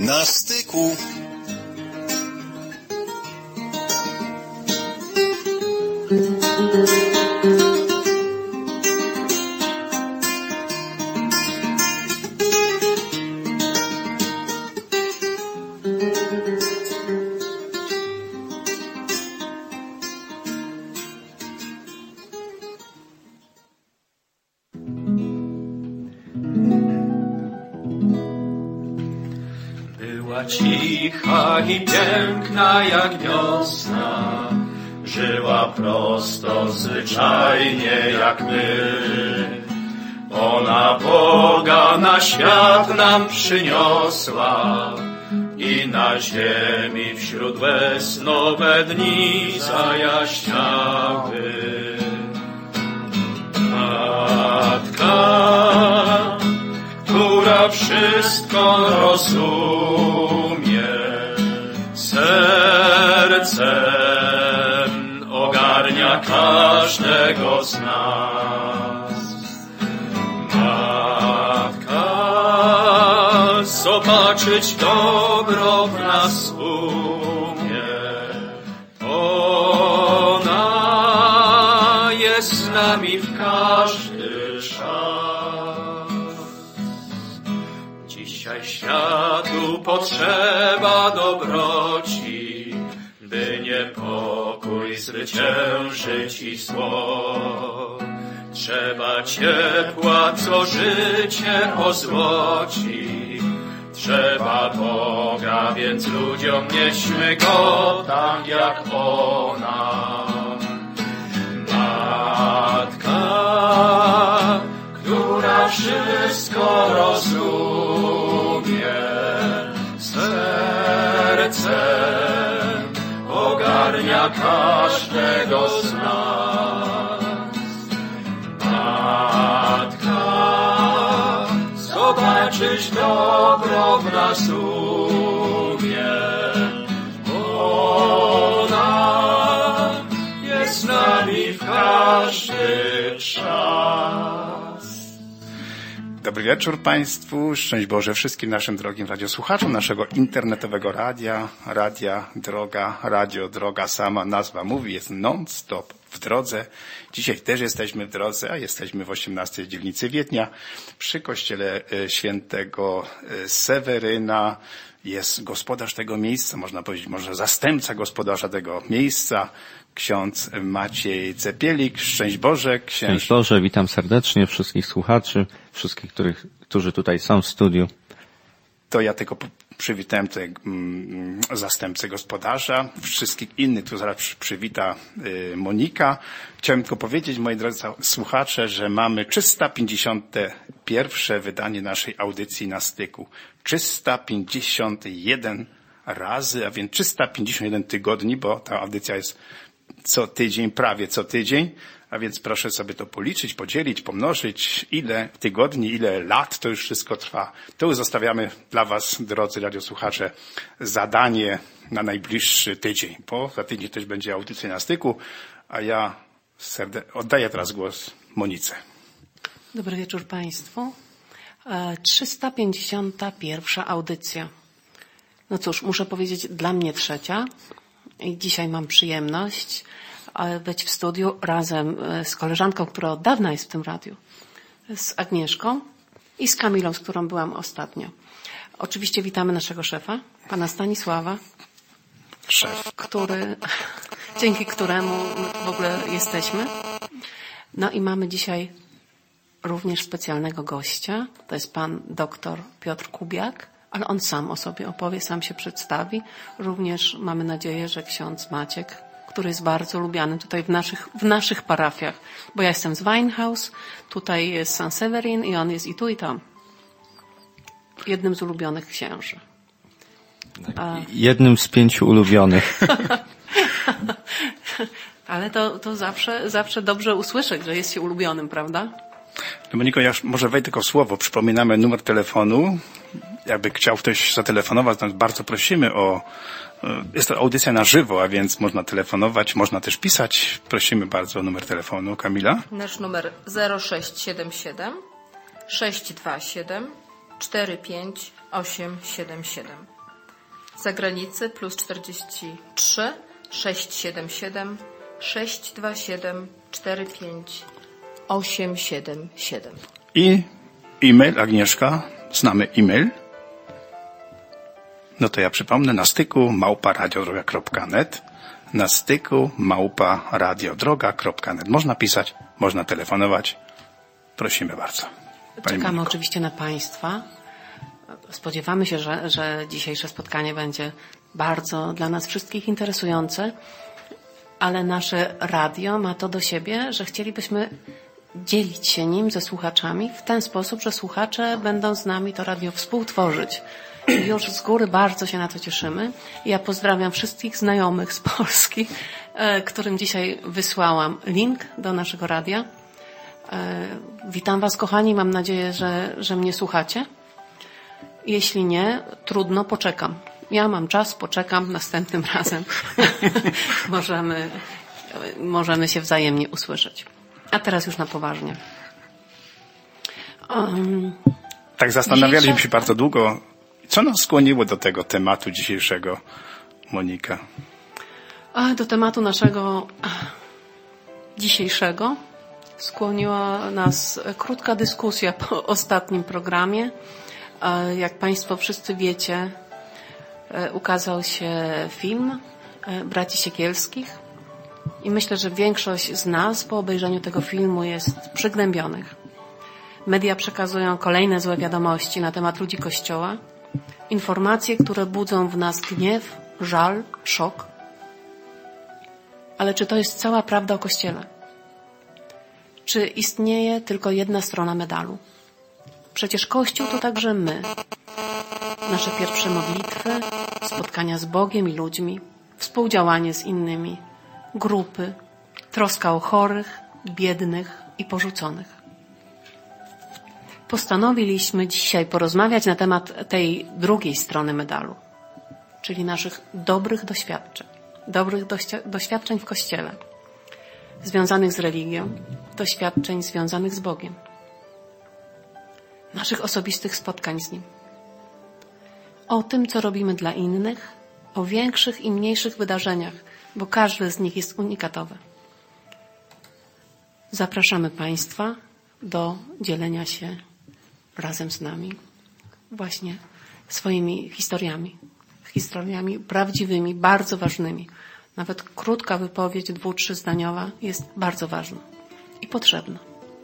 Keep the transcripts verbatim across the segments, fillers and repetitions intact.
Na styku. Cicha i piękna jak wiosna, żyła prosto, zwyczajnie jak my. Ona Boga na świat nam przyniosła i na ziemi wśród łez nowe dni zajaśniały. Matka, która wszystko rozumie, sercem ogarnia każdego z nas. Matka, zobaczyć dobro w nas umie. Ona jest z nami w każdy czas. Dzisiaj światu potrzeba dobroci, by niepokój zwyciężyć i zło. Trzeba ciepła, co życie ozłoci. Trzeba Boga, więc ludziom nieśmy Go tak jak ona. Matka, która wszystko rozumie, sercem ogarnia każdego z nas. Matka, zobaczyć dobro w nas umie. Ona jest z nami w każdy czas. Dobry wieczór Państwu, szczęść Boże wszystkim naszym drogim radiosłuchaczom naszego internetowego radia, Radia Droga, Radio Droga, sama nazwa mówi, jest non-stop w drodze. Dzisiaj też jesteśmy w drodze, a jesteśmy w osiemnastej dzielnicy Wiednia przy kościele świętego Seweryna. Jest gospodarz tego miejsca, można powiedzieć, może zastępca gospodarza tego miejsca, ksiądz Maciej Cepielik. Szczęść Boże, księż. Szczęść Boże, witam serdecznie wszystkich słuchaczy, wszystkich, których, którzy tutaj są w studiu. To ja tylko przywitałem tutaj mm, zastępcę gospodarza, wszystkich innych, tu zaraz przywita y, Monika. Chciałem tylko powiedzieć, moi drodzy słuchacze, że mamy trzysta pięćdziesiąte pierwsze wydanie naszej audycji Na styku. trzysta pięćdziesiąt jeden razy, a więc trzysta pięćdziesiąt jeden tygodni, bo ta audycja jest co tydzień, prawie co tydzień, a więc proszę sobie to policzyć, podzielić, pomnożyć, ile tygodni, ile lat to już wszystko trwa. To już zostawiamy dla Was, drodzy radiosłuchacze, zadanie na najbliższy tydzień, bo za tydzień też będzie audycja Na styku, a ja serde- oddaję teraz głos Monice. Dobry wieczór Państwu. trzysta pięćdziesiąta pierwsza audycja. No cóż, muszę powiedzieć, dla mnie trzecia. I dzisiaj mam przyjemność być w studiu razem z koleżanką, która od dawna jest w tym radiu, z Agnieszką i z Kamilą, z którą byłam ostatnio. Oczywiście witamy naszego szefa, pana Stanisława, Szef. który, dzięki któremu w ogóle jesteśmy. No i mamy dzisiaj również specjalnego gościa. To jest pan doktor Piotr Kubiak, ale on sam o sobie opowie, sam się przedstawi. Również mamy nadzieję, że ksiądz Maciek, który jest bardzo lubiany tutaj w naszych, w naszych parafiach, bo ja jestem z Weinhaus, tutaj jest San Severin i on jest i tu i tam. Jednym z ulubionych księży. A... Jednym z pięciu ulubionych. Ale to, to zawsze, zawsze dobrze usłyszeć, że jest się ulubionym, prawda? Moniko, ja może wejdę tylko słowo. Przypominamy numer telefonu. Jakby chciał ktoś zatelefonować, to bardzo prosimy o... Jest to audycja na żywo, a więc można telefonować, można też pisać. Prosimy bardzo o numer telefonu. Kamila? Nasz numer zero sześć siedem siedem sześć dwa siedem cztery pięć osiem siedem siedem. Z zagranicy plus czterdzieści trzy sześć siedem siedem sześć dwa siedem cztery pięć osiem siedem siedem. I e-mail, Agnieszka, znamy e-mail. No to ja przypomnę, na styku małpa radiodroga kropka net, na styku małpa radiodroga kropka net. Można pisać, można telefonować. Prosimy bardzo. Pani Czekamy Moniko. oczywiście na Państwa. Spodziewamy się, że, że dzisiejsze spotkanie będzie bardzo dla nas wszystkich interesujące, ale nasze radio ma to do siebie, że chcielibyśmy dzielić się nim ze słuchaczami w ten sposób, że słuchacze będą z nami to radio współtworzyć. I już z góry bardzo się na to cieszymy. Ja pozdrawiam wszystkich znajomych z Polski, e, którym dzisiaj wysłałam link do naszego radia. E, witam Was, kochani, mam nadzieję, że, że mnie słuchacie. Jeśli nie, trudno, poczekam. Ja mam czas, poczekam, następnym razem możemy, możemy się wzajemnie usłyszeć. A teraz już na poważnie. Um, Tak zastanawialiśmy dzisiejsza- się bardzo długo, co nas skłoniło do tego tematu dzisiejszego, Monika. A do tematu naszego dzisiejszego skłoniła nas krótka dyskusja po ostatnim programie. Jak Państwo wszyscy wiecie, ukazał się film Braci Siekielskich i myślę, że większość z nas po obejrzeniu tego filmu jest przygnębionych. Media przekazują kolejne złe wiadomości na temat ludzi Kościoła, informacje, które budzą w nas gniew, żal, szok. Ale czy to jest cała prawda o Kościele? Czy istnieje tylko jedna strona medalu? Przecież Kościół to także my. Nasze pierwsze modlitwy, spotkania z Bogiem i ludźmi, współdziałanie z innymi, grupy, troska o chorych, biednych i porzuconych. Postanowiliśmy dzisiaj porozmawiać na temat tej drugiej strony medalu, czyli naszych dobrych doświadczeń, dobrych dościa- doświadczeń w Kościele, związanych z religią, doświadczeń związanych z Bogiem, naszych osobistych spotkań z Nim, o tym, co robimy dla innych, o większych i mniejszych wydarzeniach, bo każde z nich jest unikatowe. Zapraszamy Państwa do dzielenia się razem z nami właśnie swoimi historiami, historiami prawdziwymi, bardzo ważnymi. Nawet krótka wypowiedź dwu-, trzyzdaniowa jest bardzo ważna i potrzebna.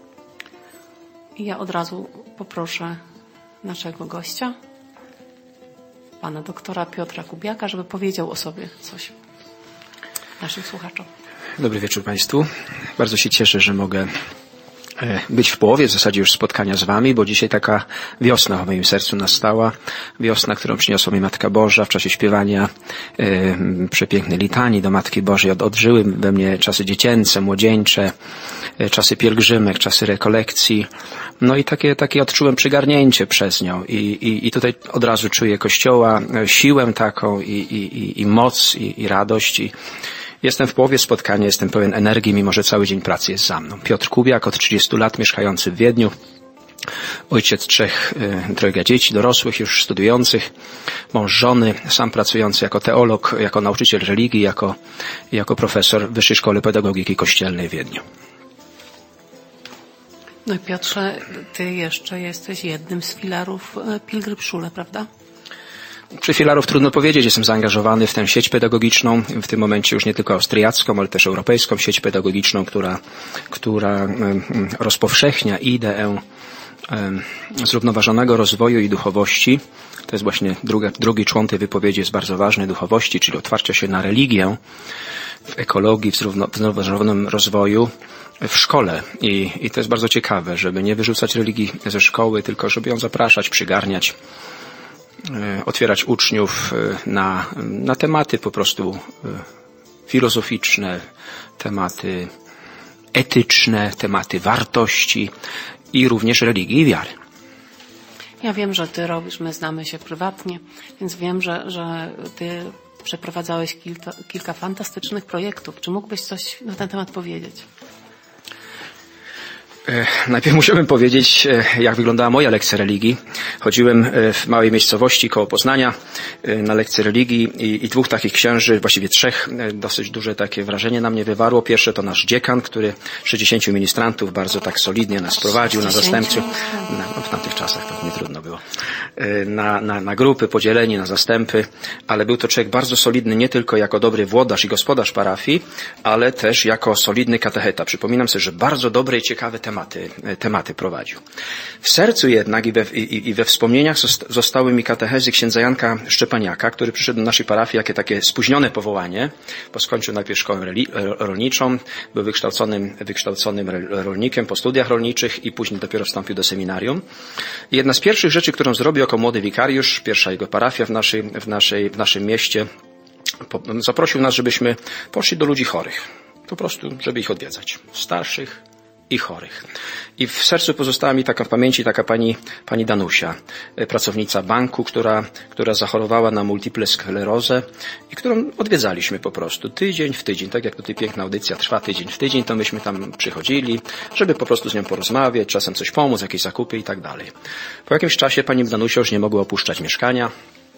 I ja od razu poproszę naszego gościa, pana doktora Piotra Kubiaka, żeby powiedział o sobie coś naszym słuchaczom. Dobry wieczór Państwu. Bardzo się cieszę, że mogę być w połowie w zasadzie już spotkania z Wami, bo dzisiaj taka wiosna w moim sercu nastała. Wiosna, którą przyniosła mi Matka Boża w czasie śpiewania e, przepięknej litanii do Matki Bożej. Od, odżyły we mnie czasy dziecięce, młodzieńcze, e, czasy pielgrzymek, czasy rekolekcji. No i takie, takie odczułem przygarnięcie przez nią. I, i, i tutaj od razu czuję Kościoła, e, siłę taką i, i, i, i moc i, i radość. I, Jestem w połowie spotkania, jestem pełen energii, mimo że cały dzień pracy jest za mną. Piotr Kubiak, od trzydziestu lat mieszkający w Wiedniu, ojciec trzech, y, trojga dzieci dorosłych, już studiujących, mąż żony, sam pracujący jako teolog, jako nauczyciel religii, jako, jako profesor w Wyższej Szkole Pedagogiki Kościelnej w Wiedniu. No i Piotrze, ty jeszcze jesteś jednym z filarów Pilgrim-Schule, prawda? Przy filarów trudno powiedzieć, jestem zaangażowany w tę sieć pedagogiczną, w tym momencie już nie tylko austriacką, ale też europejską sieć pedagogiczną, która, która rozpowszechnia ideę zrównoważonego rozwoju i duchowości. To jest właśnie druga, drugi człon tej wypowiedzi jest bardzo ważny, duchowości, czyli otwarcia się na religię w ekologii, w zrównoważonym rozwoju w szkole. I, I to jest bardzo ciekawe, żeby nie wyrzucać religii ze szkoły, tylko żeby ją zapraszać, przygarniać, otwierać uczniów na, na tematy po prostu filozoficzne, tematy etyczne, tematy wartości i również religii i wiary. Ja wiem, że ty robisz, my znamy się prywatnie, więc wiem, że, że ty przeprowadzałeś kilka, kilka fantastycznych projektów. Czy mógłbyś coś na ten temat powiedzieć? Najpierw musiałbym powiedzieć, jak wyglądała moja lekcja religii. Chodziłem w małej miejscowości koło Poznania na lekcję religii i, i dwóch takich księży, właściwie trzech, dosyć duże takie wrażenie na mnie wywarło. Pierwsze to nasz dziekan, który sześćdziesięciu ministrantów bardzo tak solidnie nas prowadził na zastępcy. No, w tamtych czasach to nie trudno było. Na, na, na grupy podzieleni, na zastępy, ale był to człowiek bardzo solidny nie tylko jako dobry włodarz i gospodarz parafii, ale też jako solidny katecheta. Przypominam sobie, że bardzo dobre i ciekawe tematy Tematy, tematy prowadził. W sercu jednak i we, i, i we wspomnieniach zostały mi katechezy księdza Janka Szczepaniaka, który przyszedł do naszej parafii, jakie takie spóźnione powołanie, bo skończył najpierw szkołę rolniczą, był wykształconym, wykształconym rolnikiem po studiach rolniczych i później dopiero wstąpił do seminarium. I jedna z pierwszych rzeczy, którą zrobił jako młody wikariusz, pierwsza jego parafia w, naszej, w, naszej, w naszym mieście, zaprosił nas, żebyśmy poszli do ludzi chorych. Po prostu, żeby ich odwiedzać. Starszych i chorych. I w sercu pozostała mi taka w pamięci taka pani, pani Danusia, pracownica banku, która, która zachorowała na multiple sklerozę i którą odwiedzaliśmy po prostu tydzień w tydzień. Tak jak tutaj piękna audycja trwa tydzień w tydzień, to myśmy tam przychodzili, żeby po prostu z nią porozmawiać, czasem coś pomóc, jakieś zakupy i tak dalej. Po jakimś czasie pani Danusia już nie mogła opuszczać mieszkania.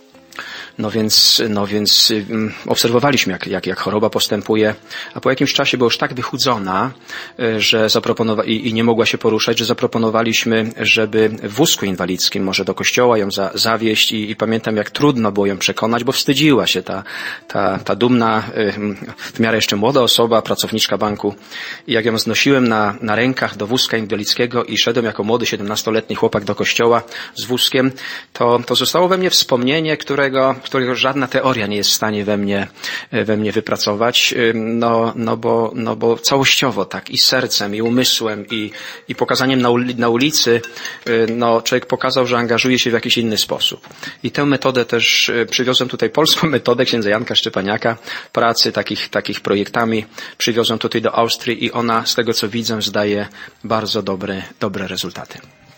No więc, no więc um, obserwowaliśmy, jak, jak, jak choroba postępuje, a po jakimś czasie była już tak wychudzona, że zaproponowa- i, i nie mogła się poruszać, że zaproponowaliśmy, żeby w wózku inwalidzkim może do kościoła ją za, zawieźć i, i pamiętam, jak trudno było ją przekonać, bo wstydziła się ta, ta, ta dumna, w miarę jeszcze młoda osoba, pracowniczka banku. I jak ją znosiłem na, na rękach do wózka inwalidzkiego i szedłem jako młody, siedemnastoletni chłopak do kościoła z wózkiem, to, to zostało we mnie wspomnienie, którego którego żadna teoria nie jest w stanie we mnie, we mnie wypracować, no, no, bo, no bo całościowo tak i sercem, i umysłem, i, i pokazaniem na, uli, na ulicy, no, człowiek pokazał, że angażuje się w jakiś inny sposób. I tę metodę też przywiozłem tutaj, polską metodę księdza Janka Szczepaniaka, pracy takich, takich projektami, przywiozłem tutaj do Austrii i ona, z tego co widzę, zdaje bardzo dobre, dobre rezultaty.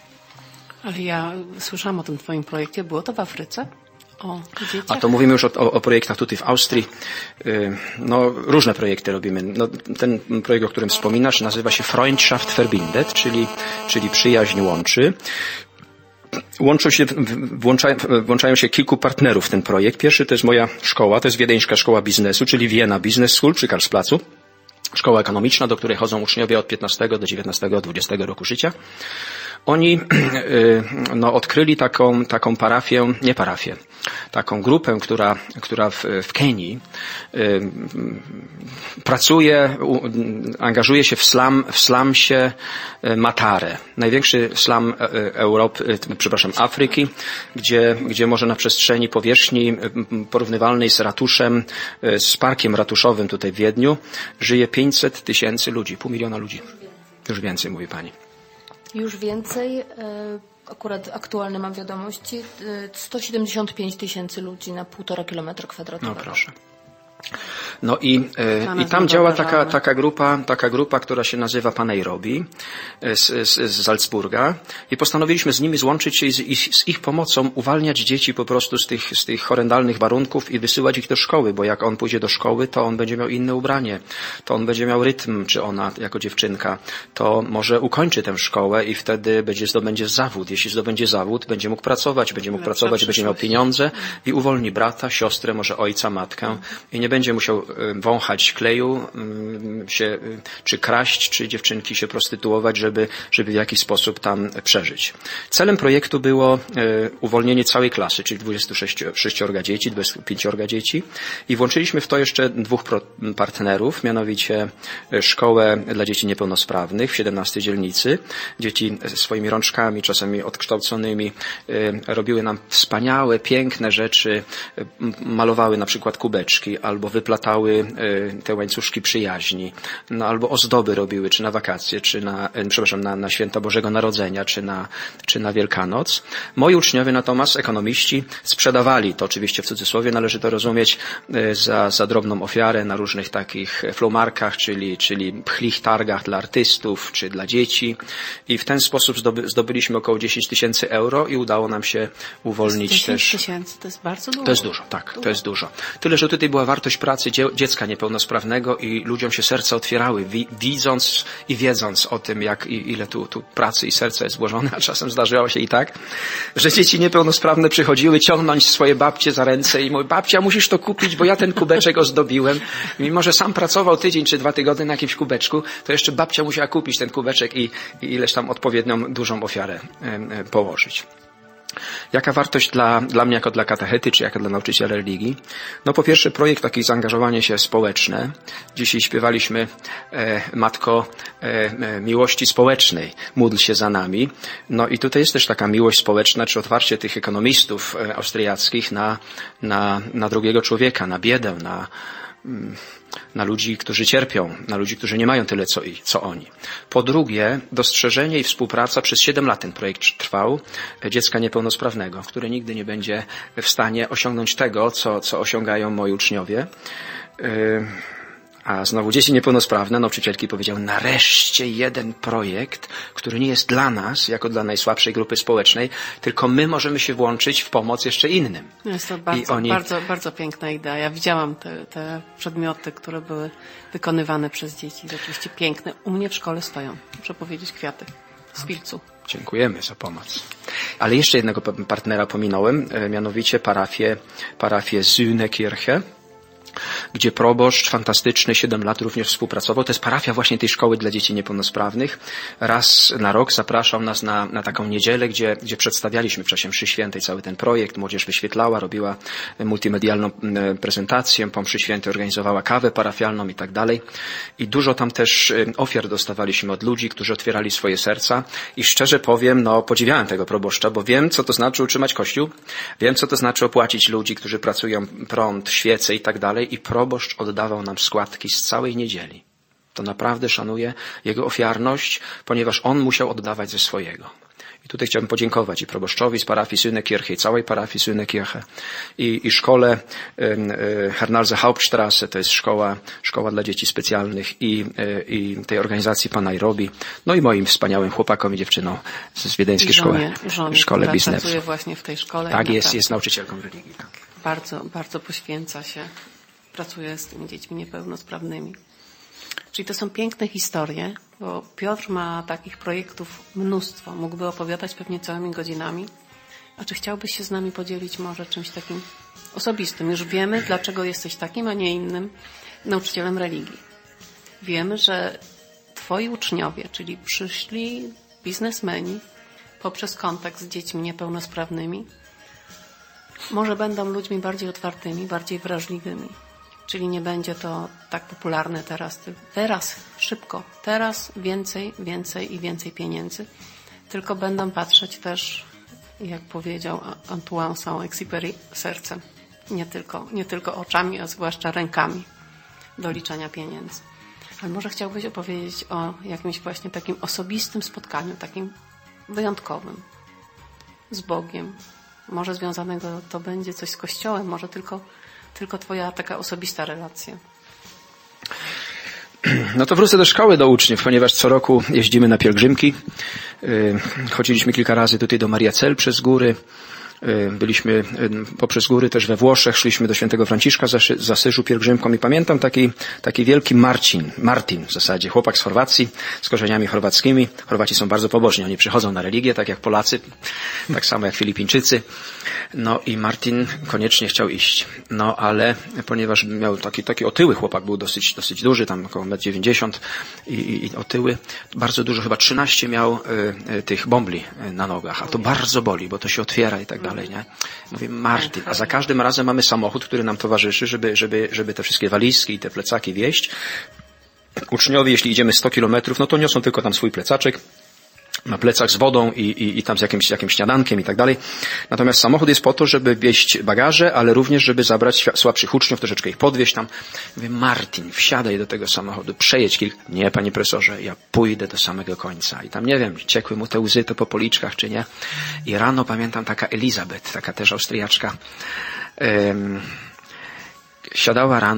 Ale ja słyszałam o tym twoim projekcie. Było to w Afryce? O A to mówimy już o, o, o projektach tutaj w Austrii. No, różne projekty robimy. No, ten projekt, o którym wspominasz, nazywa się Freundschaft verbindet, czyli, czyli przyjaźń łączy. Łączą się, włączają, włączają się kilku partnerów w ten projekt. Pierwszy to jest moja szkoła, to jest Wiedeńska Szkoła Biznesu, czyli Vienna Business School przy Karlsplacu. Szkoła ekonomiczna, do której chodzą uczniowie od piętnastego do dziewiętnastego, dwudziestego roku życia. Oni no, odkryli taką, taką parafię, nie parafię, taką grupę, która, która w, w Kenii y, pracuje, u, angażuje się w, slam, w slamsie Matare, największy slam Europy, przepraszam, Afryki, gdzie, gdzie może na przestrzeni powierzchni porównywalnej z ratuszem, z parkiem ratuszowym tutaj w Wiedniu, żyje pięćset tysięcy ludzi, pół miliona ludzi. Już więcej, mówi pani. Już więcej, akurat aktualne mam wiadomości, sto siedemdziesiąt pięć tysięcy ludzi na półtora kilometra kwadratowego. No proszę. No i, e, i tam działa taka, taka grupa, taka grupa, która się nazywa Paneirobi z, z, z Salzburga i postanowiliśmy z nimi złączyć się i z, i z ich pomocą uwalniać dzieci po prostu z tych, z tych horrendalnych warunków i wysyłać ich do szkoły, bo jak on pójdzie do szkoły, to on będzie miał inne ubranie, to on będzie miał rytm, czy ona jako dziewczynka, to może ukończy tę szkołę i wtedy będzie zdobędzie zawód. Jeśli zdobędzie zawód, będzie mógł pracować, będzie mógł pracować, będzie miał pieniądze i uwolni brata, siostrę, może ojca, matkę i nie będzie musiał wąchać kleju, się, czy kraść, czy dziewczynki się prostytuować, żeby, żeby w jakiś sposób tam przeżyć. Celem projektu było uwolnienie całej klasy, czyli dwudziestu sześciorga dzieci, dwudziestu pięciorga dzieci i włączyliśmy w to jeszcze dwóch partnerów, mianowicie szkołę dla dzieci niepełnosprawnych w siedemnastej dzielnicy. Dzieci swoimi rączkami, czasami odkształconymi, robiły nam wspaniałe, piękne rzeczy, malowały na przykład kubeczki, albo wyplatały te łańcuszki przyjaźni, no, albo ozdoby robiły, czy na wakacje, czy na, przepraszam, na, na święta Bożego Narodzenia, czy na, czy na Wielkanoc. Moi uczniowie natomiast, ekonomiści, sprzedawali, to oczywiście w cudzysłowie należy to rozumieć, za, za drobną ofiarę na różnych takich flomarkach, czyli, czyli pchlich targach dla artystów, czy dla dzieci i w ten sposób zdoby, zdobyliśmy około dziesięć tysięcy euro i udało nam się uwolnić też... dziesięć tysięcy, to jest bardzo dużo. To jest dużo, tak, to jest dużo. Tyle, że tutaj była wartość wartość pracy dzie- dziecka niepełnosprawnego i ludziom się serca otwierały, wi- widząc i wiedząc o tym, jak i, ile tu, tu pracy i serca jest włożone, a czasem zdarzyło się i tak, że dzieci niepełnosprawne przychodziły ciągnąć swoje babcie za ręce i mówiły, babcia, musisz to kupić, bo ja ten kubeczek ozdobiłem. Mimo że sam pracował tydzień czy dwa tygodnie na jakimś kubeczku, to jeszcze babcia musiała kupić ten kubeczek i, i ileś tam odpowiednią, dużą ofiarę y, y, położyć. Jaka wartość dla, dla mnie jako dla katechety, czy jako dla nauczyciela religii? No po pierwsze projekt taki zaangażowanie się społeczne. Dzisiaj śpiewaliśmy e, Matko e, e, miłości społecznej, módl się za nami. No i tutaj jest też taka miłość społeczna, czy otwarcie tych ekonomistów e, austriackich na, na, na drugiego człowieka, na biedę, na na ludzi, którzy cierpią, na ludzi, którzy nie mają tyle, co, i, co oni. Po drugie, dostrzeżenie i współpraca, przez siedem lat ten projekt trwał, dziecka niepełnosprawnego, które nigdy nie będzie w stanie osiągnąć tego, co, co osiągają moi uczniowie. Yy, a znowu dzieci niepełnosprawne, nauczycielki powiedziały, nareszcie jeden projekt, który nie jest dla nas, jako dla najsłabszej grupy społecznej, tylko my możemy się włączyć w pomoc jeszcze innym. Jest to bardzo, oni... bardzo, bardzo piękna idea. Ja widziałam te, te przedmioty, które były wykonywane przez dzieci. Rzeczywiście piękne. U mnie w szkole stoją, muszę powiedzieć, kwiaty z filcu. Dziękujemy za pomoc. Ale jeszcze jednego partnera pominąłem, mianowicie parafię, parafię Sühnekirche, gdzie proboszcz fantastyczny, siedem lat również współpracował. To jest parafia właśnie tej szkoły dla dzieci niepełnosprawnych. Raz na rok zapraszał nas na, na taką niedzielę, gdzie, gdzie przedstawialiśmy w czasie mszy świętej cały ten projekt. Młodzież wyświetlała, robiła multimedialną prezentację, po mszy świętej organizowała kawę parafialną i tak dalej. I dużo tam też ofiar dostawaliśmy od ludzi, którzy otwierali swoje serca. I szczerze powiem, no podziwiałem tego proboszcza, bo wiem, co to znaczy utrzymać kościół. Wiem, co to znaczy opłacić ludzi, którzy pracują prąd, świece i tak dalej. I proboszcz oddawał nam składki z całej niedzieli. To naprawdę szanuję jego ofiarność, ponieważ on musiał oddawać ze swojego. I tutaj chciałbym podziękować i proboszczowi z parafii Sühnekirche, i całej parafii Sühnekirche, i, i szkole y, Hernalse Hauptstrasse, to jest szkoła, szkoła dla dzieci specjalnych, i, y, i tej organizacji Pan Nairobi, no i moim wspaniałym chłopakom i dziewczynom z wiedeńskiej szkoły, żonie, szkole biznesu. Pracuje właśnie w tej szkole. Tak, jest, jest nauczycielką religii. Tak. Bardzo, bardzo poświęca się. Pracuje z tymi dziećmi niepełnosprawnymi. Czyli to są piękne historie, bo Piotr ma takich projektów mnóstwo. Mógłby opowiadać pewnie całymi godzinami. A czy chciałbyś się z nami podzielić może czymś takim osobistym? Już wiemy, dlaczego jesteś takim, a nie innym nauczycielem religii. Wiemy, że twoi uczniowie, czyli przyszli biznesmeni poprzez kontakt z dziećmi niepełnosprawnymi, może będą ludźmi bardziej otwartymi, bardziej wrażliwymi. Czyli nie będzie to tak popularne teraz. Teraz, szybko, teraz więcej, więcej i więcej pieniędzy. Tylko będą patrzeć też, jak powiedział Antoine Saint-Exupéry, sercem. Nie tylko, nie tylko oczami, a zwłaszcza rękami do liczenia pieniędzy. Ale może chciałbyś opowiedzieć o jakimś właśnie takim osobistym spotkaniu, takim wyjątkowym z Bogiem. Może związanego to będzie coś z Kościołem, może tylko Tylko twoja taka osobista relacja. No to wrócę do szkoły, do uczniów, ponieważ co roku jeździmy na pielgrzymki. Chodziliśmy kilka razy tutaj do Mariacel przez góry. Byliśmy poprzez góry też we Włoszech, szliśmy do świętego Franciszka z Asyżu pielgrzymką i pamiętam taki, taki wielki Marcin, Martin w zasadzie, chłopak z Chorwacji, z korzeniami chorwackimi. Chorwaci są bardzo pobożni, oni przychodzą na religię, tak jak Polacy, tak samo jak Filipińczycy. No i Martin koniecznie chciał iść. No ale ponieważ miał taki, taki otyły chłopak, był dosyć, dosyć duży, tam około metr dziewięćdziesiąt i, i, i otyły, bardzo dużo, chyba trzynaście miał y, y, tych bombli na nogach, a to bardzo boli, bo to się otwiera i tak dalej. Nie? Mówię, Martin, a za każdym razem mamy samochód, który nam towarzyszy, żeby, żeby, żeby te wszystkie walizki i te plecaki wieść. Uczniowie, jeśli idziemy sto kilometrów, no to niosą tylko tam swój plecaczek na plecach z wodą i, i, i tam z jakimś, jakimś śniadankiem i tak dalej. Natomiast samochód jest po to, żeby wieść bagaże, ale również, żeby zabrać słabszych uczniów, troszeczkę ich podwieźć tam. Mówię, Martin, wsiadaj do tego samochodu, przejedź kilka. Nie, panie profesorze, ja pójdę do samego końca. I tam, nie wiem, ciekły mu te łzy to po policzkach, czy nie. I rano pamiętam taka Elizabeth, taka też Austriaczka, um, siadała rano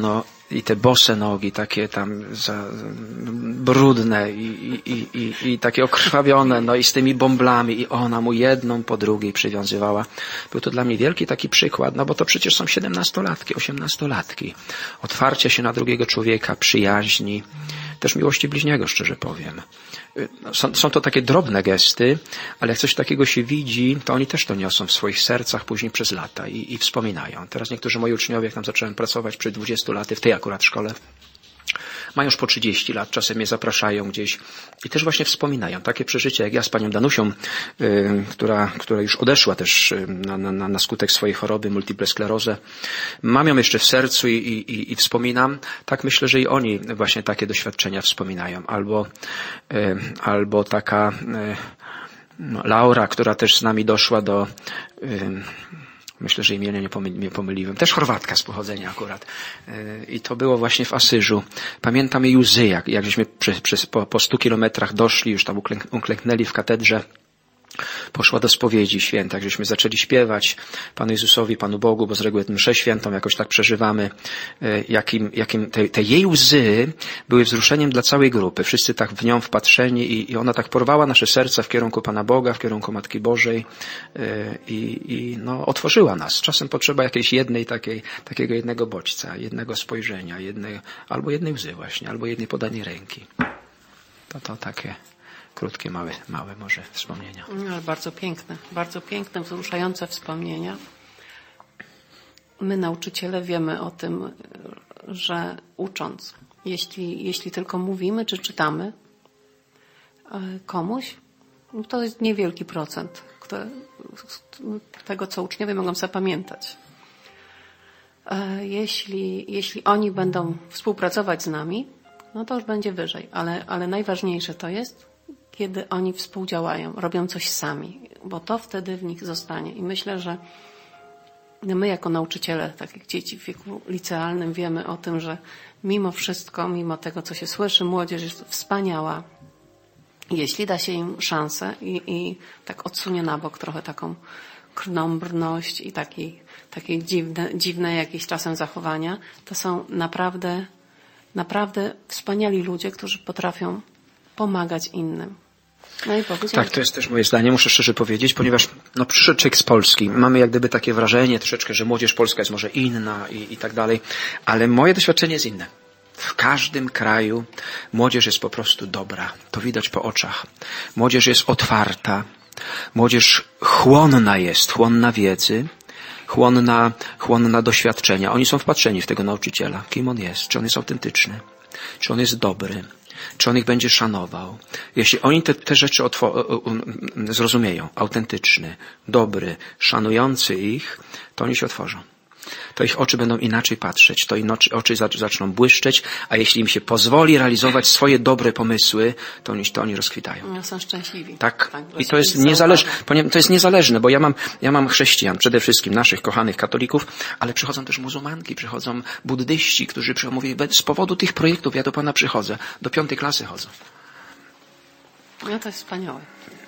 i te bose nogi, takie tam za, brudne i, i, i, i, i takie okrwawione, no i z tymi bąblami i ona mu jedną po drugiej przywiązywała. Był to dla mnie wielki taki przykład, no bo to przecież są siedemnastolatki, osiemnastolatki. Otwarcia się na drugiego człowieka, przyjaźni, też miłości bliźniego, szczerze powiem. Są, są to takie drobne gesty, ale jak coś takiego się widzi, to oni też to niosą w swoich sercach później przez lata i, i wspominają. Teraz niektórzy moi uczniowie, jak tam zacząłem pracować przy dwudziestu laty, w tej akurat szkole, mają już po trzydzieści lat, czasem mnie zapraszają gdzieś i też właśnie wspominają takie przeżycia, jak ja z panią Danusią, yy, która, która już odeszła też na, na, na skutek swojej choroby, multiple sklerozę. Mam ją jeszcze w sercu i, i, i wspominam. Tak myślę, że i oni właśnie takie doświadczenia wspominają. Albo, yy, albo taka yy, no, Laura, która też z nami doszła do... Yy, Myślę, że imienia nie, pomy- nie pomyliłem. Też Chorwatka z pochodzenia akurat. Yy, I to było właśnie w Asyżu. Pamiętam jej łzy, jak, jak żeśmy przez, przez, po, po stu kilometrach doszli, już tam uklęk- uklęknęli w katedrze. Poszła do spowiedzi święta, jak żeśmy zaczęli śpiewać Panu Jezusowi, Panu Bogu, bo z reguły mszę świętą jakoś tak przeżywamy, jakim, jakim te, te jej łzy były wzruszeniem dla całej grupy. Wszyscy tak w nią wpatrzeni i, i ona tak porwała nasze serca w kierunku Pana Boga, w kierunku Matki Bożej i, i no, otworzyła nas. Czasem potrzeba jakiejś jednej takiej, takiego jednego bodźca, jednego spojrzenia, jednej, albo jednej łzy właśnie, albo jednej podanej ręki. To to takie... Krótkie, małe, małe może wspomnienia. No, ale bardzo piękne, bardzo piękne, wzruszające wspomnienia. My, nauczyciele, wiemy o tym, że ucząc, jeśli, jeśli tylko mówimy czy czytamy komuś, to jest niewielki procent tego, co uczniowie mogą zapamiętać. Jeśli, jeśli oni będą współpracować z nami, no to już będzie wyżej, ale, ale najważniejsze to jest, kiedy oni współdziałają, robią coś sami, bo to wtedy w nich zostanie. I myślę, że my jako nauczyciele takich dzieci w wieku licealnym wiemy o tym, że mimo wszystko, mimo tego, co się słyszy, młodzież jest wspaniała. Jeśli da się im szansę i, i tak odsunie na bok trochę taką krnąbrność i taki, takie dziwne, dziwne jakieś czasem zachowania, to są naprawdę, naprawdę wspaniali ludzie, którzy potrafią pomagać innym. No i tak, to jest też moje zdanie, muszę szczerze powiedzieć, ponieważ no, przyszedł człowiek z Polski. Mamy jak gdyby takie wrażenie troszeczkę, że młodzież polska jest może inna i, i tak dalej, ale moje doświadczenie jest inne. W każdym kraju młodzież jest po prostu dobra. To widać po oczach. Młodzież jest otwarta. Młodzież chłonna jest, chłonna wiedzy, chłonna, chłonna doświadczenia. Oni są wpatrzeni w tego nauczyciela. Kim on jest? Czy on jest autentyczny? Czy on jest dobry? Czy on ich będzie szanował? Jeśli oni te, te rzeczy otwo- zrozumieją, autentyczny, dobry, szanujący ich, to oni się otworzą. To ich oczy będą inaczej patrzeć, to ich oczy zaczną błyszczeć, a jeśli im się pozwoli realizować swoje dobre pomysły, to oni, to oni rozkwitają. No, są szczęśliwi. Tak. tak I to jest niezależne, to jest niezależne, bo ja mam, ja mam chrześcijan, przede wszystkim naszych kochanych katolików, ale przychodzą też muzułmanki, przychodzą buddyści, którzy mówią, z powodu tych projektów ja do Pana przychodzę, do piątej klasy chodzą. No to jest wspaniałe.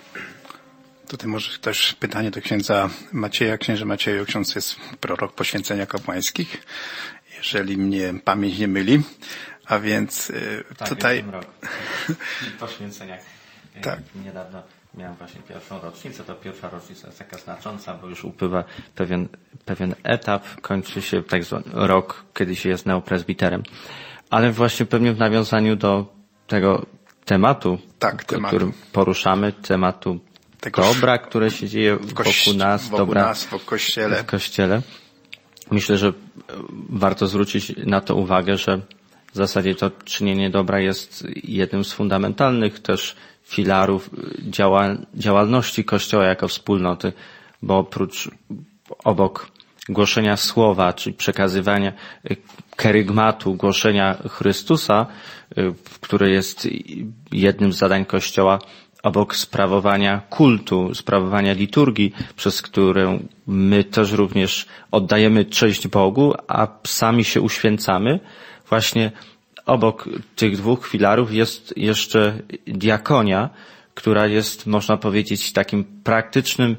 Tutaj może też pytanie do księdza Macieja. Księże Macieju, ksiądz jest prorok poświęcenia kapłańskich, jeżeli mnie pamięć nie myli. A więc tak, tutaj... Tak, poświęceniach. Tak. Niedawno miałem właśnie pierwszą rocznicę. To pierwsza rocznica jest taka znacząca, bo już upływa pewien, pewien etap. Kończy się tak zwany rok, kiedy się jest neopresbiterem. Ale właśnie pewnie w nawiązaniu do tego tematu, tak, tematu. którym poruszamy, tematu Tego dobra, które się dzieje w kości- wokół nas, wokół dobra nas, w kościele. w kościele. Myślę, że warto zwrócić na to uwagę, że w zasadzie to czynienie dobra jest jednym z fundamentalnych też filarów działa- działalności Kościoła jako wspólnoty, bo oprócz, obok głoszenia słowa, czy przekazywania kerygmatu, głoszenia Chrystusa, które jest jednym z zadań Kościoła, obok sprawowania kultu, sprawowania liturgii, przez którą my też również oddajemy cześć Bogu, a sami się uświęcamy, właśnie obok tych dwóch filarów jest jeszcze diakonia, która jest, można powiedzieć, takim praktycznym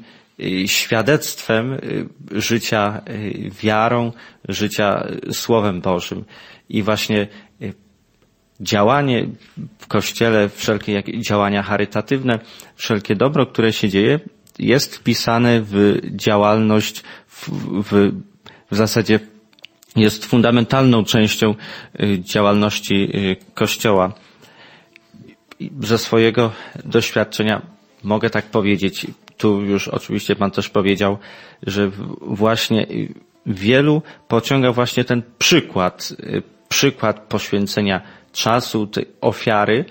świadectwem życia wiarą, życia Słowem Bożym. i właśnie działanie w Kościele, wszelkie jak- działania charytatywne, wszelkie dobro, które się dzieje, jest wpisane w działalność, w, w, w zasadzie jest fundamentalną częścią działalności Kościoła. Ze swojego doświadczenia mogę tak powiedzieć, tu już oczywiście Pan też powiedział, że właśnie wielu pociąga właśnie ten przykład, przykład poświęcenia czasu, tej ofiary,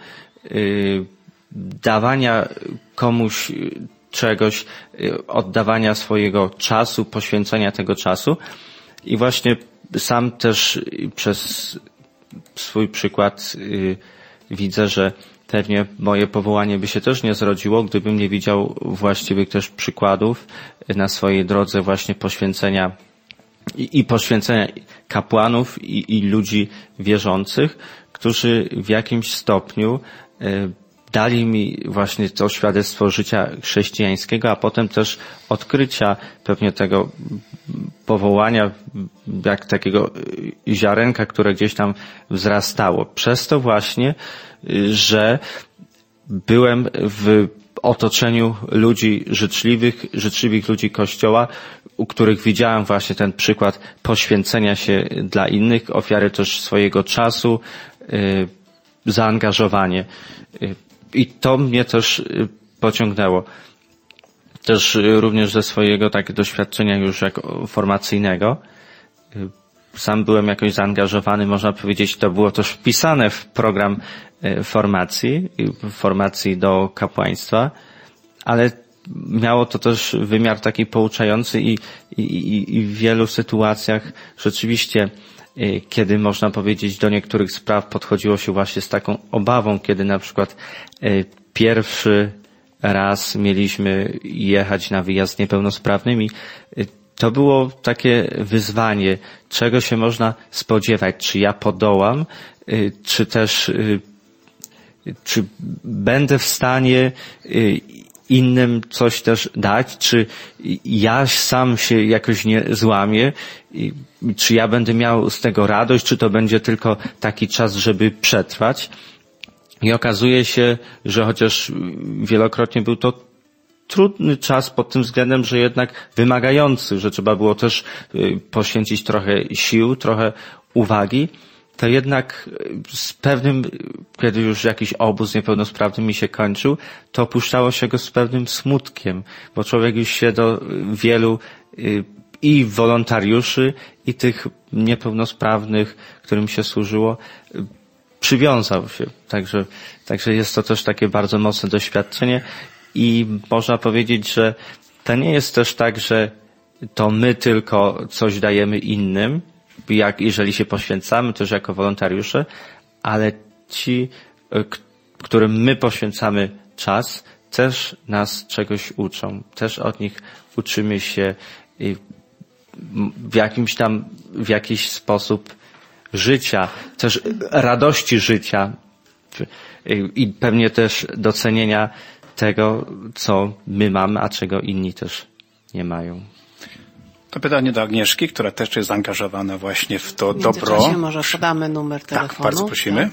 dawania komuś czegoś, oddawania swojego czasu, poświęcenia tego czasu. I właśnie sam też przez swój przykład widzę, że pewnie moje powołanie by się też nie zrodziło, gdybym nie widział właściwych też przykładów na swojej drodze właśnie poświęcenia i, i poświęcenia kapłanów i, i ludzi wierzących, którzy w jakimś stopniu y, dali mi właśnie to świadectwo życia chrześcijańskiego, a potem też odkrycia pewnie tego powołania, jak takiego ziarenka, które gdzieś tam wzrastało. Przez to właśnie, że byłem w otoczeniu ludzi życzliwych, życzliwych ludzi Kościoła, u których widziałem właśnie ten przykład poświęcenia się dla innych, ofiary też swojego czasu, zaangażowanie. I to mnie też pociągnęło. Też również ze swojego takiego doświadczenia już jako formacyjnego. Sam byłem jakoś zaangażowany, można powiedzieć, to było też wpisane w program formacji, formacji do kapłaństwa, ale miało to też wymiar taki pouczający i, i, i w wielu sytuacjach rzeczywiście, kiedy można powiedzieć do niektórych spraw podchodziło się właśnie z taką obawą, kiedy na przykład pierwszy raz mieliśmy jechać na wyjazd z niepełnosprawnymi, to było takie wyzwanie, czego się można spodziewać, czy ja podołam, czy też, czy będę w stanie innym coś też dać, czy ja sam się jakoś nie złamię, czy ja będę miał z tego radość, czy to będzie tylko taki czas, żeby przetrwać. I okazuje się, że chociaż wielokrotnie był to trudny czas pod tym względem, że jednak wymagający, że trzeba było też poświęcić trochę sił, trochę uwagi, to jednak z pewnym, kiedy już jakiś obóz niepełnosprawny mi się kończył, to opuszczało się go z pewnym smutkiem, bo człowiek już się do wielu i wolontariuszy, i tych niepełnosprawnych, którym się służyło, przywiązał się. Także, także jest to też takie bardzo mocne doświadczenie i można powiedzieć, że to nie jest też tak, że to my tylko coś dajemy innym, jak jeżeli się poświęcamy też jako wolontariusze, ale ci, którym my poświęcamy czas, też nas czegoś uczą. Też od nich uczymy się w jakimś tam, w jakiś sposób życia, też radości życia i pewnie też docenienia tego, co my mamy, a czego inni też nie mają. To pytanie do Agnieszki, która też jest zaangażowana właśnie w to W dobro. międzyczasie może podamy numer telefonu. Tak, bardzo prosimy.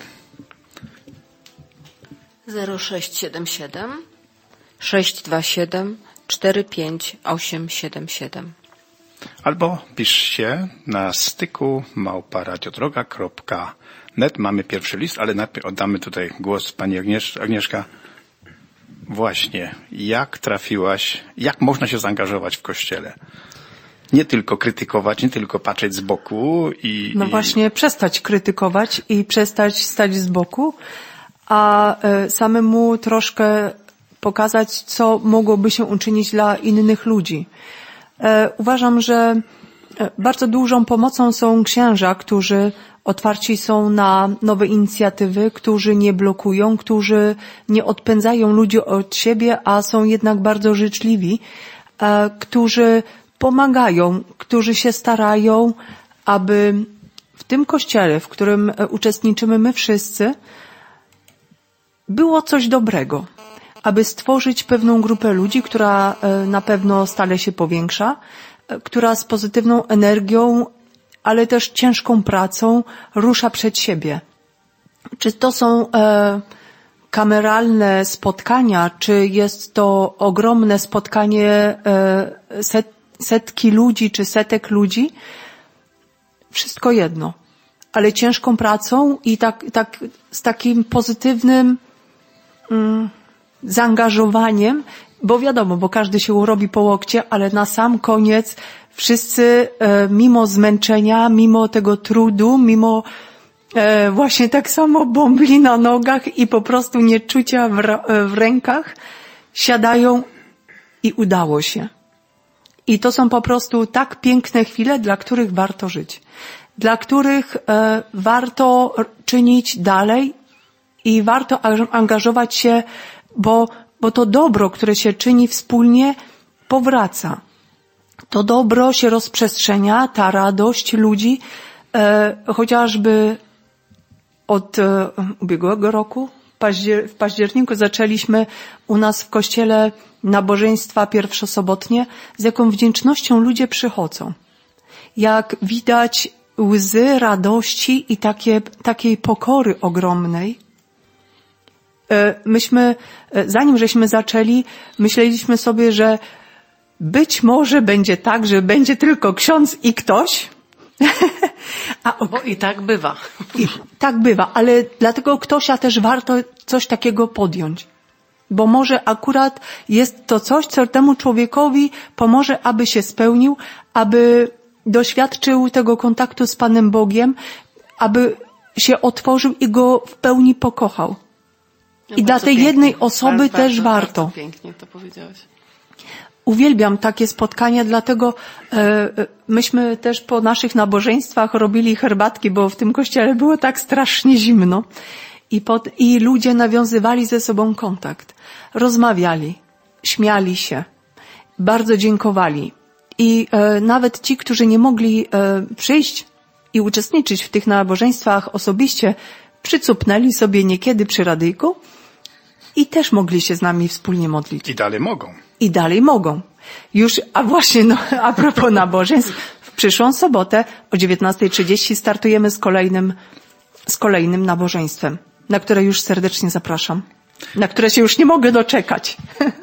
zero sześć siedem siedem sześć dwa siedem cztery pięć osiem siedem siedem. Albo piszcie na styku małpa radiodroga kropka net. Mamy pierwszy list, ale najpierw oddamy tutaj głos pani Agniesz- Agnieszka. Właśnie, jak trafiłaś, jak można się zaangażować w Kościele? Nie tylko krytykować, nie tylko patrzeć z boku i... No i... właśnie, przestać krytykować i przestać stać z boku, a y, samemu troszkę pokazać, co mogłoby się uczynić dla innych ludzi. Y, uważam, że bardzo dużą pomocą są księża, którzy otwarci są na nowe inicjatywy, którzy nie blokują, którzy nie odpędzają ludzi od siebie, a są jednak bardzo życzliwi, y, którzy pomagają, którzy się starają, aby w tym kościele, w którym uczestniczymy my wszyscy, było coś dobrego, aby stworzyć pewną grupę ludzi, która na pewno stale się powiększa, która z pozytywną energią ale też ciężką pracą rusza przed siebie. Czy to są e, kameralne spotkania, czy jest to ogromne spotkanie e, set, setki ludzi, czy setek ludzi? Wszystko jedno. Ale ciężką pracą i tak, tak z takim pozytywnym mm, zaangażowaniem, bo wiadomo, bo każdy się urobi po łokcie, ale na sam koniec wszyscy e, mimo zmęczenia, mimo tego trudu, mimo e, właśnie tak samo bombli na nogach i po prostu nieczucia w, w rękach, siadają i udało się. I to są po prostu tak piękne chwile, dla których warto żyć. Dla których e, warto czynić dalej i warto angażować się, bo, bo to dobro, które się czyni wspólnie, powraca. To dobro się rozprzestrzenia, ta radość ludzi, e, chociażby od e, ubiegłego roku, paździer- w październiku zaczęliśmy u nas w kościele nabożeństwa pierwszosobotnie, z jaką wdzięcznością ludzie przychodzą. Jak widać łzy radości i takie, takiej pokory ogromnej. Myśmy, zanim żeśmy zaczęli, myśleliśmy sobie, że być może będzie tak, że będzie tylko ksiądz i ktoś. A Bo i tak bywa. I tak bywa, ale dlatego ktośa też warto coś takiego podjąć. Bo może akurat jest to coś, co temu człowiekowi pomoże, aby się spełnił, aby doświadczył tego kontaktu z Panem Bogiem, aby się otworzył i go w pełni pokochał. No I dla tej pięknie. jednej osoby bardzo, też bardzo, warto. Bardzo pięknie to powiedziałeś. Uwielbiam takie spotkania, dlatego e, myśmy też po naszych nabożeństwach robili herbatki, bo w tym kościele było tak strasznie zimno. I, pod, I ludzie nawiązywali ze sobą kontakt. Rozmawiali, śmiali się, bardzo dziękowali. I e, nawet ci, którzy nie mogli e, przyjść i uczestniczyć w tych nabożeństwach osobiście, przycupnęli sobie niekiedy przy radyjku i też mogli się z nami wspólnie modlić. I dalej mogą. I dalej mogą. Już, a właśnie, no, a propos nabożeństw, w przyszłą sobotę o dziewiętnasta trzydzieści startujemy z kolejnym, z kolejnym nabożeństwem, na które już serdecznie zapraszam. Na które się już nie mogę doczekać.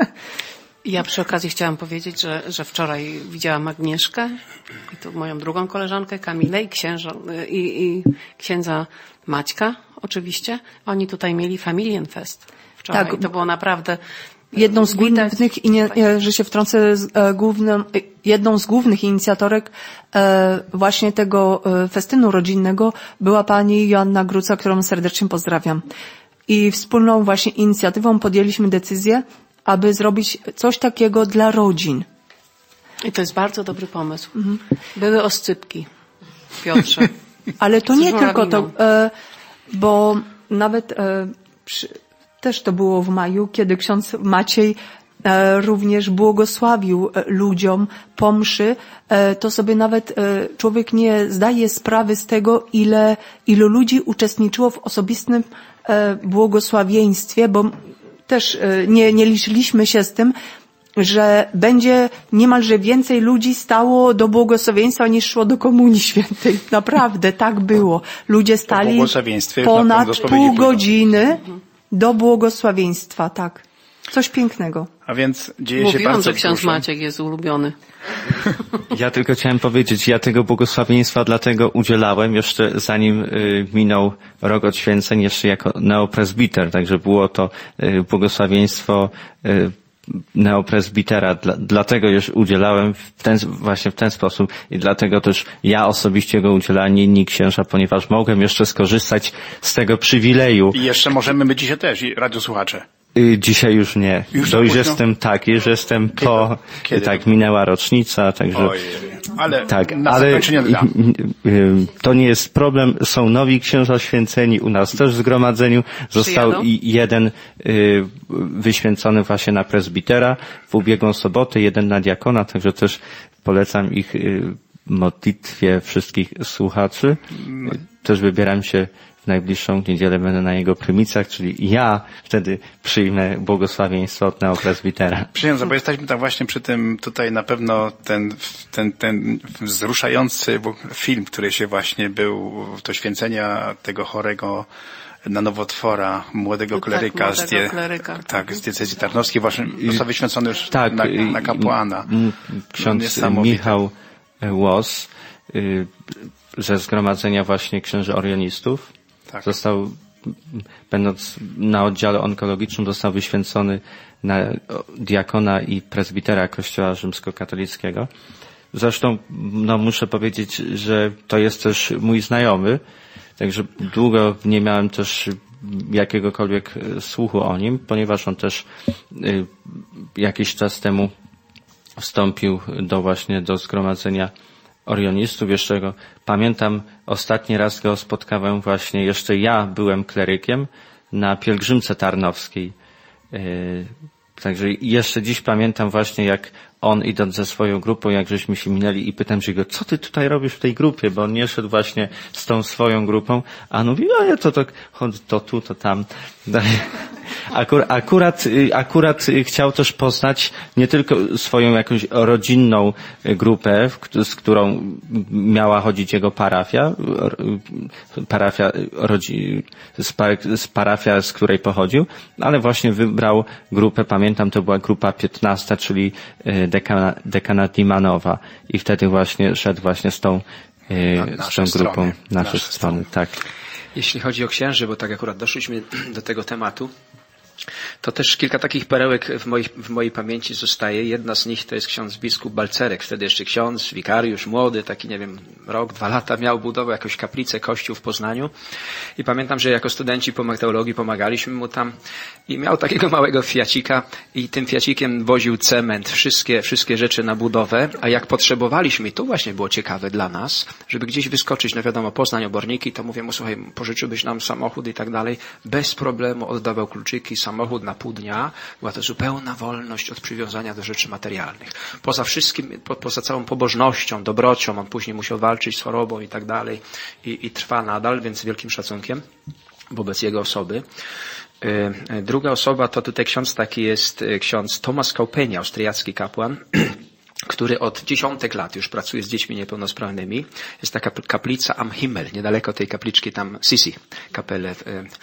Ja przy okazji chciałam powiedzieć, że, że wczoraj widziałam Agnieszkę i tu moją drugą koleżankę Kamilę i księża, i, i księdza Maćka oczywiście. Oni tutaj mieli Familienfest wczoraj. Tak. I to było naprawdę Jedną z widać- głównych, inie- że się wtrącę, z, e, głównym, e, jedną z głównych inicjatorek e, właśnie tego e, festynu rodzinnego była pani Joanna Gruca, którą serdecznie pozdrawiam. I wspólną właśnie inicjatywą podjęliśmy decyzję, aby zrobić coś takiego dla rodzin. I to jest bardzo dobry pomysł. Były oscypki, Piotrze. Ale to Z nie tylko to, żurawiną. e, bo nawet e, przy, też to było w maju, kiedy ksiądz Maciej e, również błogosławił e, ludziom po mszy, e, to sobie nawet e, człowiek nie zdaje sprawy z tego, ile, ilu ludzi uczestniczyło w osobistym e, błogosławieństwie, bo też e, nie, nie liczyliśmy się z tym, że będzie niemalże więcej ludzi stało do błogosławieństwa niż szło do Komunii Świętej. Naprawdę, tak było. Ludzie stali błogosławieństwie już na ponad do spowiedzi pół pójdą. godziny do błogosławieństwa, tak. Coś pięknego. A więc dzieje się Mówiłam, bardzo że ksiądz dużo. Maciek jest ulubiony. Ja tylko chciałem powiedzieć, ja tego błogosławieństwa dlatego udzielałem jeszcze zanim y, minął rok od święceń, jeszcze jako neopresbiter, także było to y, błogosławieństwo y, neopresbitera, Dla, dlatego już udzielałem w ten, właśnie w ten sposób i dlatego też ja osobiście go udzielałem, nie inni księża, ponieważ mogłem jeszcze skorzystać z tego przywileju. I jeszcze możemy my dzisiaj też, i radiosłuchacze. Y, Dzisiaj już nie. Już To za już późno? jestem, tak, już jestem po, Kiedy? tak, minęła rocznica, także... Ojej. Ale Tak, na ale zakończenie dnia. y, y, to nie jest problem. Są nowi księża święceni u nas też w zgromadzeniu. Został Przyjadą? i jeden y, wyświęcony właśnie na prezbitera w ubiegłą sobotę, jeden na diakona, także też polecam ich y, modlitwie wszystkich słuchaczy. Też wybieram się w najbliższą niedzielę, będę na jego prymicach, czyli ja wtedy przyjmę błogosławieństwo od neopresbitera. Przyjemno, bo jesteśmy tam właśnie przy tym, tutaj na pewno ten, ten, ten wzruszający film, który się właśnie był, to święcenia tego chorego na nowotwora, młodego Tak, kleryka, młodego z, die, kleryka. tak, z diecezji tarnowskiej, właśnie został wyświęcony już Tak, na, na kapłana. Ksiądz Niesamowite. Michał Łos y, ze zgromadzenia właśnie księży orionistów Tak. został, będąc na oddziale onkologicznym, został wyświęcony na diakona i prezbitera Kościoła rzymskokatolickiego. Zresztą, no muszę powiedzieć, że to jest też mój znajomy, także długo nie miałem też jakiegokolwiek słuchu o nim, ponieważ on też y, jakiś czas temu wstąpił do właśnie do zgromadzenia orionistów. Jeszcze go pamiętam, ostatni raz go spotkałem właśnie, jeszcze ja byłem klerykiem na pielgrzymce tarnowskiej. Yy, także jeszcze dziś pamiętam właśnie, jak on idąc ze swoją grupą, jak żeśmy się minęli i pytam się go, co ty tutaj robisz w tej grupie, bo on nie szedł właśnie z tą swoją grupą, a on mówi, a ja to tak, to tu, to tam. Akur, akurat, akurat chciał też poznać nie tylko swoją jakąś rodzinną grupę, z którą miała chodzić jego parafia, parafia rodzi, z parafia, z której pochodził, ale właśnie wybrał grupę, pamiętam, to była grupa piętnasta, czyli dekana, dekana Dimanowa i wtedy właśnie szedł właśnie z tą, Na, z tą grupą nasze naszej strony, tak. Jeśli chodzi o księży, bo tak akurat doszliśmy do tego tematu, to też kilka takich perełek w mojej, w mojej pamięci zostaje. Jedna z nich to jest ksiądz biskup Balcerek, wtedy jeszcze ksiądz, wikariusz, młody, taki nie wiem, rok, dwa lata miał, budował jakąś kaplicę, kościół w Poznaniu i pamiętam, że jako studenci po teologii pomagaliśmy mu tam i miał takiego małego fiacika i tym fiacikiem woził cement, wszystkie, wszystkie rzeczy na budowę, a jak potrzebowaliśmy, i to właśnie było ciekawe dla nas, żeby gdzieś wyskoczyć, no wiadomo, Poznań, Oborniki, to mówię mu, słuchaj, pożyczyłbyś nam samochód i tak dalej, bez problemu oddawał kluczyki, samochód na pół dnia. Była to zupełna wolność od przywiązania do rzeczy materialnych. Poza wszystkim, po, poza całą pobożnością, dobrocią, on później musiał walczyć z chorobą i tak dalej i, i trwa nadal, więc z wielkim szacunkiem wobec jego osoby. Yy, druga osoba to tutaj ksiądz taki jest yy, ksiądz Tomasz Kaupeni, austriacki kapłan, który od dziesiątek lat już pracuje z dziećmi niepełnosprawnymi. Jest taka kaplica Am Himmel, niedaleko tej kapliczki tam Sisi, kapelę.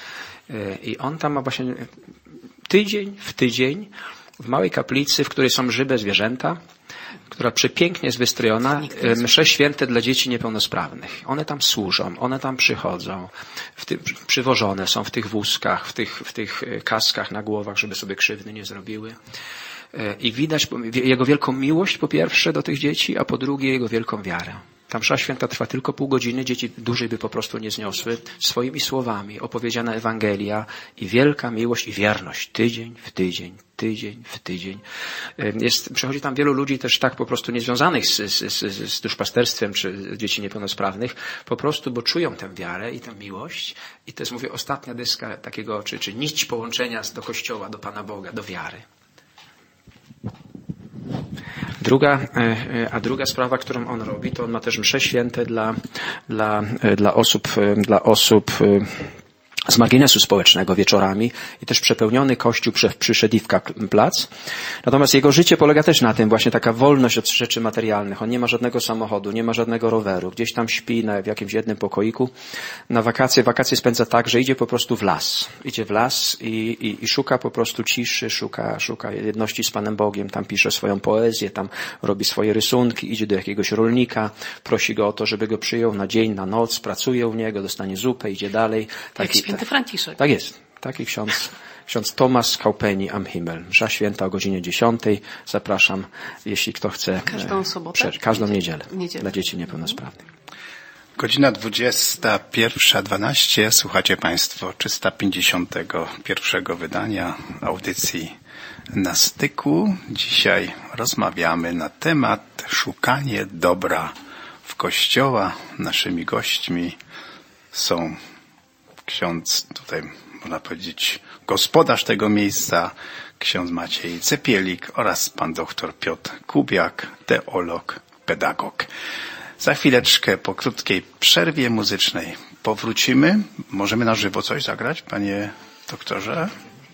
I on tam ma właśnie tydzień w tydzień w małej kaplicy, w której są żywe zwierzęta, która przepięknie jest wystrojona, msze święte dla dzieci niepełnosprawnych. One tam służą, one tam przychodzą, w ty, przywożone są w tych wózkach, w tych, w tych kaskach na głowach, żeby sobie krzywdy nie zrobiły. I widać jego wielką miłość po pierwsze do tych dzieci, a po drugie jego wielką wiarę. Ta msza święta trwa tylko pół godziny, dzieci dłużej by po prostu nie zniosły. Swoimi słowami opowiedziana Ewangelia i wielka miłość i wierność. Tydzień w tydzień, tydzień w tydzień. Jest, przychodzi tam wielu ludzi też tak po prostu niezwiązanych z, z, z, z duszpasterstwem czy dzieci niepełnosprawnych, po prostu, bo czują tę wiarę i tę miłość. I to jest, mówię, ostatnia deska takiego, czy, czy nić połączenia do Kościoła, do Pana Boga, do wiary. Druga, a druga sprawa, którą on robi, to on ma też msze święte dla, dla, dla osób, dla osób z marginesu społecznego wieczorami i też przepełniony kościół przy, przy Szedivka plac. Natomiast jego życie polega też na tym, właśnie taka wolność od rzeczy materialnych. On nie ma żadnego samochodu, nie ma żadnego roweru. Gdzieś tam śpi na, w jakimś jednym pokoiku. Na wakacje, wakacje spędza tak, że idzie po prostu w las. Idzie w las i, i, i szuka po prostu ciszy, szuka, szuka jedności z Panem Bogiem. Tam pisze swoją poezję, tam robi swoje rysunki, idzie do jakiegoś rolnika, prosi go o to, żeby go przyjął na dzień, na noc, pracuje u niego, dostanie zupę, idzie dalej. Taki, jak święty Franciszek. Tak jest. Taki ksiądz, ksiądz Tomasz Kaupeni Am Himmel. Msza święta o godzinie dziesiątej. Zapraszam, jeśli kto chce. Każdą sobotę? Prze- każdą niedzielę, niedzielę dla dzieci niepełnosprawnych. Godzina dwudziesta pierwsza dwanaście. Słuchacie Państwo trzysta pięćdziesiątego pierwszego wydania audycji Na Styku. Dzisiaj rozmawiamy na temat szukanie dobra w Kościoła. Naszymi gośćmi są ksiądz, tutaj można powiedzieć gospodarz tego miejsca, ksiądz Maciej Cepielik oraz pan doktor Piotr Kubiak, teolog, pedagog. Za chwileczkę po krótkiej przerwie muzycznej powrócimy. Możemy na żywo coś zagrać, panie doktorze?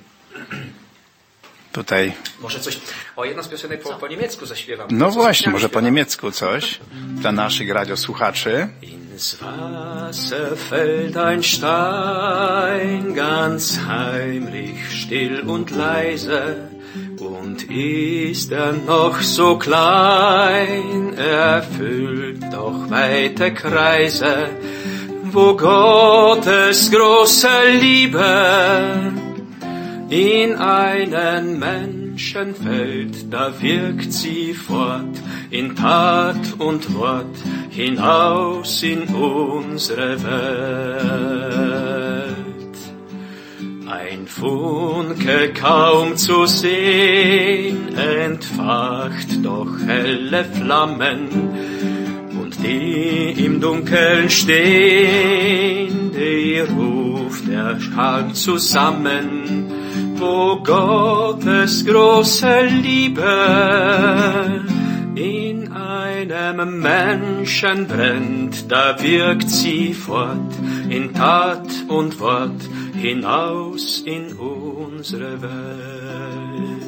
Tutaj. Może coś, o jedna z piosenek po, po niemiecku zaśpiewam. No Co właśnie, może po śpiewam. niemiecku coś dla naszych radiosłuchaczy. Ins Wasser fällt ein Stein, ganz heimlich, still und leise, und ist er noch so klein, erfüllt doch weite Kreise, wo Gottes große Liebe in einen Menschen fällt, da wirkt sie fort, in Tat und Wort, hinaus in unsere Welt. Ein Funke kaum zu sehen, entfacht doch helle Flammen, und die im Dunkeln stehen, die ruft er stark zusammen, wo Gottes große Liebe in einem Menschen brennt, da wirkt sie fort, in Tat und Wort, hinaus in unsere Welt.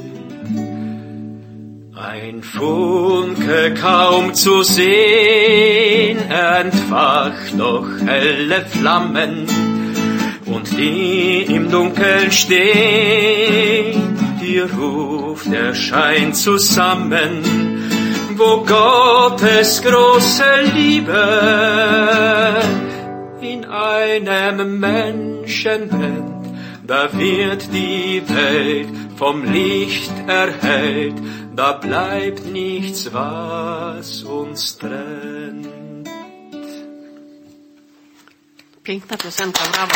Ein Funke kaum zu sehen, entfacht doch helle Flammen, und die im Dunkeln stehen, die ruft der Schein zusammen, wo Gottes große Liebe in einem Menschen brennt, da wird die Welt vom Licht erhellt, da bleibt nichts, was uns trennt. Piękna piosenka, brawo.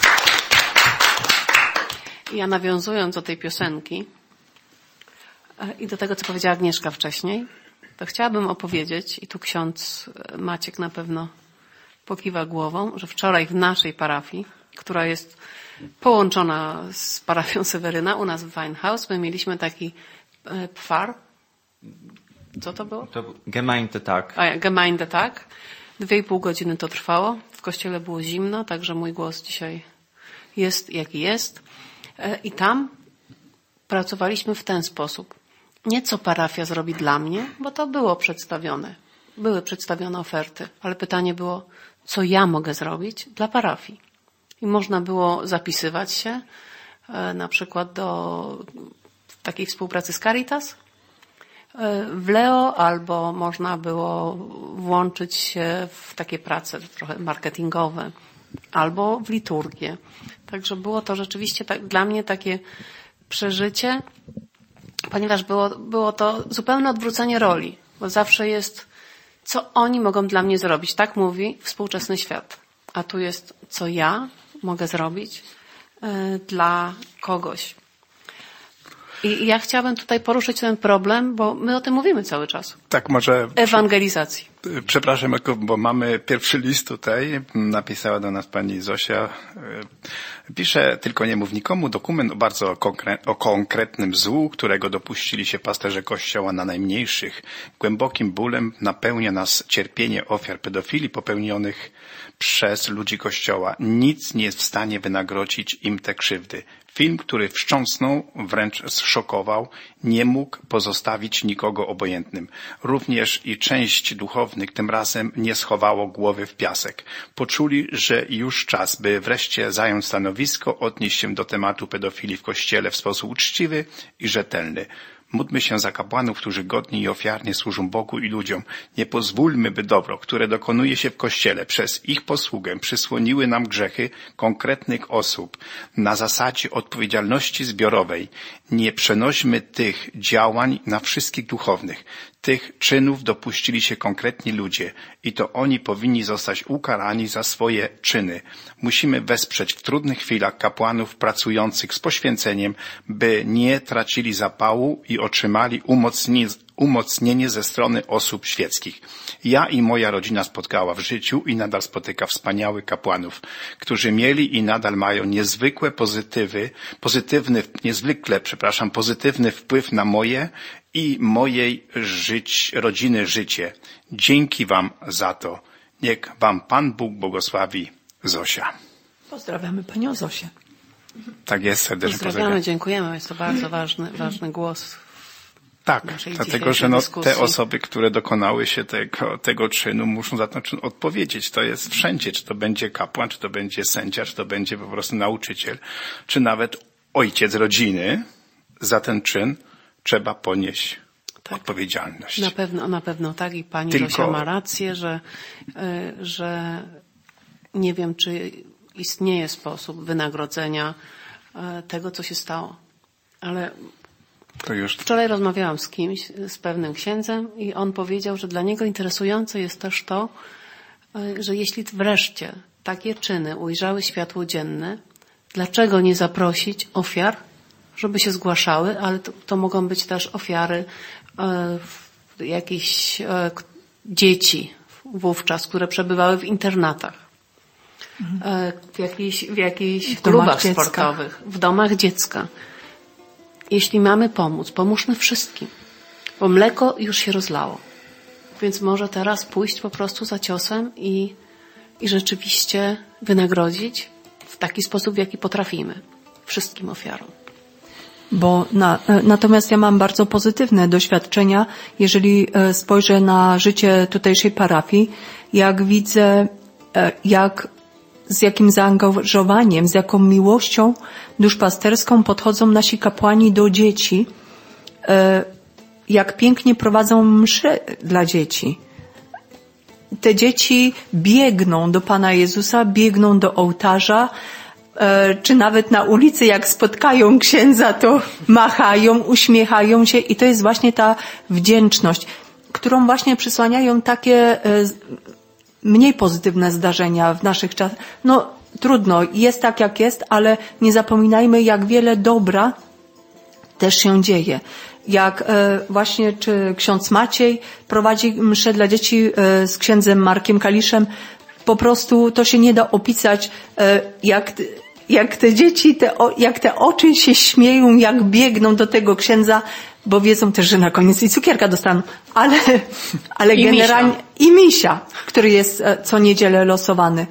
Ja nawiązując do tej piosenki i do tego, co powiedziała Agnieszka wcześniej, to chciałabym opowiedzieć, i tu ksiądz Maciek na pewno pokiwa głową, że wczoraj w naszej parafii, która jest połączona z parafią Seweryna, u nas w Weinhaus, my mieliśmy taki pfar. Co to było? To Gemeindetag. A, Gemeindetag. Dwie i pół godziny to trwało. W kościele było zimno, także mój głos dzisiaj jest jaki jest. I tam pracowaliśmy w ten sposób. Nie co parafia zrobi dla mnie, bo to było przedstawione. Były przedstawione oferty, ale pytanie było, co ja mogę zrobić dla parafii. I można było zapisywać się na przykład do takiej współpracy z Caritas w Leo, albo można było włączyć się w takie prace trochę marketingowe, albo w liturgię. Także było to rzeczywiście tak, dla mnie takie przeżycie, ponieważ było, było to zupełne odwrócenie roli, bo zawsze jest, co oni mogą dla mnie zrobić. Tak mówi współczesny świat. A tu jest, co ja mogę zrobić y, dla kogoś. I ja chciałabym tutaj poruszyć ten problem, bo my o tym mówimy cały czas. Tak, może... Ewangelizacji. Przepraszam, bo mamy pierwszy list tutaj. Napisała do nas pani Zosia. Pisze, tylko nie mów nikomu, dokument o bardzo konkre- o konkretnym złu, którego dopuścili się pasterze Kościoła na najmniejszych. Głębokim bólem napełnia nas cierpienie ofiar pedofilii popełnionych przez ludzi Kościoła. Nic nie jest w stanie wynagrodzić im te krzywdy. Film, który wstrząsnął, wręcz zszokował, nie mógł pozostawić nikogo obojętnym. Również i część duchownych tym razem nie schowało głowy w piasek. Poczuli, że już czas, by wreszcie zająć stanowisko, odnieść się do tematu pedofilii w Kościele w sposób uczciwy i rzetelny. Módlmy się za kapłanów, którzy godnie i ofiarnie służą Bogu i ludziom. Nie pozwólmy, by dobro, które dokonuje się w Kościele przez ich posługę, przysłoniły nam grzechy konkretnych osób na zasadzie odpowiedzialności zbiorowej. Nie przenośmy tych działań na wszystkich duchownych. Tych czynów dopuścili się konkretni ludzie i to oni powinni zostać ukarani za swoje czyny. Musimy wesprzeć w trudnych chwilach kapłanów pracujących z poświęceniem, by nie tracili zapału i otrzymali umocnienie, umocnienie ze strony osób świeckich. Ja i moja rodzina spotkała w życiu i nadal spotyka wspaniałych kapłanów, którzy mieli i nadal mają niezwykłe pozytywy, pozytywny, niezwykle, przepraszam, pozytywny wpływ na moje i mojej żyć, rodziny życie. Dzięki wam za to. Niech wam Pan Bóg błogosławi. Zosia. Pozdrawiamy Panią Zosię. Tak jest, serdecznie Pozdrawiamy, pozdrawiam. dziękujemy. Jest to bardzo ważny, ważny głos. Tak, naszej dlatego, dzisiejszej że no, dyskusji. te osoby, które dokonały się tego, tego czynu, muszą za ten czyn odpowiedzieć. To jest wszędzie, czy to będzie kapłan, czy to będzie sędzia, czy to będzie po prostu nauczyciel, czy nawet ojciec rodziny. Za ten czyn trzeba ponieść Tak. odpowiedzialność. Na pewno, na pewno tak i pani Tylko- Zosia ma rację, że, y, że nie wiem, czy istnieje sposób wynagrodzenia y, tego, co się stało. Ale To już wczoraj rozmawiałam z kimś, z pewnym księdzem i on powiedział, że dla niego interesujące jest też to, y, że jeśli wreszcie takie czyny ujrzały światło dzienne, dlaczego nie zaprosić ofiar, żeby się zgłaszały, ale to, to mogą być też ofiary e, jakichś e, k- dzieci wówczas, które przebywały w internatach, e, w jakichś, w jakichś W domach klubach dziecka. sportowych, w domach dziecka. Jeśli mamy pomóc, pomóżmy wszystkim, bo mleko już się rozlało. Więc może teraz pójść po prostu za ciosem i, i rzeczywiście wynagrodzić w taki sposób, w jaki potrafimy wszystkim ofiarom. Bo na, e, natomiast ja mam bardzo pozytywne doświadczenia, jeżeli e, spojrzę na życie tutejszej parafii, jak widzę, e, jak z jakim zaangażowaniem, z jaką miłością duszpasterską podchodzą nasi kapłani do dzieci, e, jak pięknie prowadzą msze dla dzieci. Te dzieci biegną do Pana Jezusa, biegną do ołtarza, e, czy nawet na ulicy, jak spotkają księdza, to machają, uśmiechają się i to jest właśnie ta wdzięczność, którą właśnie przysłaniają takie e, mniej pozytywne zdarzenia w naszych czasach. No trudno, jest tak jak jest, ale nie zapominajmy, jak wiele dobra też się dzieje. Jak e, właśnie czy ksiądz Maciej prowadzi mszę dla dzieci e, z księdzem Markiem Kaliszem, po prostu to się nie da opisać, e, jak, jak te dzieci, te, o, jak te oczy się śmieją, jak biegną do tego księdza, bo wiedzą też, że na koniec i cukierka dostaną, ale, ale I generalnie misia. i misia, który jest e, co niedzielę losowany.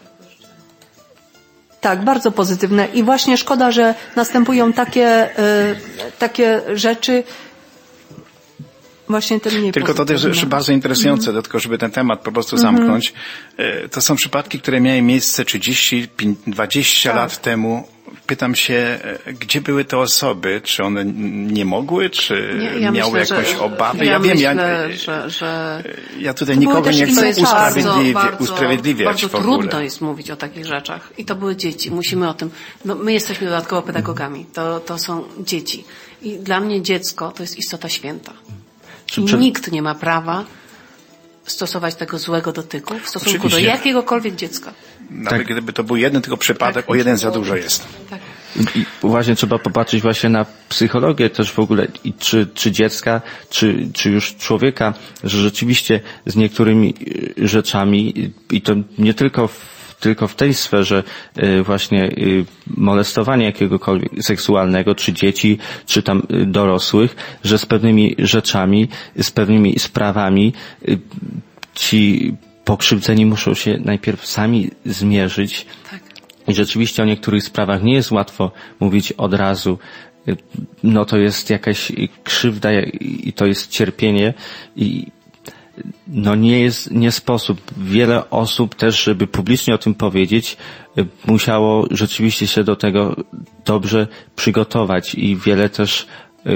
Tak, bardzo pozytywne i właśnie szkoda, że następują takie, y, takie rzeczy, właśnie te mniej Tylko to też pozytywne. jeszcze bardzo interesujące, mm. tylko żeby ten temat po prostu zamknąć. E, To są przypadki, które miały miejsce trzydzieści, dwadzieścia Tak. lat temu. Pytam się, e, gdzie były te osoby? Czy one n- nie mogły? Czy Nie, ja miały myślę, jakąś że, obawy? Ja, Ja, wiem, myślę, ja, że, że ja tutaj To były nikogo też nie inne chcę czasy. usprawiedliwi- bardzo, usprawiedliwiać bardzo w ogóle. trudno jest mówić o takich rzeczach. I to były dzieci. Musimy o tym. No, my jesteśmy dodatkowo pedagogami. To, to są dzieci. I dla mnie dziecko to jest istota święta. Czy I przed- nikt nie ma prawa stosować tego złego dotyku w stosunku do Oczywiście. jakiegokolwiek dziecka. Nawet Tak. gdyby to był jeden tylko przypadek, o jeden za dużo jest. Tak. I i właśnie trzeba popatrzeć właśnie na psychologię też w ogóle, i czy, czy dziecka, czy, czy już człowieka, że rzeczywiście z niektórymi y, rzeczami, y, i to nie tylko w tylko w tej sferze y, właśnie y, molestowania jakiegokolwiek seksualnego, czy dzieci, czy tam y, dorosłych, że z pewnymi rzeczami, z pewnymi sprawami y, ci pokrzywdzeni muszą się najpierw sami zmierzyć. Tak. I rzeczywiście o niektórych sprawach nie jest łatwo mówić od razu. No to jest jakaś krzywda i to jest cierpienie i no nie jest, nie sposób. Wiele osób też, żeby publicznie o tym powiedzieć, musiało rzeczywiście się do tego dobrze przygotować i wiele też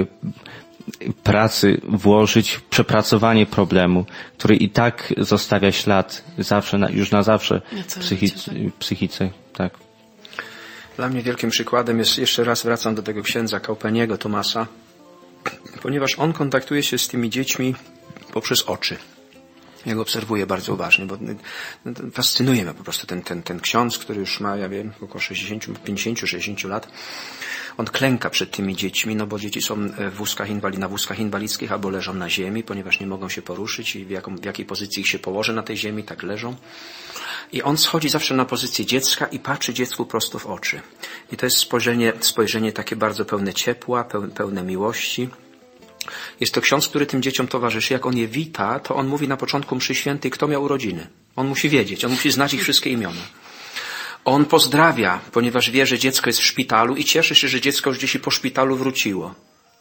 pracy włożyć w przepracowanie problemu, który i tak zostawia ślad zawsze, na, już na zawsze Na całe psychice, życie, psychice, tak. Dla mnie wielkim przykładem jest, jeszcze raz wracam do tego księdza Kaupeniego Tomasa, ponieważ on kontaktuje się z tymi dziećmi poprzez oczy. Ja go obserwuję bardzo uważnie, bo fascynuje mnie po prostu ten, ten, ten ksiądz, który już ma, ja wiem, około sześćdziesiąt, pięćdziesiąt, sześćdziesiąt lat. On klęka przed tymi dziećmi, no bo dzieci są w wózkach inwali- na wózkach inwalidzkich albo leżą na ziemi, ponieważ nie mogą się poruszyć i w, jaką, w jakiej pozycji ich się położy na tej ziemi, tak leżą. I on schodzi zawsze na pozycję dziecka i patrzy dziecku prosto w oczy. I to jest spojrzenie, spojrzenie takie bardzo pełne ciepła, pełne miłości. Jest to ksiądz, który tym dzieciom towarzyszy. Jak on je wita, to on mówi na początku mszy świętej, kto miał urodziny. On musi wiedzieć, on musi znać ich wszystkie imiona. On pozdrawia, ponieważ wie, że dziecko jest w szpitalu i cieszy się, że dziecko już gdzieś po szpitalu wróciło.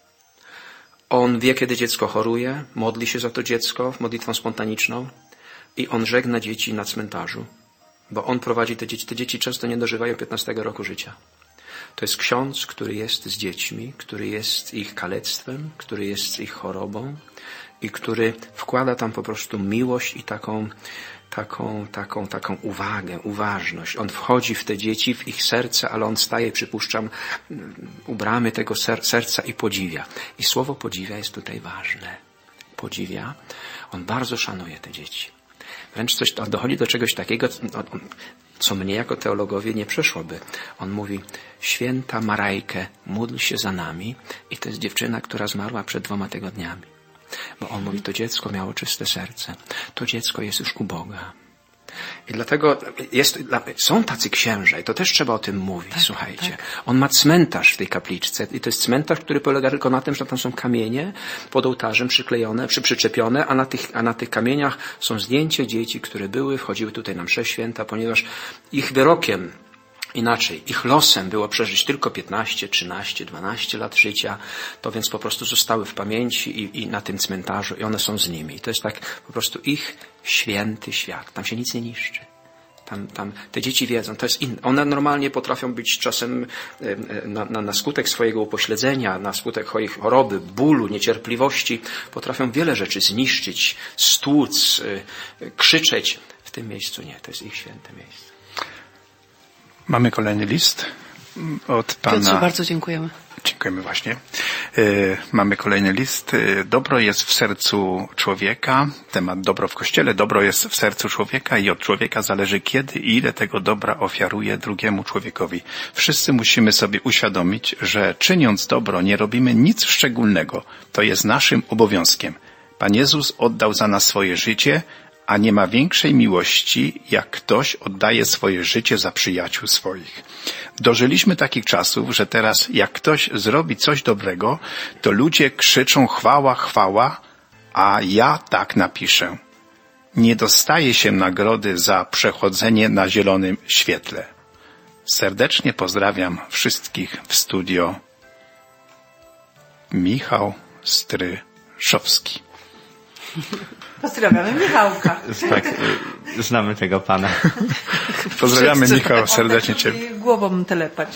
On wie, kiedy dziecko choruje, modli się za to dziecko modlitwą spontaniczną i on żegna dzieci na cmentarzu, bo on prowadzi te dzieci. Te dzieci często nie dożywają piętnastego roku życia. To jest ksiądz, który jest z dziećmi, który jest ich kalectwem, który jest ich chorobą i który wkłada tam po prostu miłość i taką, taką, taką, taką uwagę, uważność. On wchodzi w te dzieci, w ich serce, ale on staje, przypuszczam, u bramy tego ser- serca i podziwia. I słowo podziwia jest tutaj ważne. Podziwia. On bardzo szanuje te dzieci. Wręcz coś, dochodzi do czegoś takiego, co mnie jako teologowi nie przeszłoby. On mówi, święta Marajkę, módl się za nami. I to jest dziewczyna, która zmarła przed dwoma tygodniami. Bo on mówi, to dziecko miało czyste serce. To dziecko jest już u Boga. I dlatego jest, są tacy księża i to też trzeba o tym mówić, tak, słuchajcie. Tak. On ma cmentarz w tej kapliczce i to jest cmentarz, który polega tylko na tym, że tam są kamienie pod ołtarzem przyklejone, przy, przyczepione, a na tych, a na tych kamieniach są zdjęcia dzieci, które były, wchodziły tutaj na mszę święta, ponieważ ich wyrokiem, inaczej, ich losem było przeżyć tylko piętnaście, trzynaście, dwanaście lat życia, to więc po prostu zostały w pamięci i, i na tym cmentarzu i one są z nimi. I to jest tak po prostu ich święty świat. Tam się nic nie niszczy. Tam, tam te dzieci wiedzą, to jest inne. One normalnie potrafią być czasem na, na, na skutek swojego upośledzenia, na skutek ich choroby, bólu, niecierpliwości, potrafią wiele rzeczy zniszczyć, stłuc, krzyczeć. W tym miejscu nie, to jest ich święte miejsce. Mamy kolejny list od pana. Piotrze, bardzo dziękujemy. Dziękujemy właśnie. Yy, mamy kolejny list. Yy, dobro jest w sercu człowieka. Temat dobro w Kościele. Dobro jest w sercu człowieka i od człowieka zależy kiedy i ile tego dobra ofiaruje drugiemu człowiekowi. Wszyscy musimy sobie uświadomić, że czyniąc dobro nie robimy nic szczególnego. To jest naszym obowiązkiem. Pan Jezus oddał za nas swoje życie, a nie ma większej miłości, jak ktoś oddaje swoje życie za przyjaciół swoich. Dożyliśmy takich czasów, że teraz jak ktoś zrobi coś dobrego, to ludzie krzyczą chwała, chwała, a ja tak napiszę. Nie dostaje się nagrody za przechodzenie na zielonym świetle. Serdecznie pozdrawiam wszystkich w studio. Michał Stryszowski. Pozdrawiamy Michałka. Tak, znamy tego pana. Pozdrawiamy Michał, serdecznie Cię. Głową telepać.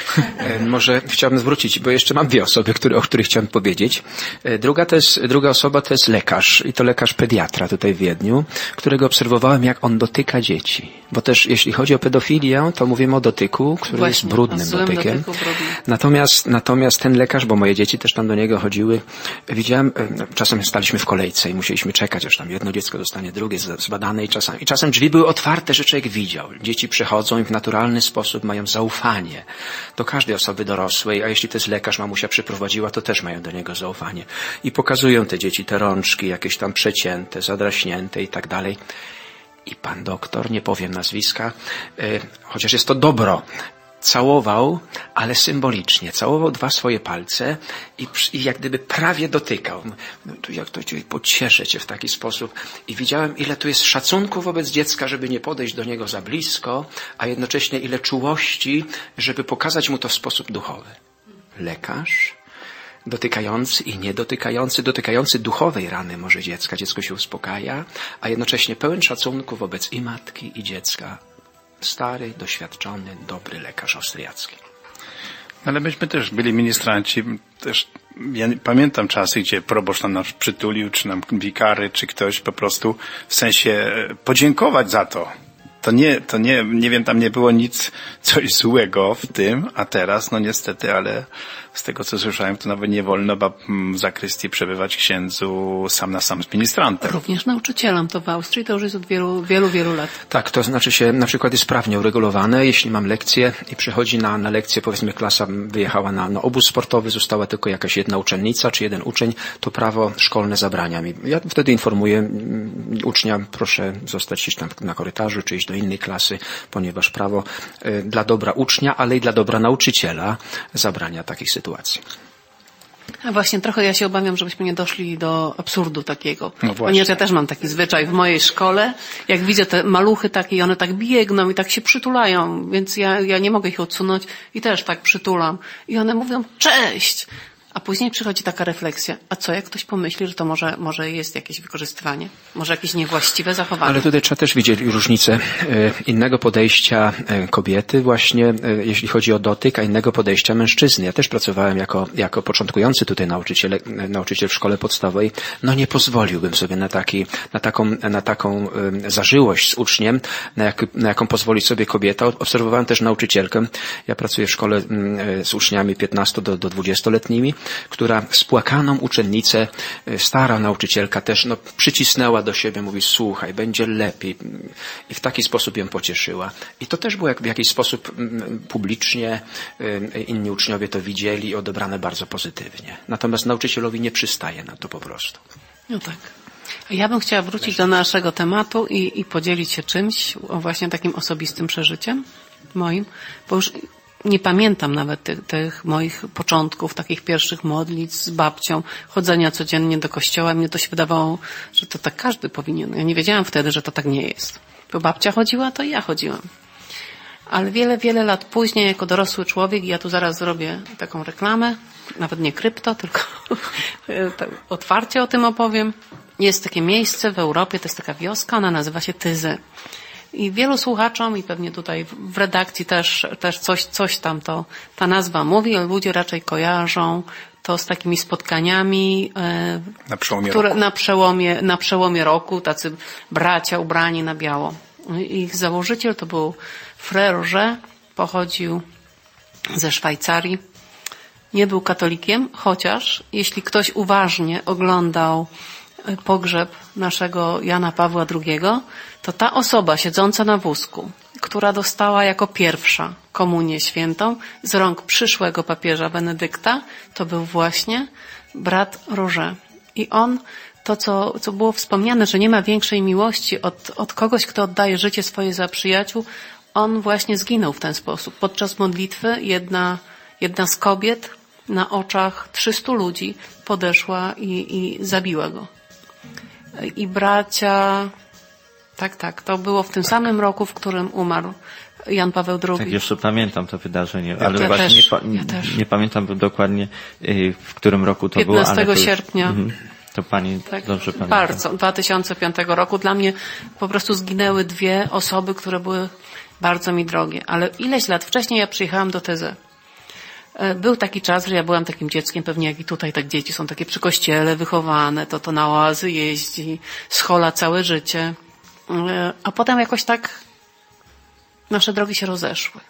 Może chciałbym zwrócić, bo jeszcze mam dwie osoby, które, o których chciałem powiedzieć. Druga, to jest, druga osoba to jest lekarz i to lekarz pediatra tutaj w Wiedniu, którego obserwowałem, jak on dotyka dzieci. Bo też jeśli chodzi o pedofilię, to mówimy o dotyku, który Właśnie, jest brudnym dotykiem. dotyku, Natomiast, natomiast ten lekarz, bo moje dzieci też tam do niego chodziły, widziałem, czasem staliśmy w kolejce i musieliśmy czekać, aż tam jedno dziecko dostanie drugie zbadane i czasem, i czasem drzwi były otwarte, że człowiek widział. Dzieci przychodzą i w naturalny sposób mają zaufanie do każdej osoby dorosłej, a jeśli to jest lekarz, mamusia przyprowadziła, to też mają do niego zaufanie. I pokazują te dzieci, te rączki, jakieś tam przecięte, zadraśnięte i tak dalej. I pan doktor, nie powiem nazwiska, yy, chociaż jest to dobro, całował, ale symbolicznie. Całował dwa swoje palce i, i jak gdyby prawie dotykał. No, to jak to cię pocieszę cię w taki sposób. I widziałem, ile tu jest szacunku wobec dziecka, żeby nie podejść do niego za blisko, a jednocześnie ile czułości, żeby pokazać mu to w sposób duchowy. Lekarz, dotykający i niedotykający, dotykający duchowej rany może dziecka. Dziecko się uspokaja, a jednocześnie pełen szacunku wobec i matki, i dziecka. Stary, doświadczony, dobry lekarz austriacki. Ale myśmy też byli ministranci, też ja pamiętam czasy, gdzie proboszcz nam nas przytulił, czy nam wikary, czy ktoś po prostu w sensie podziękować za to. To nie, to nie, nie wiem, tam nie było nic, coś złego w tym, a teraz, no niestety, ale z tego co słyszałem, to nawet nie wolno w zakrystii przebywać księdzu sam na sam z ministrantem. Również nauczycielom to w Austrii, to już jest od wielu, wielu, wielu lat. Tak, to znaczy się, na przykład jest prawnie uregulowane, jeśli mam lekcję i przychodzi na, na lekcję, powiedzmy klasa wyjechała na, na obóz sportowy, została tylko jakaś jedna uczennica, czy jeden uczeń, to prawo szkolne zabrania mi. Ja wtedy informuję ucznia, proszę zostać gdzieś tam na korytarzu, czy iść do innej klasy, ponieważ prawo y, dla dobra ucznia, ale i dla dobra nauczyciela zabrania takich sytuacji. A właśnie trochę ja się obawiam, żebyśmy nie doszli do absurdu takiego. No właśnie. Ponieważ ja też mam taki zwyczaj w mojej szkole. Jak widzę te maluchy takie i one tak biegną i tak się przytulają, więc ja, ja nie mogę ich odsunąć i też tak przytulam. I one mówią cześć! A później przychodzi taka refleksja. A co jak ktoś pomyśli, że to może, może jest jakieś wykorzystywanie? Może jakieś niewłaściwe zachowanie? Ale tutaj trzeba też widzieć różnicę e, innego podejścia e, kobiety właśnie, e, jeśli chodzi o dotyk, a innego podejścia mężczyzny. Ja też pracowałem jako, jako początkujący tutaj nauczyciel, e, nauczyciel w szkole podstawowej. No nie pozwoliłbym sobie na taki, na taką, na taką e, zażyłość z uczniem, na, jak, na jaką pozwoli sobie kobieta. Obserwowałem też nauczycielkę. Ja pracuję w szkole e, z uczniami piętnasto do dwudziestoletnimi, która spłakaną uczennicę, stara nauczycielka też, no, przycisnęła do siebie, mówi, słuchaj, będzie lepiej. I w taki sposób ją pocieszyła. I to też było jak, w jakiś sposób publicznie, inni uczniowie to widzieli i odebrane bardzo pozytywnie. Natomiast nauczycielowi nie przystaje na to po prostu. No tak. Ja bym chciała wrócić do naszego tematu i, i podzielić się czymś, o właśnie takim osobistym przeżyciem moim, bo już nie pamiętam nawet tych, tych moich początków, takich pierwszych modlitw z babcią, chodzenia codziennie do kościoła. Mnie to się wydawało, że to tak każdy powinien. Ja nie wiedziałam wtedy, że to tak nie jest. Bo babcia chodziła, to i ja chodziłam. Ale wiele, wiele lat później, jako dorosły człowiek, ja tu zaraz zrobię taką reklamę, nawet nie krypto, tylko otwarcie o tym opowiem. Jest takie miejsce w Europie, to jest taka wioska, ona nazywa się Tyzy. I wielu słuchaczom i pewnie tutaj w redakcji też, też coś, coś tam to ta nazwa mówi, ale ludzie raczej kojarzą to z takimi spotkaniami, na przełomie które roku. na przełomie, na przełomie roku, tacy bracia ubrani na biało. Ich założyciel to był Frère Roger, pochodził ze Szwajcarii. Nie był katolikiem, chociaż jeśli ktoś uważnie oglądał pogrzeb naszego Jana Pawła drugiego, to ta osoba siedząca na wózku, która dostała jako pierwsza komunię świętą z rąk przyszłego papieża Benedykta, to był właśnie brat Roger. I on, to co, co było wspomniane, że nie ma większej miłości od, od kogoś, kto oddaje życie swoje za przyjaciół, on właśnie zginął w ten sposób. Podczas modlitwy jedna, jedna z kobiet na oczach trzystu ludzi podeszła i, i zabiła go. I bracia, tak, tak, to było w tym samym roku, w którym umarł Jan Paweł drugi. Tak, jeszcze pamiętam to wydarzenie, Ja ale też, właśnie nie, pa, ja też. nie pamiętam dokładnie, w którym roku to było. piętnastego ale to sierpnia. Już, mm, to pani Tak, dobrze pamięta. bardzo, dwa tysiące piątego roku. Dla mnie po prostu zginęły dwie osoby, które były bardzo mi drogie. Ale ileś lat wcześniej ja przyjechałam do Tyzy. Był taki czas, że ja byłam takim dzieckiem, pewnie jak i tutaj tak dzieci są takie przy kościele wychowane, to to na oazy jeździ, schola całe życie. A potem jakoś tak nasze drogi się rozeszły.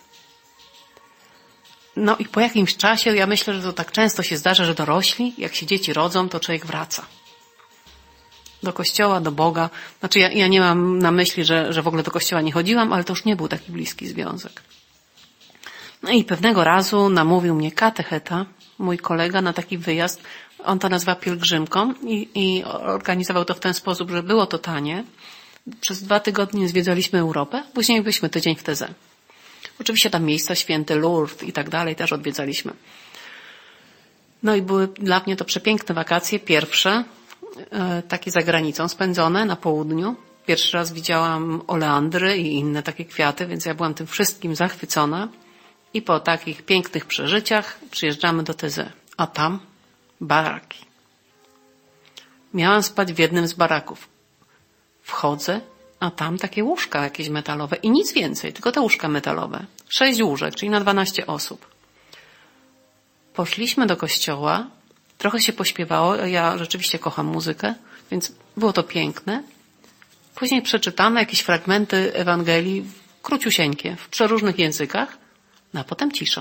No i po jakimś czasie, ja myślę, że to tak często się zdarza, że dorośli, jak się dzieci rodzą, to człowiek wraca. Do kościoła, do Boga. Znaczy ja, ja nie mam na myśli, że, że w ogóle do kościoła nie chodziłam, ale to już nie był taki bliski związek. No i pewnego razu namówił mnie katecheta, mój kolega, na taki wyjazd. On to nazywa pielgrzymką i, i organizował to w ten sposób, że było to tanie. Przez dwa tygodnie zwiedzaliśmy Europę, później byliśmy tydzień w Tyzy. Oczywiście tam miejsca święte, Lourdes i tak dalej też odwiedzaliśmy. No i były dla mnie to przepiękne wakacje, pierwsze, e, takie za granicą spędzone na południu. Pierwszy raz widziałam oleandry i inne takie kwiaty, więc ja byłam tym wszystkim zachwycona. I po takich pięknych przeżyciach przyjeżdżamy do Tyzy. A tam baraki. Miałam spać w jednym z baraków. Wchodzę, a tam takie łóżka jakieś metalowe i nic więcej, tylko te łóżka metalowe. Sześć łóżek, czyli na dwanaście osób. Poszliśmy do kościoła, trochę się pośpiewało, ja rzeczywiście kocham muzykę, więc było to piękne. Później przeczytane jakieś fragmenty Ewangelii, króciusieńkie, w przeróżnych językach, no a potem cisza.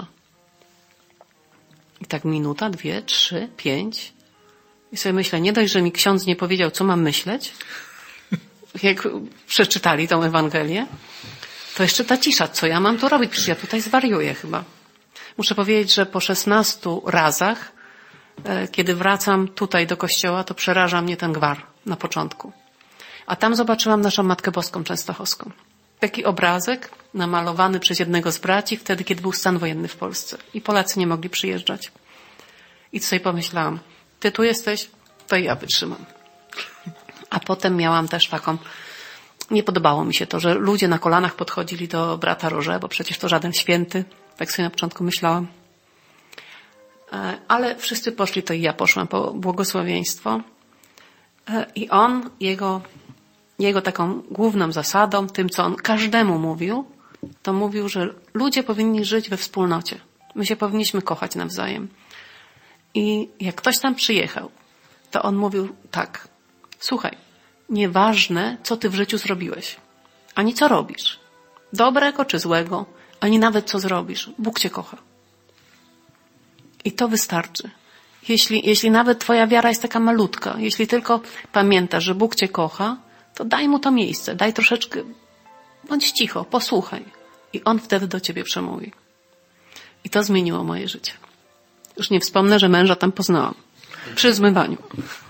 I tak minuta, dwie, trzy, pięć. I sobie myślę, nie dość, że mi ksiądz nie powiedział, co mam myśleć, jak przeczytali tą Ewangelię, to jeszcze ta cisza, co ja mam tu robić? Przecież ja tutaj zwariuję chyba. Muszę powiedzieć, że po szesnastu razach, kiedy wracam tutaj do kościoła, to przeraża mnie ten gwar na początku. A tam zobaczyłam naszą Matkę Boską Częstochowską. Taki obrazek namalowany przez jednego z braci wtedy, kiedy był stan wojenny w Polsce i Polacy nie mogli przyjeżdżać. I I sobie pomyślałam, ty tu jesteś, to i ja wytrzymam. A potem miałam też taką, nie podobało mi się to, że ludzie na kolanach podchodzili do brata Roże, bo przecież to żaden święty. Tak sobie na początku myślałam. Ale wszyscy poszli, to i ja poszłam po błogosławieństwo. I on, jego, jego taką główną zasadą, tym co on każdemu mówił, to mówił, że ludzie powinni żyć we wspólnocie. My się powinniśmy kochać nawzajem. I jak ktoś tam przyjechał, to on mówił tak, słuchaj, nieważne co ty w życiu zrobiłeś, ani co robisz, dobrego czy złego, ani nawet co zrobisz, Bóg cię kocha. I to wystarczy. Jeśli, jeśli nawet twoja wiara jest taka malutka, jeśli tylko pamiętasz, że Bóg cię kocha, to daj mu to miejsce, daj troszeczkę, bądź cicho, posłuchaj. I on wtedy do ciebie przemówi. I to zmieniło moje życie. Już nie wspomnę, że męża tam poznałam. Przy zmywaniu.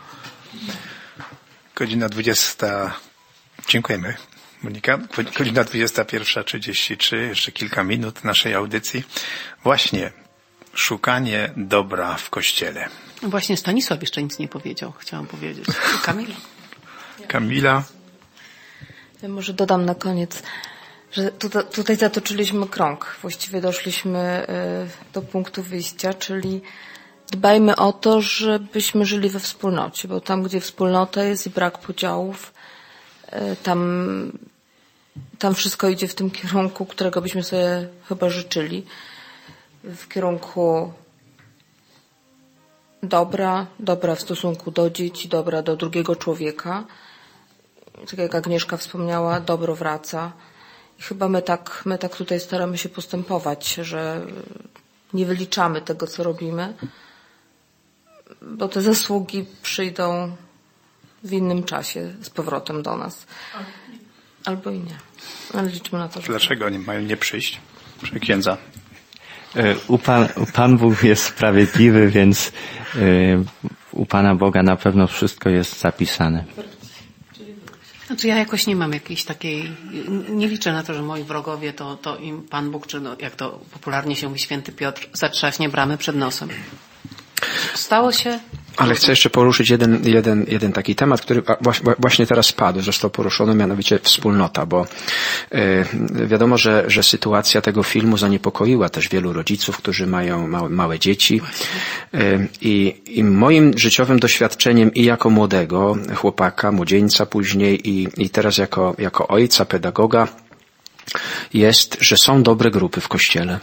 Godzina dwudziesta. Dziękujemy, Monika. Godzina dwudziesta pierwsza trzydzieści trzy. Jeszcze kilka minut naszej audycji. Właśnie szukanie dobra w Kościele. Właśnie Stanisław jeszcze nic nie powiedział. Chciałam powiedzieć. Kamila. Kamila. Ja może dodam na koniec, że tutaj, tutaj zatoczyliśmy krąg. Właściwie doszliśmy do punktu wyjścia, czyli dbajmy o to, żebyśmy żyli we wspólnocie, bo tam, gdzie wspólnota jest i brak podziałów, tam, tam wszystko idzie w tym kierunku, którego byśmy sobie chyba życzyli. W kierunku dobra, dobra w stosunku do dzieci, dobra do drugiego człowieka. Tak jak Agnieszka wspomniała, dobro wraca. I chyba my tak, my tak tutaj staramy się postępować, że nie wyliczamy tego, co robimy, bo te zasługi przyjdą w innym czasie z powrotem do nas. Albo i nie. Ale liczmy na to, że... Dlaczego oni mają nie przyjść? Proszę księdza. U Pan, u Pan Bóg jest sprawiedliwy, więc u Pana Boga na pewno wszystko jest zapisane. Znaczy ja jakoś nie mam jakiejś takiej, nie liczę na to, że moi wrogowie to, to im Pan Bóg, czy no, jak to popularnie się mówi święty Piotr, zatrzaśnie bramy przed nosem. Stało się. Ale chcę jeszcze poruszyć jeden, jeden, jeden taki temat, który właśnie teraz padł, został poruszony, mianowicie wspólnota, bo y, wiadomo, że, że sytuacja tego filmu zaniepokoiła też wielu rodziców, którzy mają małe, małe dzieci. Y, i, I moim życiowym doświadczeniem i jako młodego chłopaka, młodzieńca później i, i teraz jako, jako ojca, pedagoga jest, że są dobre grupy w Kościele.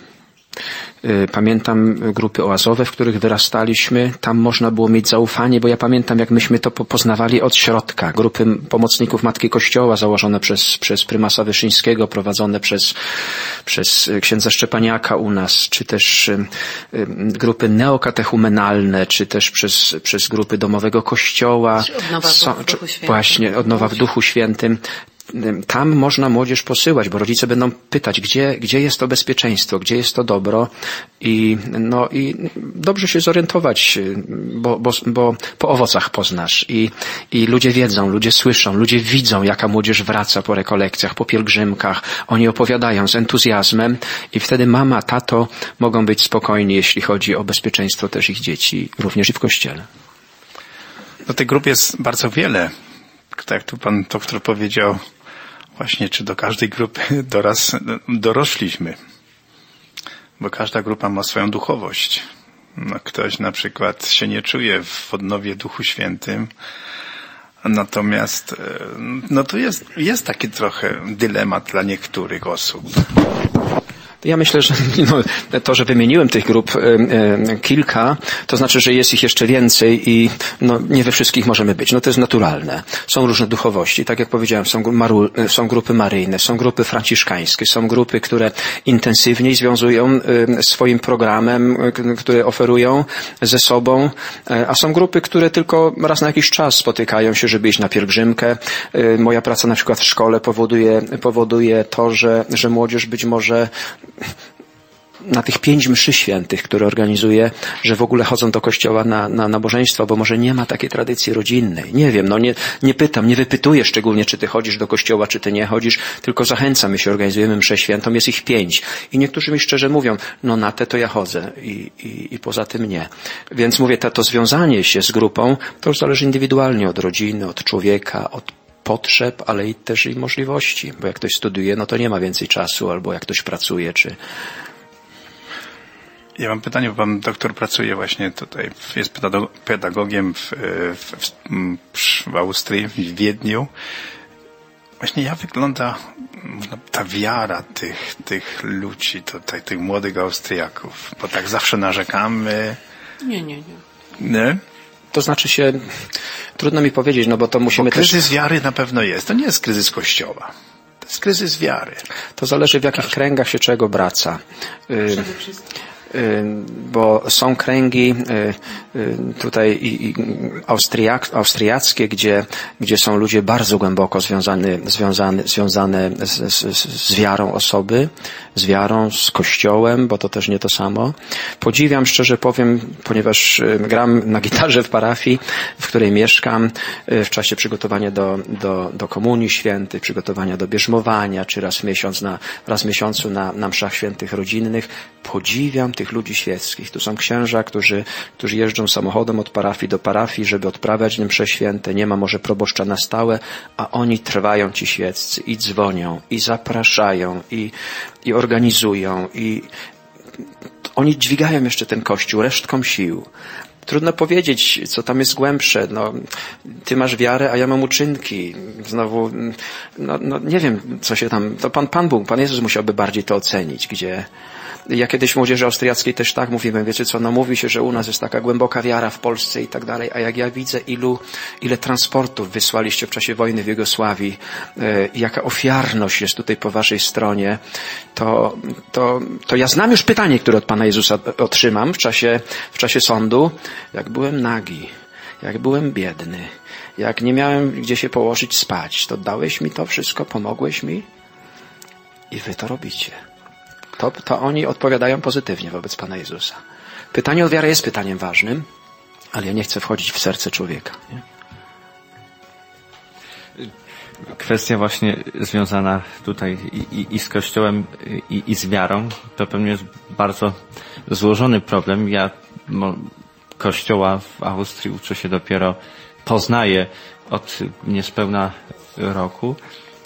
Pamiętam grupy oazowe, w których wyrastaliśmy. Tam można było mieć zaufanie, bo ja pamiętam, jak myśmy to poznawali od środka. Grupy pomocników Matki Kościoła założone przez, przez prymasa Wyszyńskiego, prowadzone przez, przez księdza Szczepaniaka u nas, czy też grupy neokatechumenalne, czy też przez, przez grupy domowego kościoła. Odnowa w Duchu Świętym. Właśnie, odnowa w Duchu Świętym. Tam można młodzież posyłać, bo rodzice będą pytać, gdzie, gdzie jest to bezpieczeństwo, gdzie jest to dobro i, no, i dobrze się zorientować, bo, bo, bo po owocach poznasz i, i ludzie wiedzą, ludzie słyszą, ludzie widzą, jaka młodzież wraca po rekolekcjach, po pielgrzymkach. Oni opowiadają z entuzjazmem i wtedy mama, tato mogą być spokojni, jeśli chodzi o bezpieczeństwo też ich dzieci, również i w Kościele. No tych grup jest bardzo wiele. Tak jak tu pan doktor powiedział, właśnie czy do każdej grupy doraz, dorośliśmy. Bo każda grupa ma swoją duchowość. No, ktoś na przykład się nie czuje w odnowie Duchu Świętym. Natomiast no to jest, jest taki trochę dylemat dla niektórych osób. Ja myślę, że no, to, że wymieniłem tych grup e, e, kilka, to znaczy, że jest ich jeszcze więcej i no, nie we wszystkich możemy być. No to jest naturalne. Są różne duchowości. Tak jak powiedziałem, są, maru, są grupy maryjne, są grupy franciszkańskie, są grupy, które intensywniej związują e, swoim programem, e, które oferują ze sobą, e, a są grupy, które tylko raz na jakiś czas spotykają się, żeby iść na pielgrzymkę. E, moja praca na przykład w szkole powoduje, powoduje to, że, że młodzież być może na tych pięć mszy świętych, które organizuje, że w ogóle chodzą do kościoła na, na nabożeństwo, bo może nie ma takiej tradycji rodzinnej. Nie wiem, no nie, nie pytam, nie wypytuję szczególnie, czy ty chodzisz do kościoła, czy ty nie chodzisz, tylko zachęcam, my się organizujemy mszę świętą, jest ich pięć. I niektórzy mi szczerze mówią, no na te to ja chodzę i, i, i poza tym nie. Więc mówię, to, to związanie się z grupą, to już zależy indywidualnie od rodziny, od człowieka, od potrzeb, ale i też i możliwości, bo jak ktoś studiuje, no to nie ma więcej czasu, albo jak ktoś pracuje, czy... Ja mam pytanie, bo pan doktor pracuje właśnie tutaj, jest pedagogiem w, w, w, w Austrii, w Wiedniu. Właśnie jak wygląda ta wiara tych, tych ludzi, tutaj, tych młodych Austriaków? Bo tak zawsze narzekamy. Nie, nie, nie. Nie? To znaczy się, trudno mi powiedzieć, no bo to musimy bo kryzys też... wiary na pewno jest. To nie jest kryzys Kościoła. To jest kryzys wiary. To zależy, w jakich kręgach się czego wraca. Przede wszystkim. Bo są kręgi tutaj austriak, austriackie, gdzie, gdzie są ludzie bardzo głęboko związane, związane, związane z, z, z wiarą osoby, z wiarą, z Kościołem, bo to też nie to samo. Podziwiam, szczerze powiem, ponieważ gram na gitarze w parafii, w której mieszkam, w czasie przygotowania do, do, do Komunii Świętej, przygotowania do bierzmowania, czy raz w miesiąc na, raz w miesiącu na, na mszach świętych rodzinnych. Podziwiam tych ludzi świeckich. Tu są księża, którzy, którzy jeżdżą samochodem od parafii do parafii, żeby odprawiać msze święte. Nie ma może proboszcza na stałe, a oni trwają, ci świeccy, i dzwonią, i zapraszają, i, i organizują, i oni dźwigają jeszcze ten Kościół resztką sił. Trudno powiedzieć, co tam jest głębsze. No, ty masz wiarę, a ja mam uczynki. Znowu, no, no nie wiem, co się tam... To Pan, Pan Bóg, Pan Jezus musiałby bardziej to ocenić, gdzie... Ja kiedyś młodzieży austriackiej też tak mówiłem, wiecie co, no mówi się, że u nas jest taka głęboka wiara w Polsce i tak dalej, a jak ja widzę, ilu, ile transportów wysłaliście w czasie wojny w Jugosławii, yy, jaka ofiarność jest tutaj po waszej stronie, to, to, to ja znam już pytanie, które od Pana Jezusa otrzymam w czasie, w czasie sądu, jak byłem nagi, jak byłem biedny, jak nie miałem gdzie się położyć spać, to dałeś mi to wszystko, pomogłeś mi i wy to robicie. To, to oni odpowiadają pozytywnie wobec Pana Jezusa. Pytanie o wiarę jest pytaniem ważnym, ale ja nie chcę wchodzić w serce człowieka. Nie? Kwestia właśnie związana tutaj i, i, i z Kościołem, i, i z wiarą, to pewnie jest bardzo złożony problem. Ja mo, Kościoła w Austrii uczę się dopiero, poznaję od niespełna roku.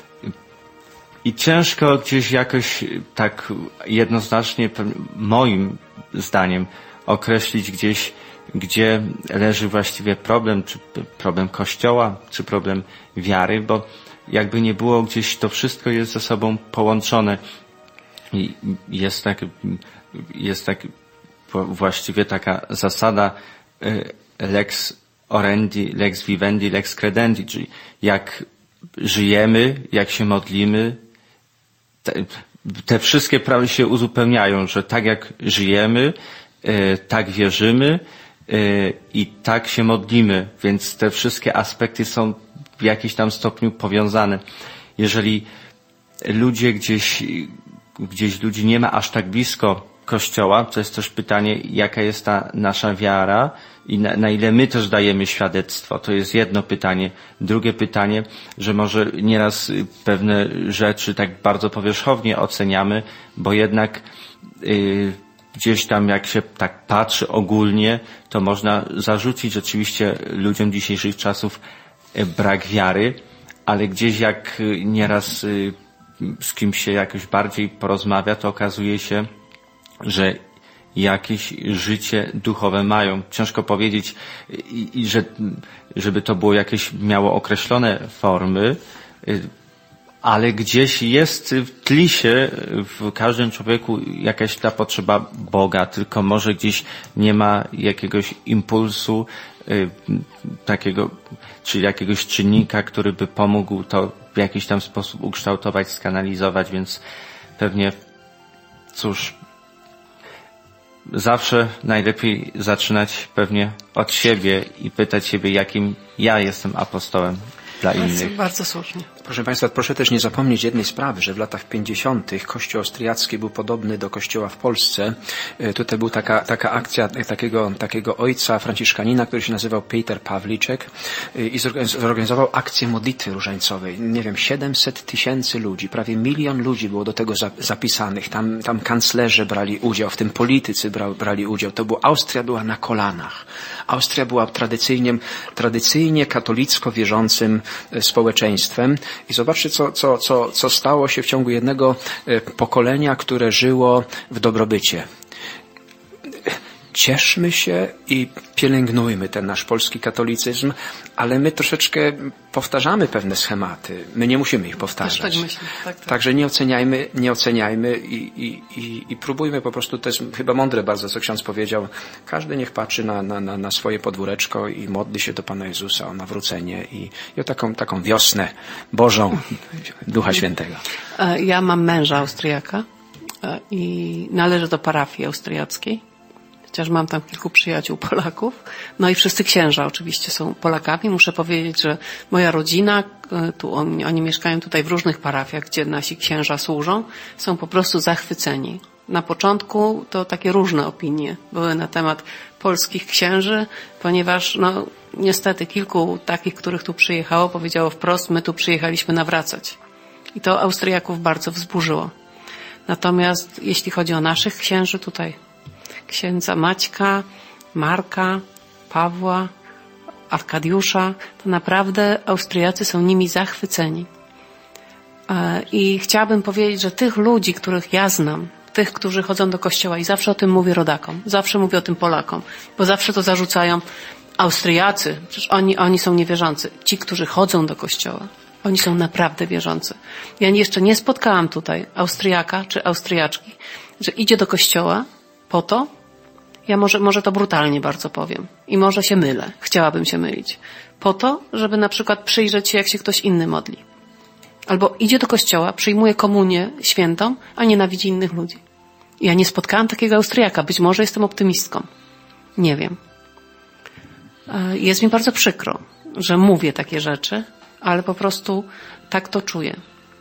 I ciężko gdzieś jakoś tak jednoznacznie, moim zdaniem, określić gdzieś, gdzie leży właściwie problem, czy problem Kościoła, czy problem wiary, bo jakby nie było, gdzieś to wszystko jest ze sobą połączone. I jest tak, jest tak właściwie taka zasada lex orendi, lex vivendi, lex credendi, czyli jak żyjemy, jak się modlimy, te, te wszystkie prawa się uzupełniają, że tak jak żyjemy, e, tak wierzymy e, i tak się modlimy, więc te wszystkie aspekty są w jakimś tam stopniu powiązane. Jeżeli ludzie gdzieś, gdzieś ludzi nie ma aż tak blisko Kościoła, to jest też pytanie, jaka jest ta nasza wiara i na, na ile my też dajemy świadectwo. To jest jedno pytanie. Drugie pytanie, że może nieraz pewne rzeczy tak bardzo powierzchownie oceniamy, bo jednak yy, gdzieś tam jak się tak patrzy ogólnie, to można zarzucić rzeczywiście ludziom dzisiejszych czasów brak wiary, ale gdzieś jak nieraz yy, z kimś się jakoś bardziej porozmawia, to okazuje się, że jakieś życie duchowe mają. Ciężko powiedzieć, i, i że, żeby to było jakieś, miało określone formy, ale gdzieś jest w tlisie w każdym człowieku jakaś ta potrzeba Boga, tylko może gdzieś nie ma jakiegoś impulsu y, takiego, czyli jakiegoś czynnika, który by pomógł to w jakiś tam sposób ukształtować, skanalizować, więc pewnie, cóż, zawsze najlepiej zaczynać pewnie od siebie i pytać siebie, jakim ja jestem apostołem dla innych. Bardzo, bardzo słusznie. Proszę Państwa, proszę też nie zapomnieć jednej sprawy, że w latach pięćdziesiątych kościół austriacki był podobny do kościoła w Polsce. Tutaj była taka, taka akcja takiego, takiego ojca franciszkanina, który się nazywał Peter Pawliczek i zorganizował akcję modlitwy różańcowej. Nie wiem, siedemset tysięcy ludzi, prawie milion ludzi było do tego zapisanych. Tam, tam kanclerze brali udział, w tym politycy bra, brali udział. To było, Austria była na kolanach. Austria była tradycyjnie, tradycyjnie katolicko wierzącym społeczeństwem. I zobaczcie, co, co, co, co stało się w ciągu jednego pokolenia, które żyło w dobrobycie. Cieszmy się i pielęgnujmy ten nasz polski katolicyzm, ale my troszeczkę powtarzamy pewne schematy. My nie musimy ich powtarzać. Też tak myślę. Tak, tak. Także nie oceniajmy, nie oceniajmy i, i, i, i próbujmy po prostu, to jest chyba mądre bardzo, co ksiądz powiedział. Każdy niech patrzy na, na, na, na swoje podwóreczko i modli się do Pana Jezusa o nawrócenie i, i o taką, taką wiosnę Bożą Ducha Świętego. Ja mam męża Austriaka i należę do parafii austriackiej. Chociaż mam tam kilku przyjaciół Polaków. No i wszyscy księża oczywiście są Polakami. Muszę powiedzieć, że moja rodzina, tu oni, oni mieszkają tutaj w różnych parafiach, gdzie nasi księża służą, są po prostu zachwyceni. Na początku to takie różne opinie były na temat polskich księży, ponieważ no niestety kilku takich, których tu przyjechało, powiedziało wprost, my tu przyjechaliśmy nawracać. I to Austriaków bardzo wzburzyło. Natomiast jeśli chodzi o naszych księży tutaj, księdza Maćka, Marka, Pawła, Arkadiusza, to naprawdę Austriacy są nimi zachwyceni. I chciałabym powiedzieć, że tych ludzi, których ja znam, tych, którzy chodzą do kościoła i zawsze o tym mówię rodakom, zawsze mówię o tym Polakom, bo zawsze to zarzucają Austriacy, przecież oni, oni są niewierzący. Ci, którzy chodzą do kościoła, oni są naprawdę wierzący. Ja jeszcze nie spotkałam tutaj Austriaka czy Austriaczki, że idzie do kościoła po to, ja może, może to brutalnie bardzo powiem i może się mylę, chciałabym się mylić, po to, żeby na przykład przyjrzeć się, jak się ktoś inny modli. Albo idzie do kościoła, przyjmuje komunię świętą, a nienawidzi innych ludzi. Ja nie spotkałam takiego Austriaka, być może jestem optymistką. Nie wiem. Jest mi bardzo przykro, że mówię takie rzeczy, ale po prostu tak to czuję.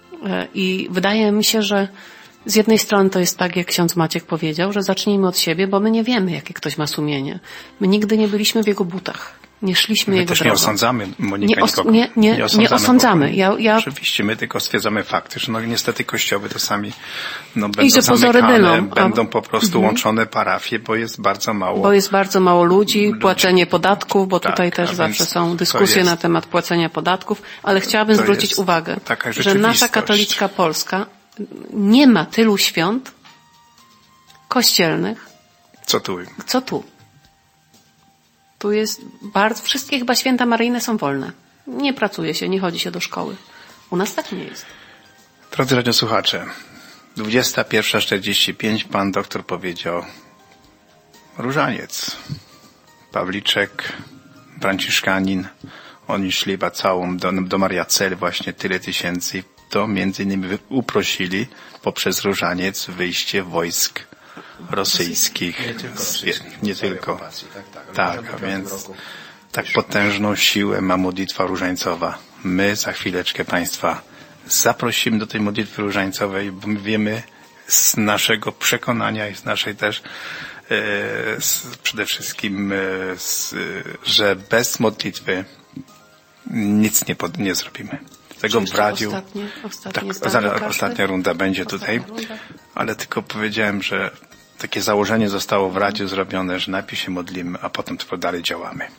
I wydaje mi się, że z jednej strony to jest tak, jak ksiądz Maciek powiedział, że zacznijmy od siebie, bo my nie wiemy, jakie ktoś ma sumienie. My nigdy nie byliśmy w jego butach. Nie szliśmy my jego też drogą. nie osądzamy, Monika, nie, os- nikogo. nie, nie, nie osądzamy. Nie osądzamy. Ja, ja... Oczywiście, my tylko stwierdzamy fakty, że no niestety kościoły czasami no, I będą że pozory zamykane, mylą. będą po prostu mhm. łączone parafie, bo jest bardzo mało. Bo jest bardzo mało ludzi, ludzi. płacenie podatków, bo tak, tutaj też zawsze są dyskusje jest, na temat płacenia podatków, ale chciałabym zwrócić uwagę, że nasza katolicka Polska nie ma tylu świąt kościelnych, co tu? Co tu? Tu jest bardzo, wszystkie chyba święta maryjne są wolne. Nie pracuje się, nie chodzi się do szkoły. U nas tak nie jest. Drodzy radiosłuchacze, dwudziesta pierwsza czterdzieści pięć pan doktor powiedział różaniec. Pawliczek, franciszkanin, oni szli chyba całą do, do Mariacel właśnie tyle tysięcy. To między innymi uprosili poprzez różaniec wyjście wojsk rosyjskich. Nie tylko. Z, nie tylko. Tak, tak, tak a więc tak potężną siłę ma modlitwa różańcowa. My za chwileczkę Państwa zaprosimy do tej modlitwy różańcowej, bo my wiemy z naszego przekonania i z naszej też e, z, przede wszystkim, e, z, że bez modlitwy nic nie, pod, nie zrobimy. Tego w radiu. Ostatnie, ostatnie tak, zaraz, ostatnia runda będzie ostatnia tutaj, runda. Ale tylko powiedziałem, że takie założenie zostało w radiu zrobione, że najpierw się modlimy, a potem tylko dalej działamy.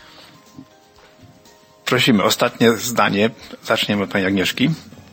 Prosimy, ostatnie zdanie. Zaczniemy od pani Agnieszki.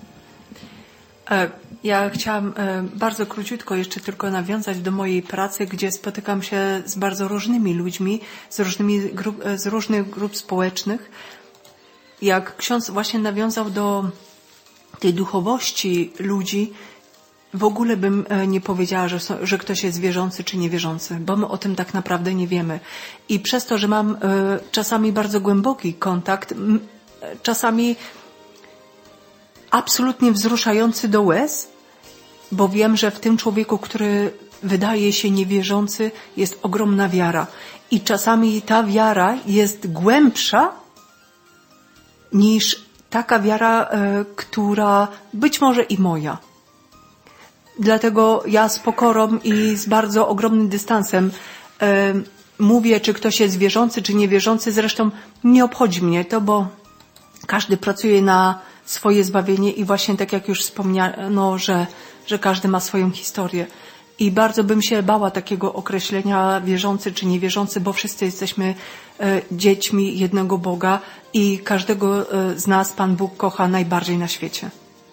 Ja chciałam bardzo króciutko jeszcze tylko nawiązać do mojej pracy, gdzie spotykam się z bardzo różnymi ludźmi, z, różnymi grup, z różnych grup społecznych. Jak ksiądz właśnie nawiązał do tej duchowości ludzi, w ogóle bym nie powiedziała, że, są, że ktoś jest wierzący czy niewierzący, bo my o tym tak naprawdę nie wiemy. I przez to, że mam y, czasami bardzo głęboki kontakt, m, czasami absolutnie wzruszający do łez, bo wiem, że w tym człowieku, który wydaje się niewierzący, jest ogromna wiara. I czasami ta wiara jest głębsza niż taka wiara, e, która być może i moja. Dlatego ja z pokorą i z bardzo ogromnym dystansem e, mówię, czy ktoś jest wierzący, czy niewierzący. Zresztą nie obchodzi mnie to, bo każdy pracuje na swoje zbawienie i właśnie tak jak już wspomniano, że, że każdy ma swoją historię. I bardzo bym się bała takiego określenia wierzący czy niewierzący, bo wszyscy jesteśmy e, dziećmi jednego Boga i każdego e, z nas Pan Bóg kocha najbardziej na świecie.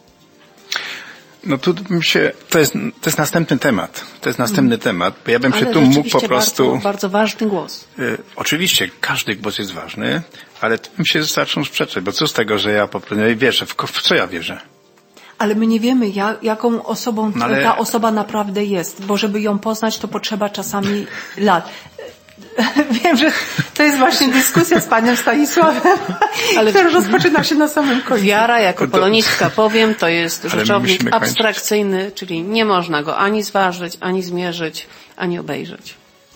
No tu bym się, to jest, to jest następny temat. To jest następny mm. temat, bo ja bym ale się tu mógł po prostu... Bardzo, bardzo ważny głos. Y, oczywiście każdy głos jest ważny, ale tu bym się zaczął sprzeczać, bo co z tego, że ja po prostu ja wierzę, w, w co ja wierzę? Ale my nie wiemy, jak, jaką osobą no ale... ta osoba naprawdę jest, bo żeby ją poznać, to potrzeba czasami lat. Wiem, że to jest właśnie dyskusja z panem Stanisławem, ale która rozpoczyna się na samym końcu. Wiara, jako polonistka powiem, to jest rzeczownik kończyć. abstrakcyjny, czyli nie można go ani zważyć, ani zmierzyć, ani obejrzeć.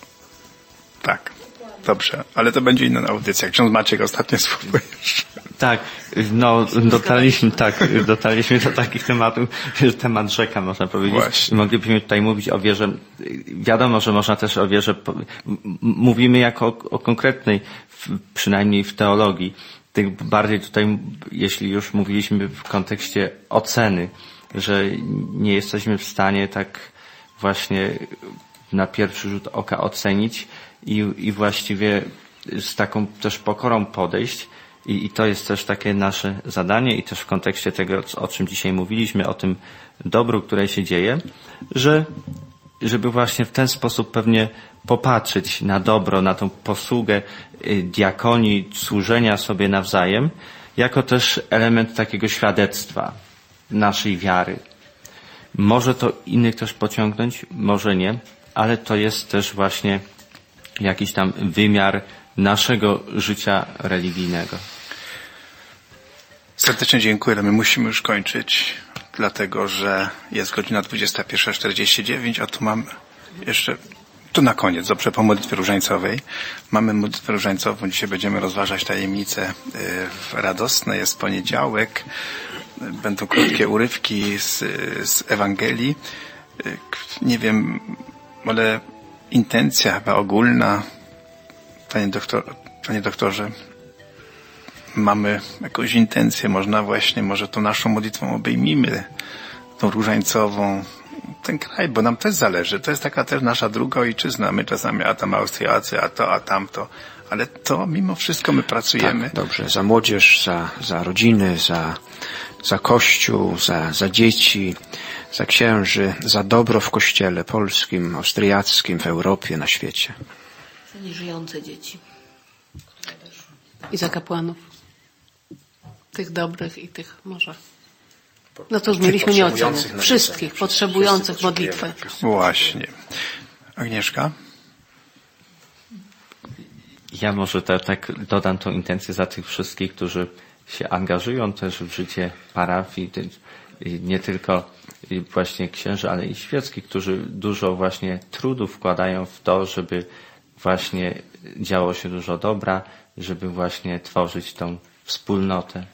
Tak, dobrze, ale to będzie inna audycja. Ksiądz Maciek, ostatnie słowo jeszcze. Tak, no dotarliśmy, tak, dotarliśmy do takich tematów, temat rzeka można powiedzieć. Właśnie. Moglibyśmy tutaj mówić o wierze, wiadomo, że można też o wierze, mówimy jako o, o konkretnej, przynajmniej w teologii, tym bardziej tutaj, jeśli już mówiliśmy w kontekście oceny, że nie jesteśmy w stanie tak właśnie na pierwszy rzut oka ocenić i, i właściwie z taką też pokorą podejść. I, I to jest też takie nasze zadanie i też w kontekście tego, o czym dzisiaj mówiliśmy, o tym dobru, które się dzieje, że żeby właśnie w ten sposób pewnie popatrzeć na dobro, na tą posługę diakonii, służenia sobie nawzajem, jako też element takiego świadectwa naszej wiary. Może to innych też pociągnąć, może nie, ale to jest też właśnie jakiś tam wymiar naszego życia religijnego. Serdecznie dziękuję, ale my musimy już kończyć, dlatego że jest godzina dwudziesta pierwsza czterdzieści dziewięć, a tu mam jeszcze, tu na koniec, dobrze, po modlitwie różańcowej. Mamy modlitwę różańcową, dzisiaj będziemy rozważać tajemnice radosne, jest poniedziałek, będą krótkie urywki z, z Ewangelii. Nie wiem, ale intencja chyba ogólna, Panie, doktor, panie doktorze, mamy jakąś intencję, można właśnie, może tą naszą modlitwą obejmijmy, tą różańcową, ten kraj, bo nam też zależy. To jest taka też nasza druga ojczyzna. My czasami, a tam Austriacy, a to, a tamto. Ale to mimo wszystko my pracujemy. Tak, dobrze. Za młodzież, za, za rodziny, za, za Kościół, za, za dzieci, za księży, za dobro w Kościele polskim, austriackim, w Europie, na świecie. Za nieżyjące dzieci. I za kapłanów. Tych dobrych i tych może. No to już mieliśmy nie oceniać. Wszystkich potrzebujących modlitwy. Właśnie. Agnieszka? Ja może te, tak dodam tą intencję za tych wszystkich, którzy się angażują też w życie parafii, nie tylko właśnie księży, ale i świeckich, którzy dużo właśnie trudu wkładają w to, żeby właśnie działo się dużo dobra, żeby właśnie tworzyć tą wspólnotę.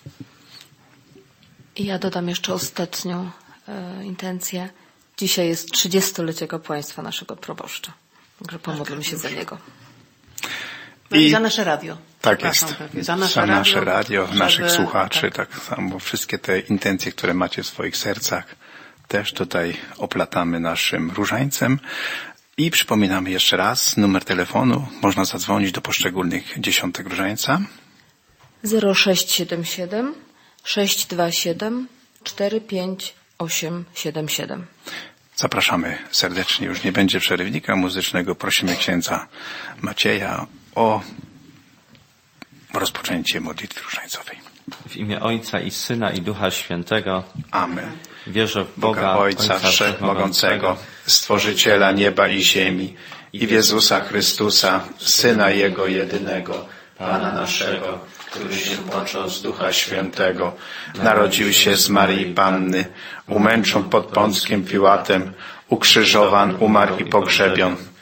I ja dodam jeszcze ostatnią e, intencję. Dzisiaj jest trzydziestolecie kapłaństwa naszego proboszcza. Także pomódlmy się za niego. No i, I za nasze radio. Tak jest. Za nasze za radio, nasze radio żeby, naszych słuchaczy, tak. tak samo, bo wszystkie te intencje, które macie w swoich sercach, też tutaj oplatamy naszym różańcem. I przypominamy jeszcze raz numer telefonu. Można zadzwonić do poszczególnych dziesiątek różańca. zero sześć siedem siedem sześć dwa siedem cztery pięć osiem siedem siedem. Zapraszamy serdecznie. Już nie będzie przerywnika muzycznego. Prosimy księdza Macieja o rozpoczęcie modlitwy różańcowej. W imię Ojca i Syna i Ducha Świętego. Amen. Wierzę w Boga, Boga Ojca Wszechmogącego, Stworzyciela nieba i ziemi i w Jezusa Chrystusa, Syna Jego jedynego, Pana naszego, który się począł z Ducha Świętego, narodził się z Maryi Panny, umęczon pod Pąckiem Piłatem, ukrzyżowan, umarł i pogrzebion,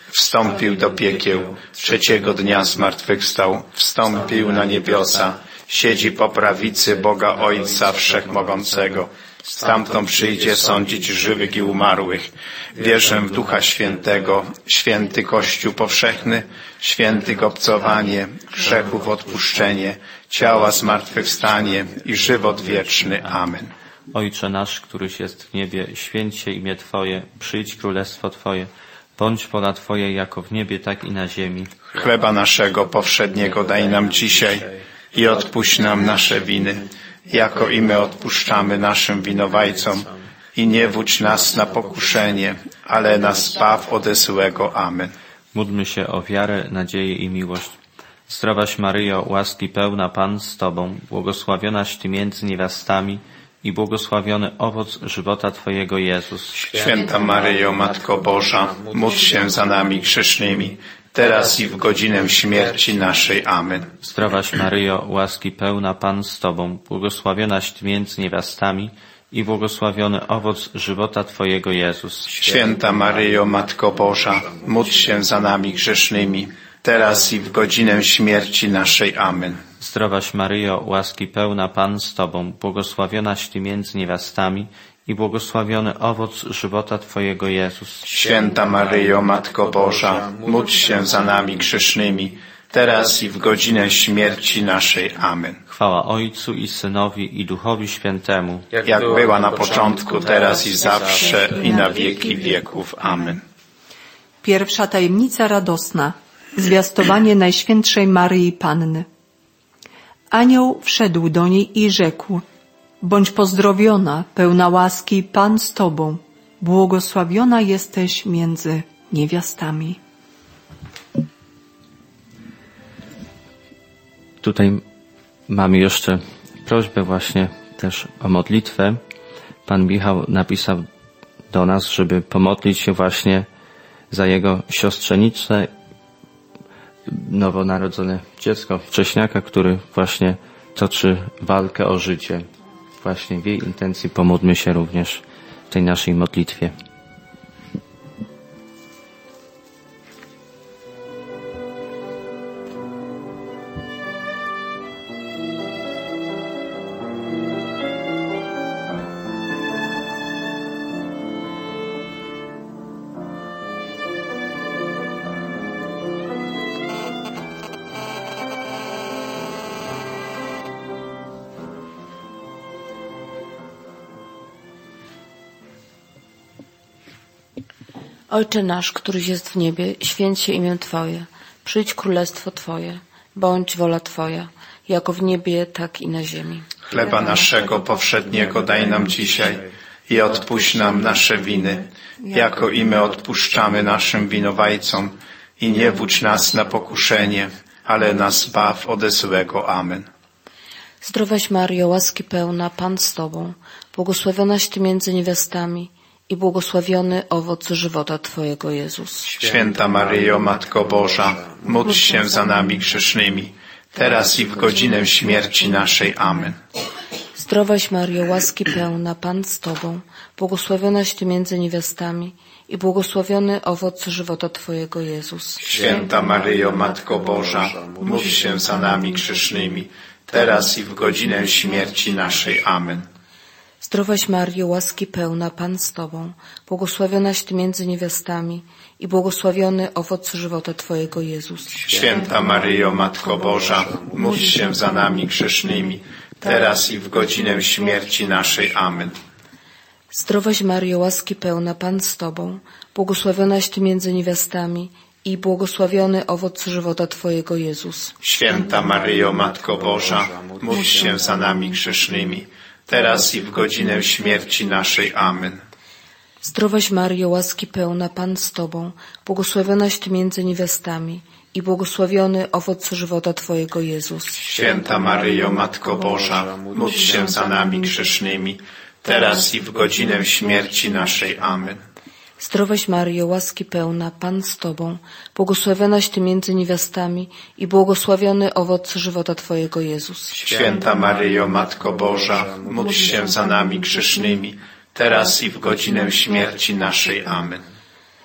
wstąpił do piekieł, trzeciego dnia zmartwychwstał, wstąpił na niebiosa, siedzi po prawicy Boga Ojca Wszechmogącego. Stamtąd przyjdzie sądzić żywych i umarłych. Wierzę w Ducha Świętego, święty Kościół powszechny, święty obcowanie, grzechów odpuszczenie, ciała zmartwychwstanie i żywot wieczny. Amen. Ojcze nasz, któryś jest w niebie, święć się imię Twoje, przyjdź królestwo Twoje, bądź wola Twoja jako w niebie, tak i na ziemi. Chleba naszego powszedniego daj nam dzisiaj i odpuść nam nasze winy, jako i my odpuszczamy naszym winowajcom. I nie wódź nas na pokuszenie, ale nas zbaw ode złego. Amen. Módlmy się o wiarę, nadzieję i miłość. Zdrowaś Maryjo, łaski pełna, Pan z Tobą, błogosławionaś Ty między niewiastami i błogosławiony owoc żywota Twojego, Jezus. Święta Maryjo, Matko Boża, módl się za nami grzesznymi, teraz i w godzinę śmierci naszej. Amen. Zdrowaś Maryjo, łaski pełna, Pan z Tobą, błogosławionaś Ty między niewiastami i błogosławiony owoc żywota Twojego, Jezus. Święta Maryjo, Matko Boża, módl się za nami grzesznymi, teraz i w godzinę śmierci naszej. Amen. Zdrowaś Maryjo, łaski pełna, Pan z Tobą, błogosławionaś Ty między niewiastami i błogosławiony owoc żywota Twojego, Jezus. Święta Maryjo, Matko Boża, módl się za nami grzesznymi, teraz i w godzinę śmierci naszej. Amen. Chwała Ojcu i Synowi i Duchowi Świętemu, Jak była na początku, teraz i zawsze, i na wieki wieków. Amen. Pierwsza tajemnica radosna. Zwiastowanie Najświętszej Maryi Panny. Anioł wszedł do niej i rzekł: bądź pozdrowiona, pełna łaski, Pan z Tobą, błogosławiona jesteś między niewiastami. Tutaj mamy jeszcze prośbę właśnie też o modlitwę. Pan Michał napisał do nas, żeby pomodlić się właśnie za jego siostrzenicę, nowonarodzone dziecko, wcześniaka, który właśnie toczy walkę o życie. Właśnie w jej intencji pomódlmy się również w tej naszej modlitwie. Ojcze nasz, któryś jest w niebie, święć się imię Twoje. Przyjdź królestwo Twoje. Bądź wola Twoja, jako w niebie, tak i na ziemi. Chleba naszego powszedniego daj nam dzisiaj i odpuść nam nasze winy, jako i my odpuszczamy naszym winowajcom. I nie wódź nas na pokuszenie, ale nas zbaw ode złego. Amen. Zdrowaś Maryjo, łaski pełna, Pan z Tobą, błogosławionaś Ty między niewiastami i błogosławiony owoc żywota Twojego, Jezus. Święta Maryjo, Matko Boża, módl się za nami grzesznymi, teraz i w godzinę śmierci naszej. Amen. Zdrowaś Maryjo, łaski pełna, Pan z Tobą, błogosławionaś Ty między niewiastami i błogosławiony owoc żywota Twojego, Jezus. Święta Maryjo, Matko Boża, módl się za nami grzesznymi, teraz i w godzinę śmierci naszej. Amen. Zdrowaś Maryjo, łaski pełna, Pan z Tobą, błogosławionaś Ty między niewiastami i błogosławiony owoc żywota Twojego, Jezus. Święta Maryjo, Matko Boża, módl się za nami grzesznymi, teraz i w godzinę śmierci naszej. Amen. Zdrowaś Maryjo, łaski pełna, Pan z Tobą, błogosławionaś Ty między niewiastami i błogosławiony owoc żywota Twojego, Jezus. Święta Maryjo, Matko Boża, módl się za nami grzesznymi, teraz i w godzinę śmierci naszej. Amen. Zdrowaś Maryjo, łaski pełna, Pan z Tobą, błogosławionaś Ty między niewiastami i błogosławiony owoc żywota Twojego, Jezus. Święta Maryjo, Matko Boża, módl się za nami grzesznymi, teraz i w godzinę śmierci naszej. Amen. Zdrowaś Maryjo, łaski pełna, Pan z Tobą, błogosławionaś Ty między niewiastami i błogosławiony owoc żywota Twojego, Jezus. Święta Maryjo, Matko Boża, módl się za nami grzesznymi, teraz i w godzinę śmierci naszej. Amen.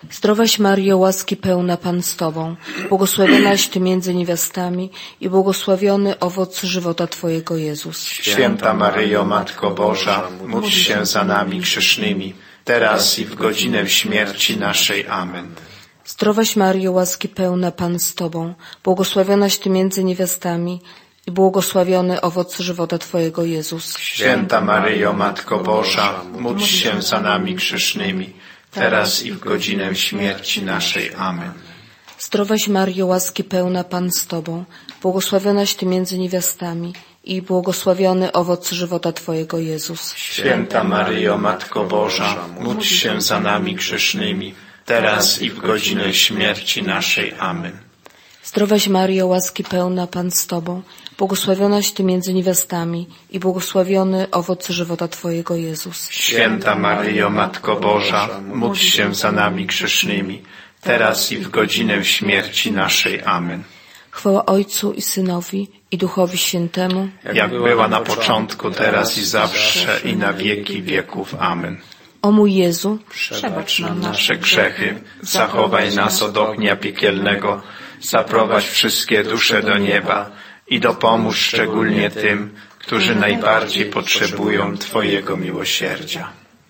Zdrowaś Maryjo, łaski pełna, Pan z Tobą, błogosławionaś Ty między niewiastami i błogosławiony owoc żywota Twojego, Jezus. Święta Maryjo, Matko Boża, módl się za nami grzesznymi, teraz i w godzinę śmierci naszej. Amen. Zdrowaś Maryjo, łaski pełna, Pan z Tobą, błogosławionaś Ty między niewiastami i błogosławiony owoc żywota Twojego, Jezus. Święta Maryjo, Matko Boża, módl się za nami grzesznymi, teraz i w godzinę śmierci naszej. Amen. Zdrowaś Maryjo, łaski pełna, Pan z Tobą, błogosławionaś Ty między niewiastami i błogosławiony owoc żywota Twojego, Jezus. Święta Maryjo, Matko Boża, módl się za nami grzesznymi, teraz i w godzinę śmierci naszej. Amen. Zdrowaś Maryjo, łaski pełna, Pan z Tobą, błogosławionaś Ty między niewiastami i błogosławiony owoc żywota Twojego, Jezus. Święta Maryjo, Matko Boża, módl się za nami grzesznymi, teraz i w godzinę śmierci naszej. Amen. Chwała Ojcu i Synowi i Duchowi Świętemu, Jak była na początku, teraz i zawsze, i na wieki wieków. Amen. O mój Jezu, Przebacz nam nasze grzechy, zachowaj nas od ognia piekielnego, zaprowadź wszystkie dusze do nieba i dopomóż szczególnie tym, którzy najbardziej potrzebują Twojego miłosierdzia.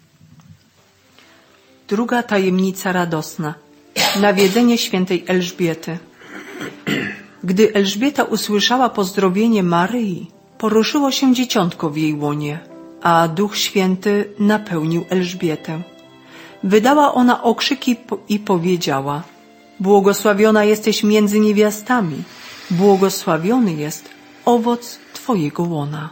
Druga tajemnica radosna. Nawiedzenie świętej Elżbiety. Gdy Elżbieta usłyszała pozdrowienie Maryi, poruszyło się dzieciątko w jej łonie, a Duch Święty napełnił Elżbietę. Wydała ona okrzyki i powiedziała: błogosławiona jesteś między niewiastami, błogosławiony jest owoc Twojego łona.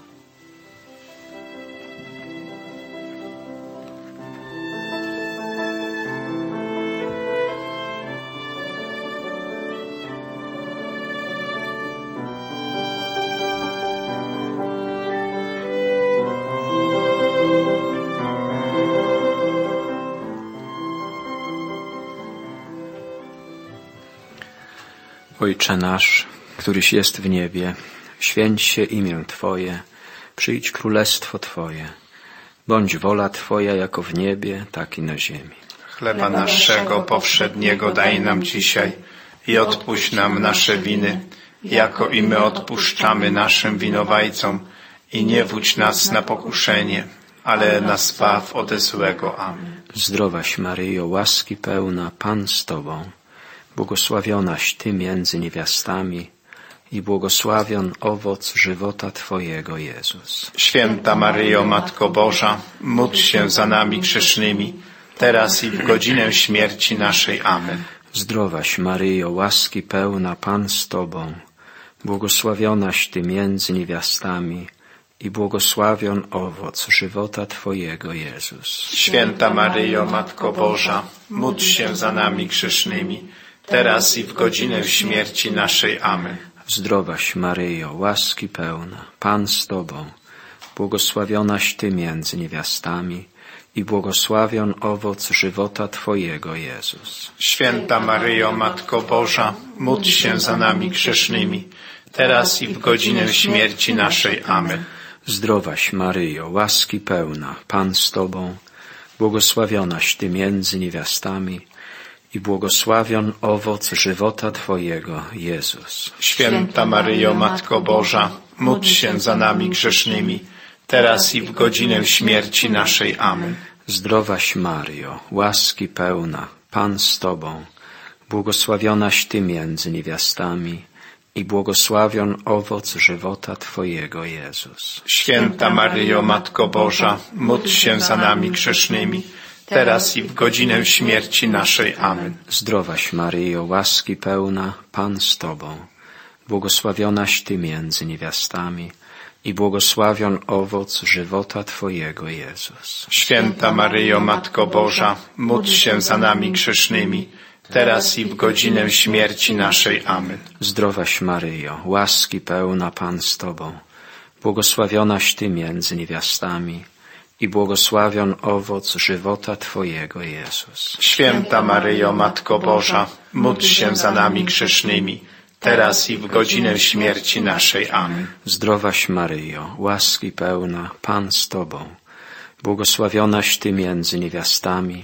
Ojcze nasz, któryś jest w niebie, święć się imię Twoje, przyjdź królestwo Twoje. Bądź wola Twoja jako w niebie, tak i na ziemi. Chleba naszego powszedniego daj nam dzisiaj i odpuść nam nasze winy, jako i my odpuszczamy naszym winowajcom, i nie wódź nas na pokuszenie, ale nas zbaw ode złego. Amen. Zdrowaś Maryjo, łaski pełna, Pan z Tobą, błogosławionaś Ty między niewiastami i błogosławion owoc żywota Twojego, Jezus. Święta Maryjo, Matko Boża, módl się za nami grzesznymi, teraz i w godzinę śmierci naszej. Amen. Zdrowaś Maryjo, łaski pełna, Pan z Tobą, błogosławionaś Ty między niewiastami i błogosławion owoc żywota Twojego, Jezus. Święta Maryjo, Matko Boża, módl się za nami grzesznymi, teraz i w godzinę śmierci naszej. Amen. Zdrowaś Maryjo, łaski pełna, Pan z Tobą, błogosławionaś Ty między niewiastami i błogosławion owoc żywota Twojego, Jezus. Święta Maryjo, Matko Boża, módl się za nami grzesznymi, teraz i w godzinę śmierci naszej. Amen. Zdrowaś Maryjo, łaski pełna, Pan z Tobą, błogosławionaś Ty między niewiastami i błogosławion owoc żywota Twojego, Jezus. Święta Maryjo, Matko Boża, módl się za nami grzesznymi, teraz i w godzinę śmierci naszej. Amen. Zdrowaś Maryjo, łaski pełna, Pan z Tobą, błogosławionaś Ty między niewiastami i błogosławion owoc żywota Twojego, Jezus. Święta Maryjo, Matko Boża, módl się za nami grzesznymi, teraz i w godzinę śmierci naszej. Amen. Zdrowaś Maryjo, łaski pełna, Pan z Tobą, błogosławionaś Ty między niewiastami i błogosławion owoc żywota Twojego, Jezus. Święta Maryjo, Matko Boża, módl się za nami grzesznymi, teraz i w godzinę śmierci naszej. Amen. Zdrowaś Maryjo, łaski pełna, Pan z Tobą, błogosławionaś Ty między niewiastami i błogosławion owoc żywota Twojego, Jezus. Święta Maryjo, Matko Boża, módl się za nami grzesznymi, teraz i w godzinę śmierci naszej. Amen. Zdrowaś Maryjo, łaski pełna, Pan z Tobą, błogosławionaś Ty między niewiastami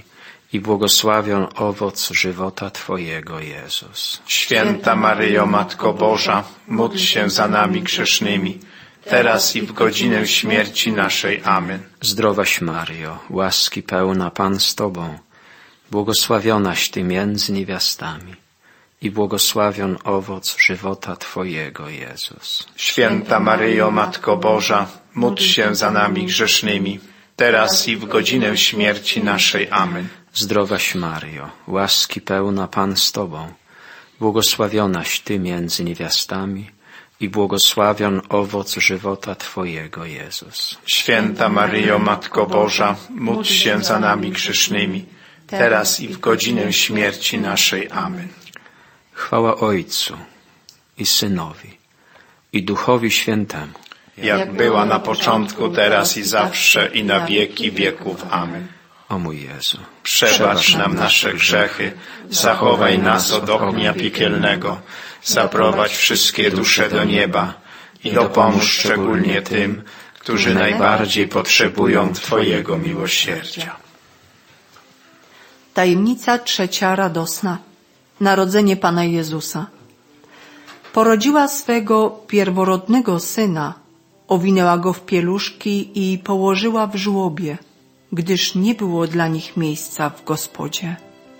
i błogosławion owoc żywota Twojego, Jezus. Święta Maryjo, Matko Boża, módl się za nami grzesznymi, teraz i w godzinę śmierci naszej. Amen. Zdrowaś Maryjo, łaski pełna, Pan z Tobą, błogosławionaś Ty między niewiastami i błogosławion owoc żywota Twojego, Jezus. Święta Maryjo, Matko Boża, módl się za nami grzesznymi, teraz i w godzinę śmierci naszej. Amen. Zdrowaś Maryjo, łaski pełna, Pan z Tobą, błogosławionaś Ty między niewiastami i błogosławion owoc żywota Twojego, Jezus. Święta Maryjo, Matko Boża, módl się za nami grzesznymi, teraz i w godzinę śmierci naszej. Amen. Chwała Ojcu i Synowi i Duchowi Świętemu, Jak była na początku, teraz i zawsze, i na wieki wieków. Amen. o mój Jezu. Przebacz nam nasze grzechy, zachowaj nas od ognia piekielnego, zaprowadź wszystkie dusze do nieba i dopomóż szczególnie tym, którzy najbardziej potrzebują Twojego miłosierdzia. Tajemnica trzecia radosna. Narodzenie Pana Jezusa. Porodziła swego pierworodnego Syna, owinęła Go w pieluszki i położyła w żłobie, gdyż nie było dla nich miejsca w Gospodzie.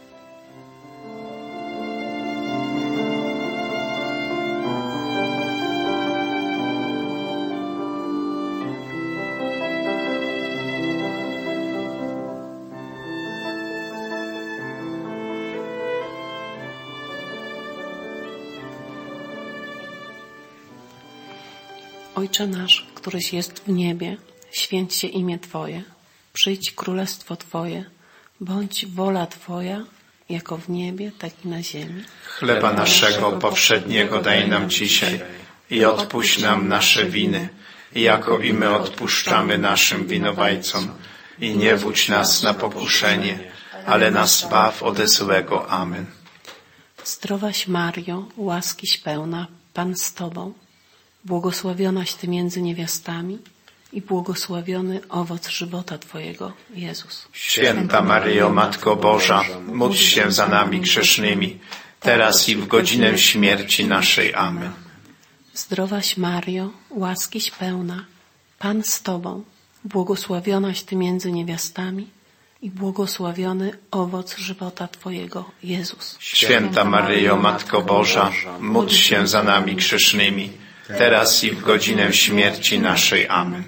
Ojcze nasz, któryś jest w niebie, święć się imię Twoje, przyjdź królestwo Twoje, bądź wola Twoja, jako w niebie, tak i na ziemi. Chleba naszego powszedniego daj nam dzisiaj i odpuść nam nasze winy, jako i my odpuszczamy naszym winowajcom. I nie wódź nas na pokuszenie, ale nas zbaw ode złego. Amen. Zdrowaś Mario, łaskiś pełna, Pan z Tobą, błogosławionaś Ty między niewiastami i błogosławiony owoc żywota Twojego, Jezus. Święta Maryjo, Matko Boża, módl się za nami grzesznymi, teraz i w godzinę śmierci naszej. Amen. Zdrowaś Mario, łaskiś pełna, Pan z Tobą, błogosławionaś Ty między niewiastami i błogosławiony owoc żywota Twojego, Jezus. Święta Maryjo, Matko Boża, módl się za nami grzesznymi, teraz i w godzinę śmierci naszej. Amen.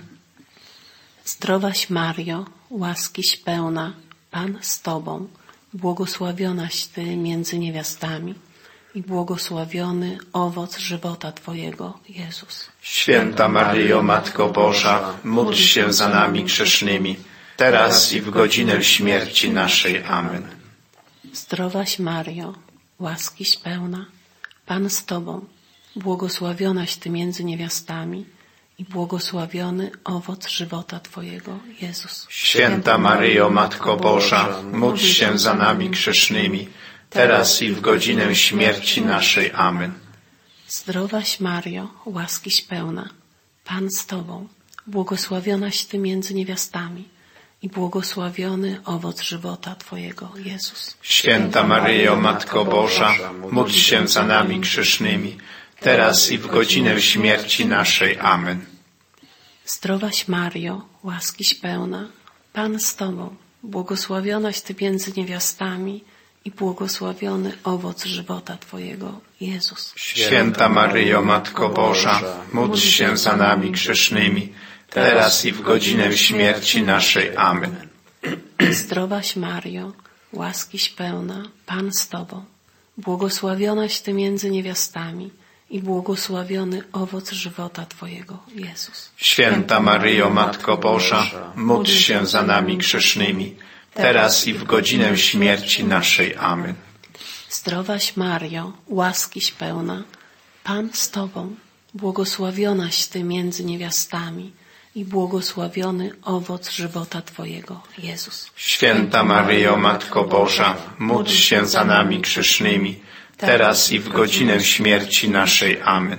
Zdrowaś Mario, łaskiś pełna, Pan z Tobą, błogosławionaś Ty między niewiastami i błogosławiony owoc żywota Twojego, Jezus. Święta Maryjo, Matko Boża, módl się za nami grzesznymi, teraz i w godzinę śmierci naszej. Amen. Zdrowaś Mario, łaskiś pełna, Pan z Tobą, błogosławionaś Ty między niewiastami i błogosławiony owoc żywota Twojego, Jezus. Święta Maryjo, Matko Boża, módl się za nami grzesznymi, teraz i w godzinę śmierci naszej. Amen. Zdrowaś Mario, łaskiś pełna, Pan z Tobą, błogosławionaś Ty między niewiastami i błogosławiony owoc żywota Twojego, Jezus. Święta Maryjo, Matko Boża, módl się za nami grzesznymi, teraz i w godzinę śmierci naszej. Amen. Zdrowaś Mario, łaskiś pełna, Pan z Tobą, błogosławionaś Ty między niewiastami i błogosławiony owoc żywota Twojego, Jezus. Święta Maryjo, Matko Boża, módl się za nami grzesznymi, teraz i w godzinę śmierci naszej. Amen. Zdrowaś Mario, łaskiś pełna, Pan z Tobą, błogosławionaś Ty między niewiastami i błogosławiony owoc żywota Twojego, Jezus. Święta Maryjo, Matko Boża, módl się za nami grzesznymi, teraz i w godzinę śmierci naszej. Amen. Zdrowaś Mario, łaskiś pełna, Pan z Tobą, błogosławionaś Ty między niewiastami i błogosławiony owoc żywota Twojego, Jezus. Święta Maryjo, Matko Boża, módl się za nami grzesznymi, teraz i w godzinę śmierci naszej. Amen.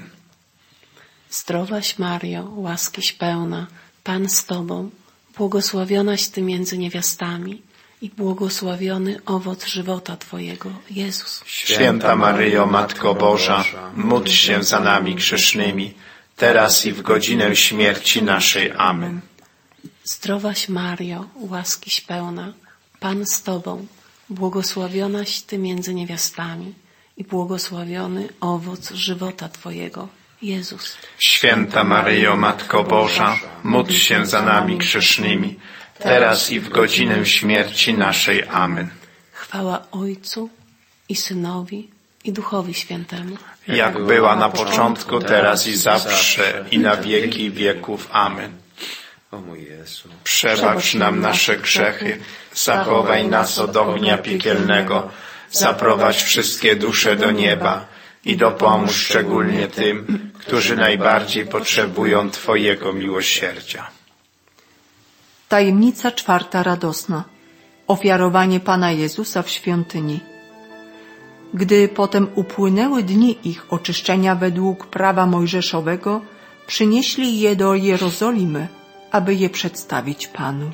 Zdrowaś Mario, łaskiś pełna, Pan z Tobą, błogosławionaś Ty między niewiastami i błogosławiony owoc żywota Twojego, Jezus. Święta Maryjo, Matko Boża, módl się za nami grzesznymi, teraz i w godzinę śmierci naszej. Amen. Zdrowaś Mario, łaskiś pełna, Pan z Tobą, błogosławionaś Ty między niewiastami i błogosławiony owoc żywota Twojego, Jezus. Święta Maryjo, Matko Boża, módl się za nami grzesznymi, teraz i w godzinę śmierci naszej. Amen. Chwała Ojcu i Synowi i Duchowi Świętemu. Jak była na początku, teraz i zawsze, i na wieki wieków. Amen. O mój Jezu, Przebacz nam nasze grzechy, zachowaj nas od ognia piekielnego, zaprowadź wszystkie dusze do nieba i dopomóż szczególnie tym, którzy najbardziej potrzebują Twojego miłosierdzia. Tajemnica czwarta radosna. Ofiarowanie Pana Jezusa w świątyni. Gdy potem upłynęły dni ich oczyszczenia według prawa mojżeszowego, przynieśli je do Jerozolimy, aby je przedstawić Panu.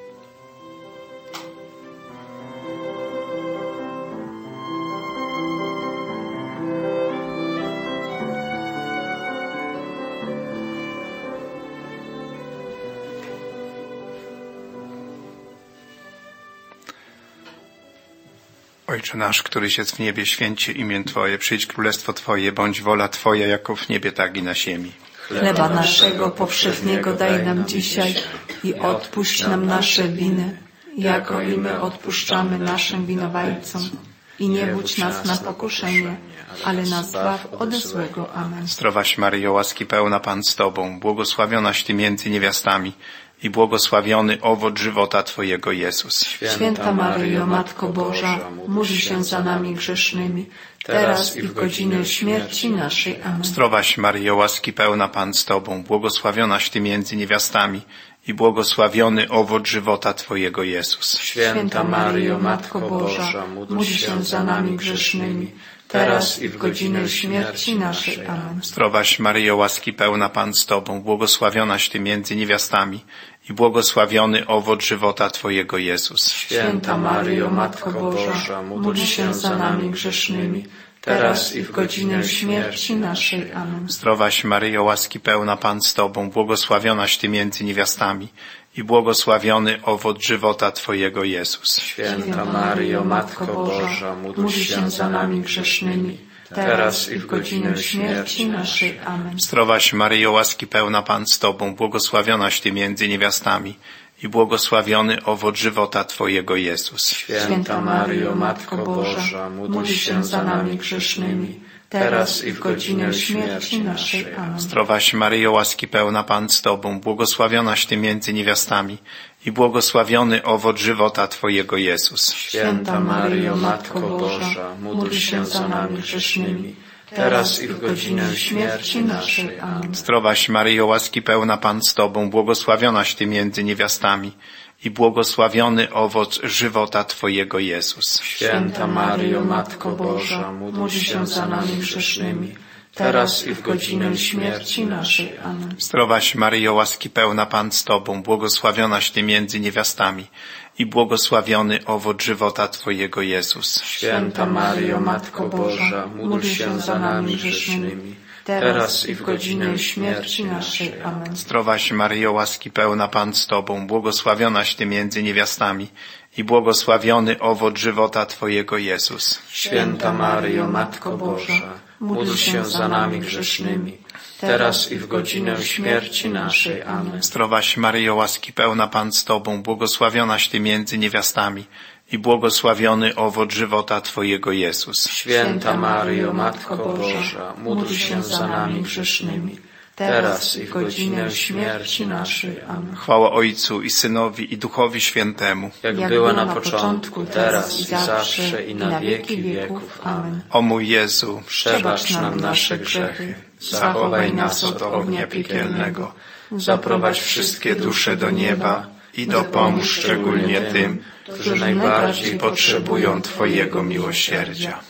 Ojcze nasz, któryś jest w niebie, święć się imię Twoje, przyjdź królestwo Twoje, bądź wola Twoja, jako w niebie, tak i na ziemi. Chleba naszego powszedniego daj nam dzisiaj i odpuść nam nasze winy, jako i my odpuszczamy naszym winowajcom. I nie wódź nas na pokuszenie, ale nas zbaw ode złego. Amen. Zdrowaś Maryjo, łaski pełna, Pan z Tobą, błogosławionaś Ty między niewiastami i błogosławiony owoc żywota Twojego, Jezus. Święta Maryjo, Matko Boża, módl się za nami grzesznymi, teraz i w godzinę śmierci naszej. Amen. Zdrowaś Maryjo, łaski pełna, Pan z Tobą, błogosławionaś Ty między niewiastami i błogosławiony owoc żywota Twojego, Jezus. Święta Maryjo, Matko Boża, módl się za nami grzesznymi, teraz i w godzinę śmierci naszej. Amen. Zdrowaś Maryjo, łaski pełna, Pan z Tobą, błogosławionaś Ty między niewiastami i błogosławiony owoc żywota Twojego, Jezus. Święta Maryjo, Matko Boża, módl się za nami grzesznymi, teraz i w godzinę śmierci naszej. Amen. Zdrowaś Maryjo, łaski pełna, Pan z Tobą, błogosławionaś Ty między niewiastami i błogosławiony owoc żywota Twojego, Jezus. Święta Maryjo, Matko Boża, módl się za nami grzesznymi, teraz i w godzinę śmierci naszej. Amen. Zdrowaś Maryjo, łaski pełna, Pan z Tobą, błogosławionaś Ty między niewiastami i błogosławiony owoc żywota Twojego, Jezus. Święta Maryjo, Matko Boża, módl się za nami grzesznymi, teraz i w godzinę śmierci naszej. Amen. Zdrowaś Maryjo, łaski pełna, Pan z Tobą, błogosławionaś Ty między niewiastami i błogosławiony owoc żywota Twojego, Jezus. Święta Maryjo, Matko Boża, módl się za nami grzesznymi, teraz i w godzinę śmierci naszej. Amen. Zdrowaś Maryjo, łaski pełna, Pan z Tobą, błogosławionaś Ty między niewiastami i błogosławiony owoc żywota Twojego, Jezus. Święta Maryjo, Matko Boża, módl się za nami grzesznymi, teraz i w godzinę śmierci naszej. Amen. Zdrowaś Maryjo, łaski pełna, Pan z Tobą, błogosławionaś Ty między niewiastami i błogosławiony owoc żywota Twojego, Jezus. Święta Maryjo, Matko Boża, módl się za nami grzesznymi, teraz i w godzinę śmierci naszej. Amen. Zdrowaś Maryjo, łaski pełna, Pan z Tobą, błogosławionaś Ty między niewiastami i błogosławiony owoc żywota Twojego, Jezus. Święta Maryjo, Matko Boża, módl się za nami grzesznymi, teraz i w godzinę śmierci naszej. Amen. Zdrowaś Maryjo, łaski pełna, Pan z Tobą, błogosławionaś Ty między niewiastami i błogosławiony owoc żywota Twojego, Jezus. Święta Maryjo, Matko Boża, módl się za nami grzesznymi, teraz i w godzinę śmierci naszej. Amen. Chwała Ojcu i Synowi i Duchowi Świętemu. Jak, Jak była na początku, teraz i zawsze i na wieki wieków. Amen. O mój Jezu, przebacz nam nasze grzechy, zachowaj nas od ognia piekielnego, zaprowadź wszystkie dusze do nieba i dopomóż szczególnie tym, którzy najbardziej potrzebują Twojego miłosierdzia.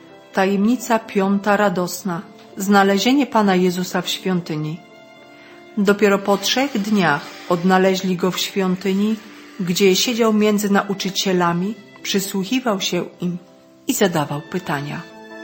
Tajemnica piąta radosna. Znalezienie Pana Jezusa w świątyni. Dopiero po trzech dniach odnaleźli go w świątyni, gdzie siedział między nauczycielami, przysłuchiwał się im i zadawał pytania.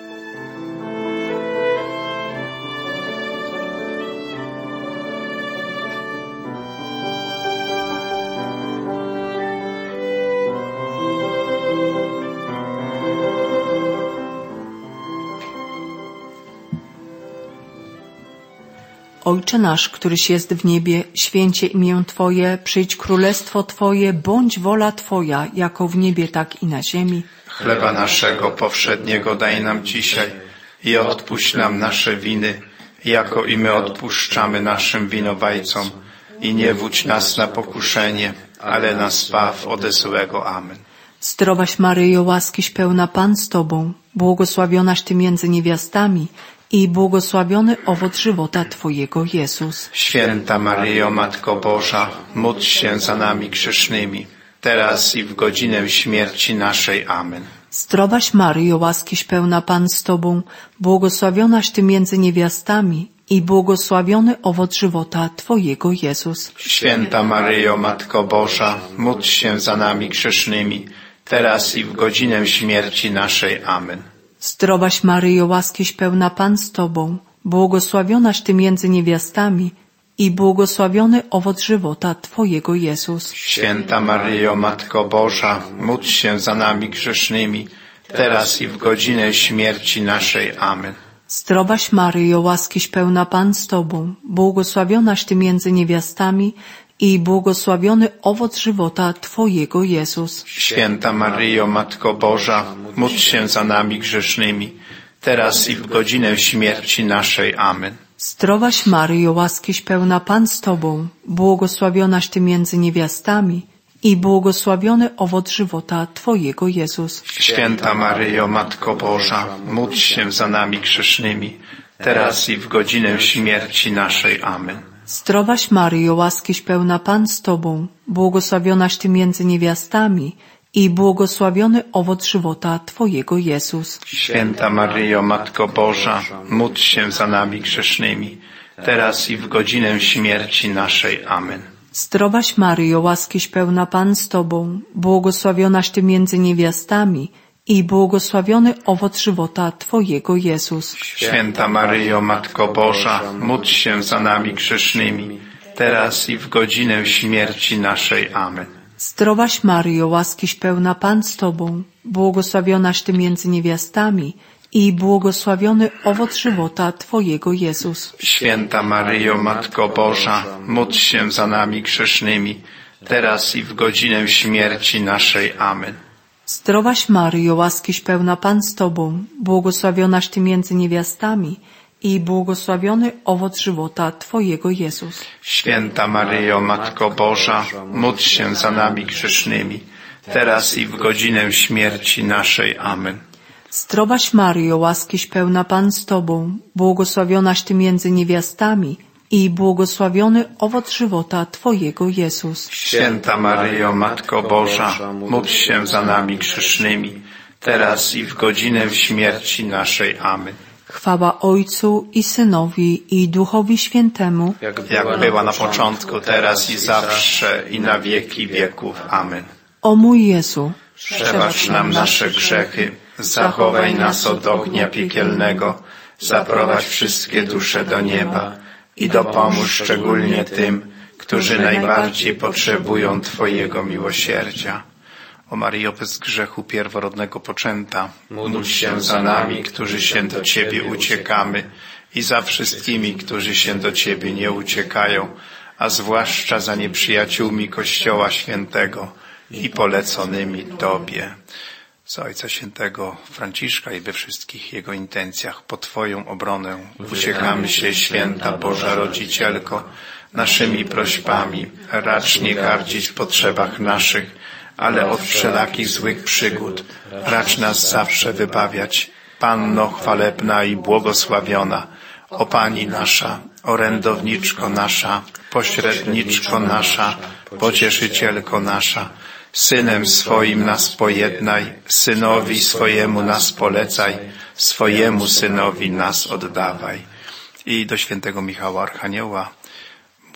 Ojcze nasz, któryś jest w niebie, święcie imię Twoje, przyjdź królestwo Twoje, bądź wola Twoja, jako w niebie, tak i na ziemi. Chleba naszego powszedniego daj nam dzisiaj i odpuść nam nasze winy, jako i my odpuszczamy naszym winowajcom. I nie wódź nas na pokuszenie, ale nas zbaw ode złego. Amen. Zdrowaś Maryjo, łaskiś pełna, Pan z Tobą, błogosławionaś Ty między niewiastami i błogosławiony owoc żywota Twojego, Jezus. Święta Maryjo, Matko Boża, módl się za nami grzesznymi, teraz i w godzinę śmierci naszej. Amen. Zdrowaś Maryjo, łaskiś pełna, Pan z Tobą, błogosławionaś Ty między niewiastami i błogosławiony owoc żywota Twojego, Jezus. Święta Maryjo, Matko Boża, módl się za nami grzesznymi, teraz i w godzinę śmierci naszej. Amen. Zdrowaś Maryjo, łaskiś pełna, Pan z Tobą, błogosławionaś Ty między niewiastami i błogosławiony owoc żywota Twojego, Jezus. Święta Maryjo, Matko Boża, módl się za nami grzesznymi, teraz i w godzinę śmierci naszej. Amen. Zdrowaś Maryjo, łaskiś pełna, Pan z Tobą, błogosławionaś Ty między niewiastami i błogosławiony owoc żywota Twojego, Jezus. Święta Maryjo, Matko Boża, módl się za nami grzesznymi, teraz i w godzinę śmierci naszej. Amen. Zdrowaś Maryjo, łaskiś pełna, Pan z Tobą, błogosławionaś Ty między niewiastami i błogosławiony owoc żywota Twojego, Jezus. Święta Maryjo, Matko Boża, módl się za nami grzesznymi, teraz i w godzinę śmierci naszej. Amen. Zdrowaś Maryjo, łaskiś pełna, Pan z Tobą, błogosławionaś Ty między niewiastami i błogosławiony owoc żywota Twojego, Jezus. Święta Maryjo, Matko Boża, módl się za nami grzesznymi, teraz i w godzinę śmierci naszej. Amen. Zdrowaś Maryjo, łaskiś pełna, Pan z Tobą, błogosławionaś Ty między niewiastami i błogosławiony owoc żywota Twojego, Jezus. Święta Maryjo, Matko Boża, módl się za nami grzesznymi, teraz i w godzinę śmierci naszej. Amen. Zdrowaś Maryjo, łaskiś pełna, Pan z Tobą, błogosławionaś Ty między niewiastami i błogosławiony owoc żywota Twojego, Jezus. Święta Maryjo, Matko Boża, módl się za nami grzesznymi, teraz i w godzinę śmierci naszej. Amen. Zdrowaś Maryjo, łaskiś pełna, Pan z Tobą, błogosławionaś Ty między niewiastami i błogosławiony owoc żywota Twojego, Jezus. Święta Maryjo, Matko Boża, módl się za nami grzesznymi, teraz i w godzinę śmierci naszej. Amen. Zdrowaś Maryjo, łaskiś pełna, Pan z Tobą, błogosławionaś Ty między niewiastami i błogosławiony owoc żywota Twojego, Jezus. Święta Maryjo, Matko Boża, módl się za nami grzesznymi, teraz i w godzinę śmierci naszej. Amen. Chwała Ojcu i Synowi i Duchowi Świętemu, Jak była na początku, teraz i zawsze, i na wieki wieków. Amen. o mój Jezu, Przebacz nam nasze grzechy, zachowaj nas od ognia piekielnego, zaprowadź wszystkie dusze do nieba i dopomóż szczególnie tym, którzy najbardziej potrzebują Twojego miłosierdzia. O Maryjo, bez grzechu pierworodnego poczęta, módl się za nami, którzy się do Ciebie uciekamy, i za wszystkimi, którzy się do Ciebie nie uciekają, a zwłaszcza za nieprzyjaciółmi Kościoła Świętego i poleconymi Tobie. Za Ojca Świętego Franciszka i we wszystkich jego intencjach po Twoją obronę uciekamy się, Święta Boża Rodzicielko, naszymi prośbami, racz nie gardzić w potrzebach naszych, ale od wszelakich złych przygód racz nas zawsze wybawiać. Panno chwalebna i błogosławiona, o Pani nasza, orędowniczko nasza, pośredniczko nasza, pocieszycielko nasza, Synem swoim nas pojednaj, Synowi swojemu nas polecaj, swojemu Synowi nas oddawaj. I do świętego Michała Archanioła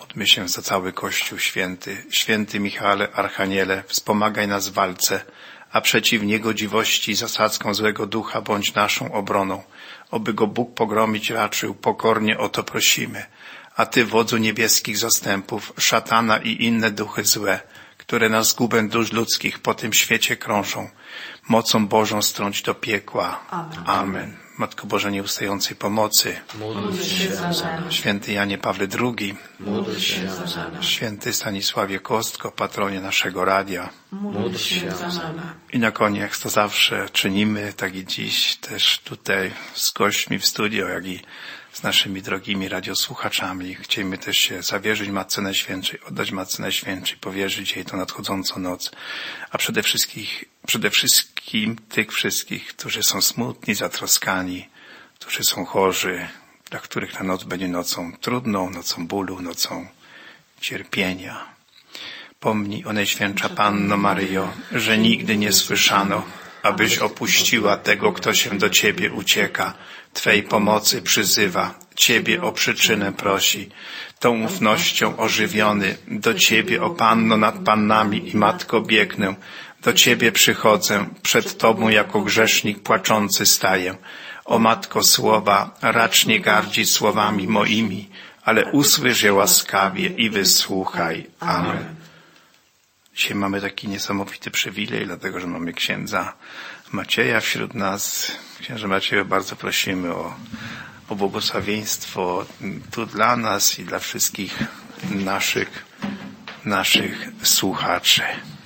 Módlmy się za cały Kościół święty. Święty Michale, Archaniele, wspomagaj nas w walce, a przeciw niegodziwości i zasadzkom złego ducha bądź naszą obroną. Oby go Bóg pogromić raczył, pokornie o to prosimy. A Ty, wodzu niebieskich zastępów, szatana i inne duchy złe, które na zgubę dusz ludzkich po tym świecie krążą, mocą Bożą strąć do piekła. Amen. Amen. Matko Boża nieustającej pomocy, Módl się za nas. Święty Janie Pawle drugi, Módl się za nas. Święty Stanisławie Kostko, patronie naszego radia. Módl się za nas. I na koniec to zawsze czynimy, tak i dziś też tutaj z gośćmi w studio, jak i z naszymi drogimi radiosłuchaczami. Chcemy też się zawierzyć Matce Najświętszej, oddać Matce Najświętszej, powierzyć jej tą nadchodzącą noc. A przede wszystkim, przede wszystkim tych wszystkich, którzy są smutni, zatroskani, którzy są chorzy, dla których ta noc będzie nocą trudną, nocą bólu, nocą cierpienia. Pomnij o Najświętsza Panno Maryjo, że nigdy nie słyszano, abyś opuściła tego, kto się do Ciebie ucieka, Twej pomocy przyzywa, Ciebie o przyczynę prosi. Tą ufnością ożywiony, do Ciebie, o Panno nad Pannami i Matko biegnę, do Ciebie przychodzę, przed Tobą jako grzesznik płaczący staję. O Matko słowa, racz nie gardzić słowami moimi, ale usłysz je łaskawie i wysłuchaj. Amen. Dzisiaj mamy taki niesamowity przywilej, dlatego że mamy księdza Macieja wśród nas. Księże Macieju, bardzo prosimy o, o błogosławieństwo tu dla nas i dla wszystkich naszych, naszych słuchaczy.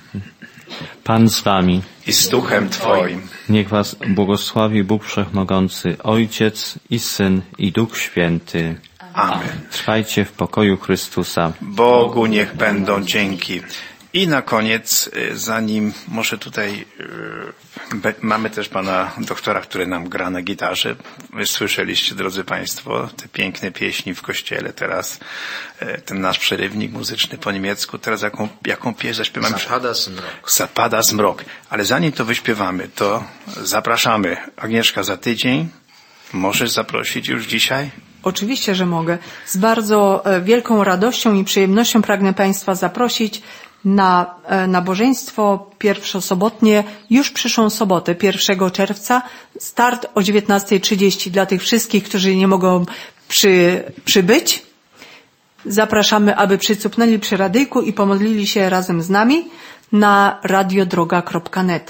Pan z wami. I z duchem Twoim. Niech was błogosławi Bóg Wszechmogący, Ojciec i Syn i Duch Święty. Amen. Trwajcie w pokoju Chrystusa. Bogu niech będą dzięki. I na koniec, zanim może tutaj be, mamy też pana doktora, który nam gra na gitarze. Wy słyszeliście, drodzy państwo, te piękne pieśni w kościele. Teraz ten nasz przerywnik muzyczny po niemiecku. Teraz jaką, jaką pieśń zaśpiewamy? Zapada zmrok. Zapada zmrok. Ale zanim to wyśpiewamy, to zapraszamy. Agnieszka, za tydzień możesz zaprosić już dzisiaj? Oczywiście, że mogę. Z bardzo wielką radością i przyjemnością pragnę Państwa zaprosić na nabożeństwo pierwszosobotnie już przyszłą sobotę, pierwszego czerwca. Start o dziewiętnasta trzydzieści dla tych wszystkich, którzy nie mogą przy, przybyć. Zapraszamy, aby przycupnęli przy radyjku i pomodlili się razem z nami na radiodroga kropka net.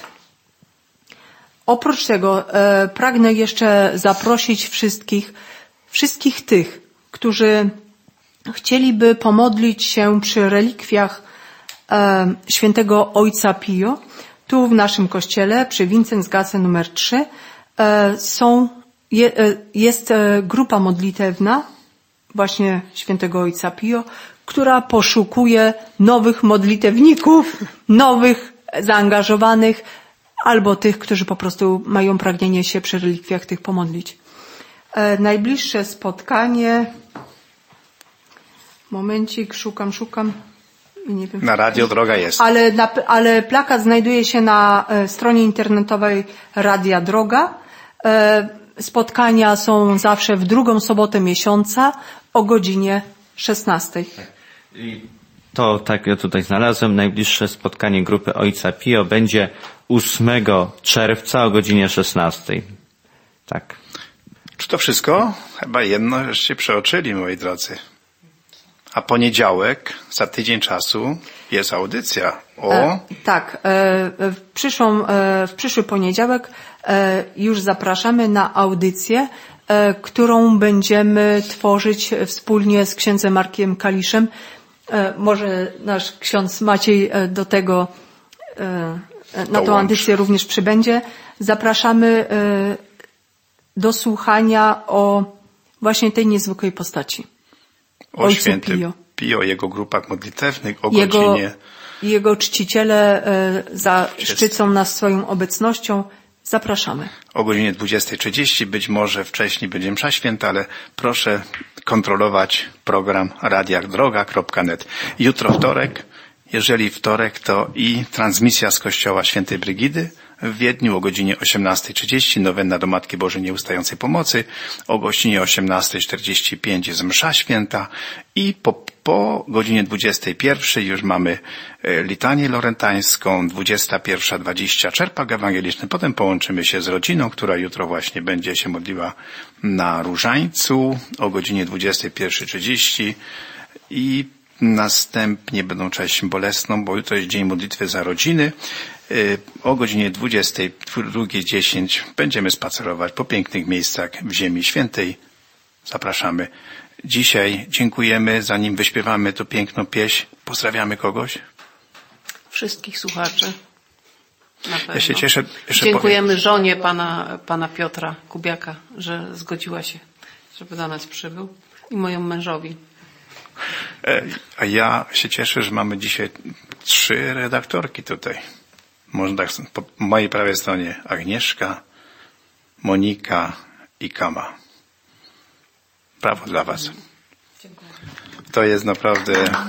Oprócz tego e, pragnę jeszcze zaprosić wszystkich, wszystkich tych, którzy chcieliby pomodlić się przy relikwiach e, świętego Ojca Pio. Tu w naszym kościele przy Vinzenzgasse numer trzy e, są, je, e, jest e, grupa modlitewna właśnie świętego Ojca Pio, która poszukuje nowych modlitewników, nowych zaangażowanych, albo tych, którzy po prostu mają pragnienie się przy relikwiach tych pomodlić. E, najbliższe spotkanie, momencik, szukam, szukam i nie wiem. Na radio droga jest. Ale, na, ale plakat znajduje się na e, stronie internetowej Radia Droga. E, spotkania są zawsze w drugą sobotę miesiąca o godzinie szesnastej. I to tak ja tutaj znalazłem. Najbliższe spotkanie grupy Ojca Pio będzie ósmego czerwca o godzinie szesnastej. Tak. Czy to wszystko? Chyba jedno żeście przeoczyli, moi drodzy. A poniedziałek, za tydzień czasu, jest audycja o... E, tak, e, w, przyszłą, e, w przyszły poniedziałek e, już zapraszamy na audycję, e, którą będziemy tworzyć wspólnie z księdzem Markiem Kaliszem. E, może nasz ksiądz Maciej e, do tego, e, na tą audycję również przybędzie. Zapraszamy e, do słuchania o właśnie tej niezwykłej postaci. O świętym Pio. Pio, jego grupach modlitewnych, o jego, godzinie... Jego czciciele e, zaszczycą nas swoją obecnością. Zapraszamy. O godzinie dwudziestej trzydzieści, być może wcześniej będzie msza święta, ale proszę kontrolować program radiodroga kropka net. Jutro wtorek, jeżeli wtorek, to i transmisja z kościoła Świętej Brygidy w Wiedniu o godzinie osiemnasta trzydzieści nowenna do Matki Bożej Nieustającej Pomocy, o godzinie osiemnasta czterdzieści pięć jest msza święta i po, po godzinie dwudziestej pierwszej już mamy litanię lorentańską, dwudziesta pierwsza dwadzieścia czerpak ewangeliczny. Potem połączymy się z rodziną, która jutro właśnie będzie się modliła na Różańcu o godzinie dwudziestej pierwszej trzydzieści i następnie będą cześć bolesną, bo jutro jest dzień modlitwy za rodziny. O godzinie dwudziestej drugiej dziesięć będziemy spacerować po pięknych miejscach w Ziemi Świętej. Zapraszamy. Dzisiaj dziękujemy, zanim wyśpiewamy tu piękną pieśń. Pozdrawiamy kogoś? Wszystkich słuchaczy. Na pewno. Ja się cieszę. Dziękujemy powiem. żonie pana, pana Piotra Kubiaka, że zgodziła się, żeby do nas przybył, i mojemu mężowi. A ja się cieszę, że mamy dzisiaj trzy redaktorki tutaj. Można tak, po mojej prawej stronie Agnieszka, Monika i Kama. Brawo dla was. To jest naprawdę,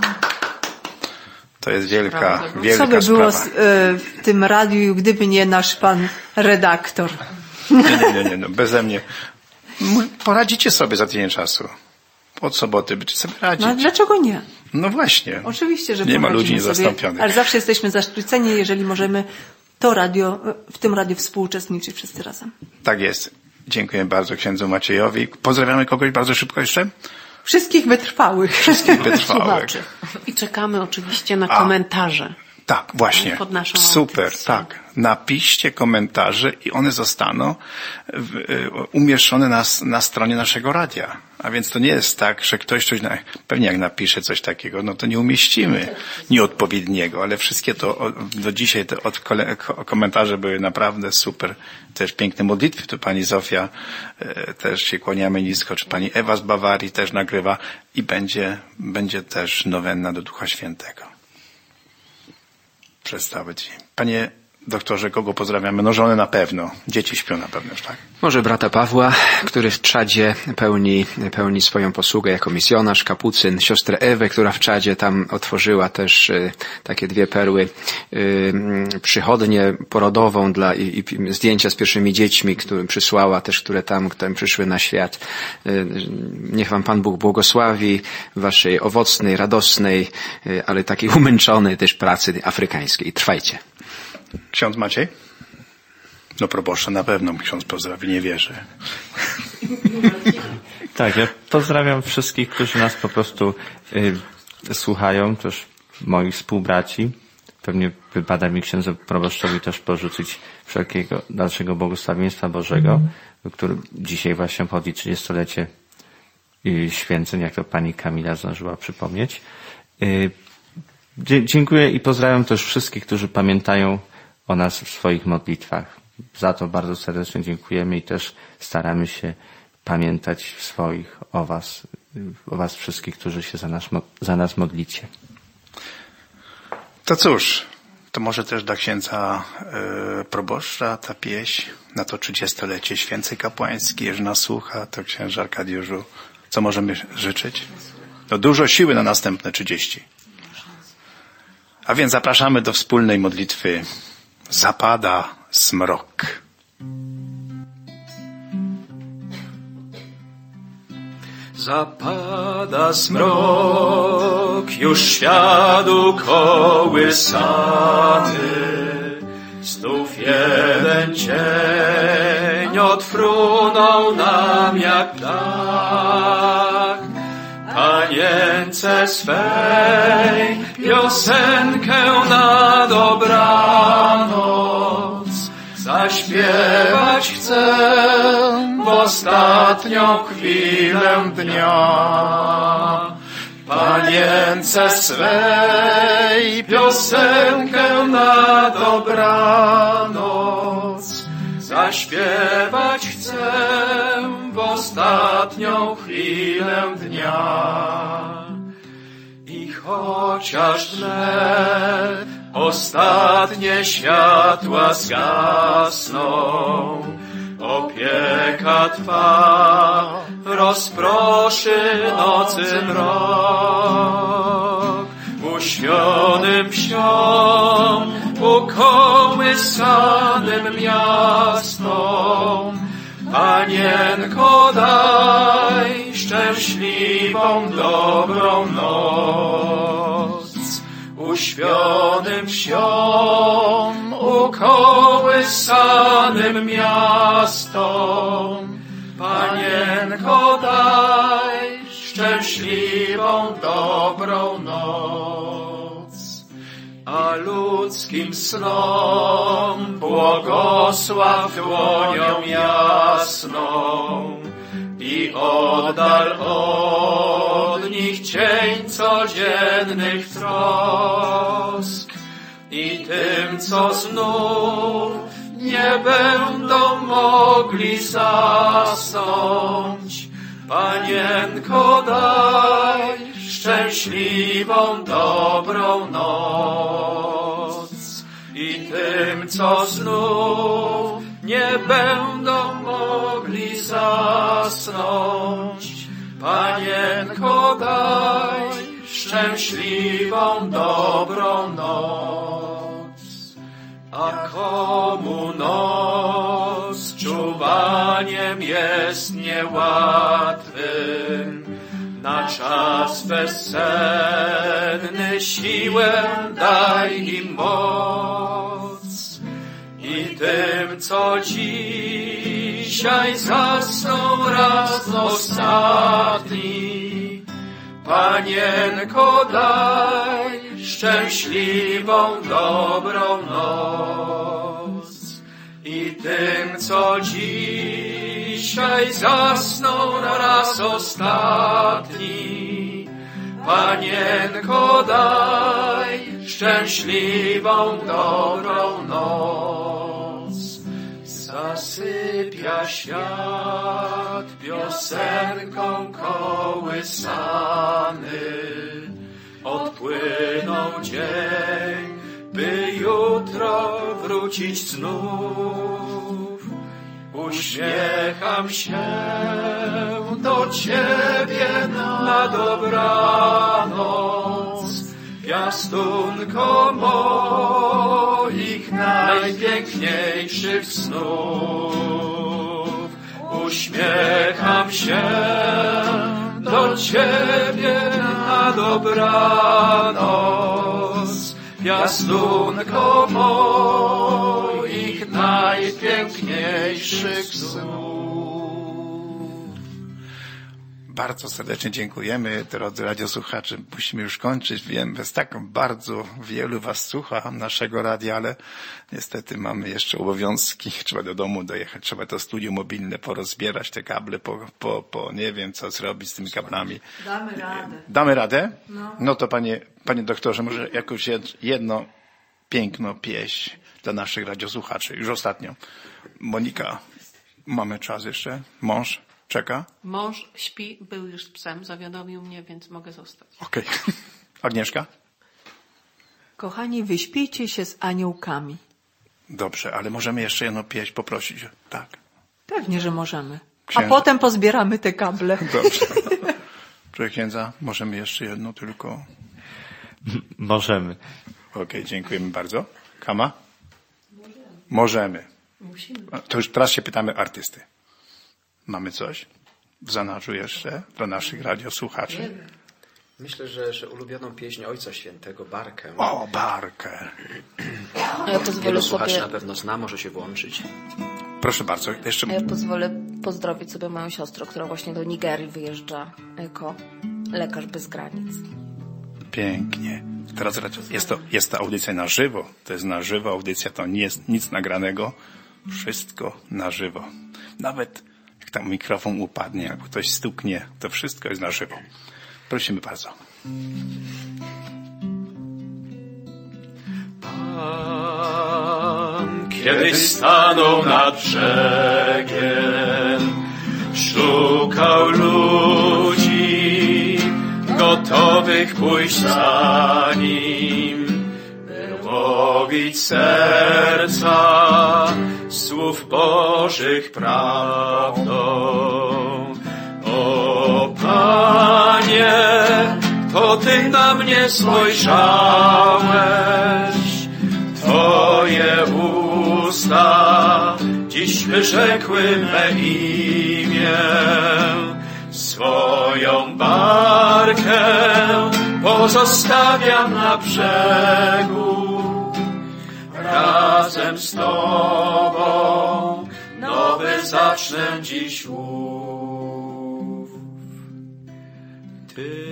to jest wielka, wielka Co by było sprawa. z, y, w tym radiu, gdyby nie nasz pan redaktor? Nie, nie, nie, nie no, beze mnie. Poradzicie sobie za tydzień czasu. Od soboty będziecie sobie radzić. No, a dlaczego nie? No właśnie. Oczywiście, że nie ma ludzi poradzimy niezastąpionych. sobie, ale zawsze jesteśmy zaszczyceni, jeżeli możemy to radio, w tym radiu współuczestniczyć wszyscy razem. Tak jest. Dziękuję bardzo księdzu Maciejowi. Pozdrawiamy kogoś bardzo szybko jeszcze? Wszystkich wytrwałych. Wszystkich wytrwałych. Słuchaczy. I czekamy oczywiście na A. komentarze. Tak, właśnie. Pod naszą Super, audycją. tak. Napiszcie komentarze i one zostaną w, y, umieszczone na, na stronie naszego radia. A więc to nie jest tak, że ktoś coś, na, pewnie jak napisze coś takiego, no to nie umieścimy nieodpowiedniego, ale wszystkie to o, do dzisiaj te od, kole, komentarze były naprawdę super. Też piękne modlitwy. Tu pani Zofia y, też się kłaniamy nisko, czy pani Ewa z Bawarii też nagrywa i będzie, będzie też nowenna do Ducha Świętego. Przedstawić. Panie doktorze, kogo pozdrawiamy? No żony na pewno. Dzieci śpią na pewno już, tak? Może brata Pawła, który w Czadzie pełni, pełni swoją posługę jako misjonarz, kapucyn, siostrę Ewę, która w Czadzie tam otworzyła też y, takie dwie perły, y, przychodnię porodową dla i, i zdjęcia z pierwszymi dziećmi, które przysłała też, które tam, tam przyszły na świat. Y, niech wam Pan Bóg błogosławi w waszej owocnej, radosnej, y, ale takiej umęczonej też pracy afrykańskiej. Trwajcie. Ksiądz Maciej? No proboszcza na pewno ksiądz pozdrowi, nie wierzę. Tak, ja pozdrawiam wszystkich, którzy nas po prostu y, słuchają, też moich współbraci. Pewnie wypada mi księdzu proboszczowi też porzucić wszelkiego dalszego błogosławieństwa Bożego, który dzisiaj właśnie obchodzi trzydziestolecie y, święceń, jak to pani Kamila zdążyła przypomnieć. Y, dzie- dziękuję i pozdrawiam też wszystkich, którzy pamiętają o nas w swoich modlitwach. Za to bardzo serdecznie dziękujemy i też staramy się pamiętać w swoich o was, o was wszystkich, którzy się za nas, za nas modlicie. To cóż, to może też dla księdza y, proboszcza ta pieśń na to trzydziestolecie święceń kapłańskiej, że nas słucha, to księże Arkadiuszu, co możemy życzyć? No dużo siły na następne trzydzieści. A więc zapraszamy do wspólnej modlitwy. Zapada smrok. Zapada smrok, już światu kołysany, znów jeden cień odfrunął nam jak ptak. Panience swej piosenkę na dobranoc zaśpiewać chcę w ostatnią chwilę dnia. Panience swej piosenkę na dobranoc zaśpiewać chcę w ostatnią chwilę dnia. I chociaż wnet ostatnie światła zgasną, opieka Twa rozproszy nocy mrok. Uśpionym śniom ukołysanym miastom. Panienko, daj szczęśliwą, dobrą noc. Uśpionym wsiom, ukołysanym miastom. Panienko, daj szczęśliwą, dobrą noc. A ludzkim snom błogosław dłonią jasną i oddal od nich cień codziennych trosk. I tym, co znów nie będą mogli zasnąć, Panienko, daj szczęśliwą, dobrą noc. I tym, co znów nie będą mogli zasnąć, Panienko, daj szczęśliwą, dobrą noc. A komu noc czuwaniem jest niełatwym, na czas bezsenny siłę daj im moc. I tym, co dzisiaj zasną raz ostatni, Panienko, daj szczęśliwą, dobrą noc. I tym, co dzisiaj zasną raz ostatni, Panienko, daj szczęśliwą, dobrą noc. Zasypia świat piosenką kołysany, odpłynął dzień, by jutro wrócić znów. Uśmiecham się do Ciebie na dobranoc, piastunko moich najpiękniejszych snów. Uśmiecham się do Ciebie na dobranoc, piastunko moich najpiękniejszych snów. Bardzo serdecznie dziękujemy, drodzy radiosłuchacze. Musimy już kończyć. Wiem, jest tak bardzo wielu was słucha naszego radia, ale niestety mamy jeszcze obowiązki. Trzeba do domu dojechać, trzeba to studio mobilne porozbierać, te kable, po, po, po nie wiem, co zrobić z tymi kablami. Damy radę. Damy radę? No. No to panie, panie doktorze, może jakąś jedno piękną pieśń dla naszych radiosłuchaczy. Już ostatnio. Monika, mamy czas jeszcze? Mąż czeka? Mąż śpi, był już z psem, zawiadomił mnie, więc mogę zostać. Okej. Okay. Agnieszka? Kochani, wyśpijcie się z aniołkami. Dobrze, ale możemy jeszcze jedną pieśń poprosić. Tak. Pewnie, że możemy. Księdza. A potem pozbieramy te kable. Dobrze. Proszę księdza, możemy jeszcze jedno tylko? Możemy. Okej, okay, dziękujemy bardzo. Kama? Możemy. Możemy. Musimy. To już teraz się pytamy artysty. Mamy coś w zanadrzu jeszcze dla naszych radiosłuchaczy? Myślę, że, że ulubioną pieśń Ojca Świętego, Barkę. O, Barkę. Ja pozwolę Wielu słuchaczy sobie... na pewno zna, może się włączyć. Proszę bardzo. Jeszcze... Ja pozwolę pozdrowić sobie moją siostrę, która właśnie do Nigerii wyjeżdża jako lekarz bez granic. Pięknie. Teraz jest to, jest to audycja na żywo. To jest na żywo audycja, to nie jest nic nagranego. Wszystko na żywo. Nawet jak tam mikrofon upadnie, jak ktoś stuknie, to wszystko jest na żywo. Prosimy bardzo. Pan kiedyś stanął nad brzegiem, szukał ludzi gotowych pójść za nim, by łowić serca słów Bożych prawdą. O Panie, to Ty na mnie spojrzałeś, Twoje Twoje usta dziś wyrzekły me imię. Swoją barkę pozostawiam na brzegu. Razem z Tobą nowy zacznę dziś łów. Ty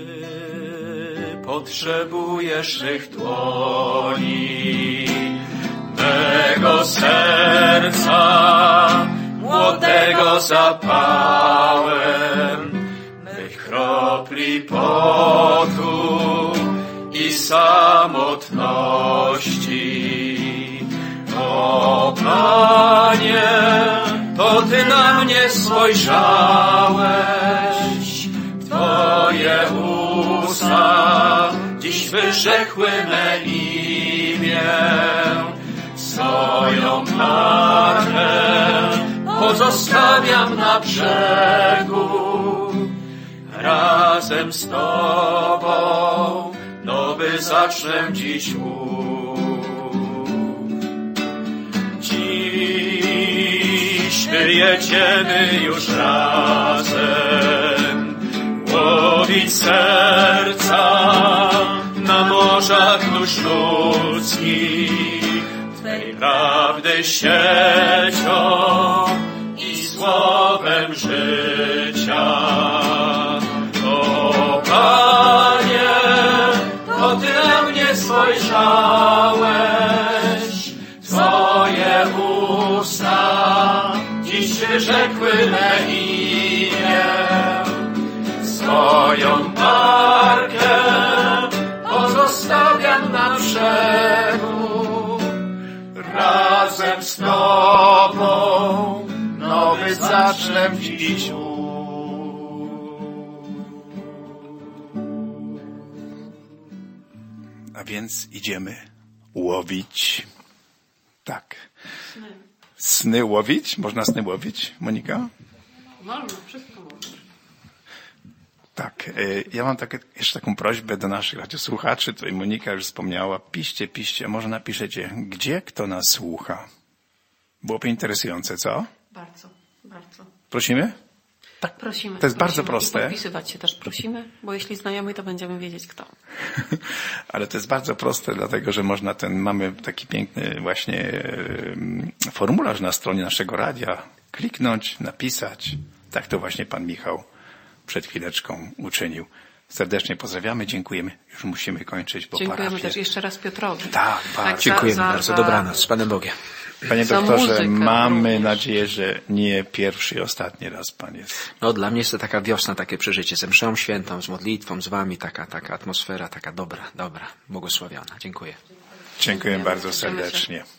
potrzebujesz tych dłoni mego serca, młodego zapałem, mych kropli potu i samotności. O Panie, to Ty na mnie spojrzałeś, Twoje usta dziś wyrzekły me imię. Swoją markę pozostawiam na brzegu. Razem z Tobą nowy zacznę dziś łów. Dziś wyjedziemy już razem łowić serca na morzach dusz ludzkich, Twej prawdy siecią i słowem życia. O Panie, to Ty na mnie spojrzałeś, Twoje usta dziś wyrzekły me imię. Swoją barkę pozostawiam na brzegu. Razem z Tobą nowy zacznę dziś łów. A więc idziemy łowić. Tak. Sny. Sny łowić? Można sny łowić, Monika? Wolno, wszystko można. Tak. Ja mam takie, jeszcze taką prośbę do naszych radiosłuchaczy. Tutaj Monika już wspomniała. Piszcie, piszcie. Może napiszecie, gdzie kto nas słucha. Byłoby interesujące, co? Bardzo, bardzo. Prosimy? Tak, prosimy. To jest prosimy. bardzo proste. I podpisywać się też prosimy, bo jeśli znajomy, to będziemy wiedzieć kto. Ale to jest bardzo proste, dlatego że można ten, mamy taki piękny właśnie formularz na stronie naszego radia. Kliknąć, napisać. Tak to właśnie pan Michał przed chwileczką uczynił. Serdecznie pozdrawiamy, dziękujemy. Już musimy kończyć, bo Dziękujemy parafie... też jeszcze raz Piotrowi. Tak, bardzo. Dziękujemy za- bardzo. za- Dobranoc. Z Panem Bogiem. Panie za doktorze, muzykę mamy również. nadzieję, że nie pierwszy i ostatni raz pan jest. No, dla mnie jest to taka wiosna, takie przeżycie ze mszą świętą, z modlitwą, z Wami, taka, taka atmosfera, taka dobra, dobra, błogosławiona. Dziękuję. Dziękuję bardzo Cieszymy się. serdecznie.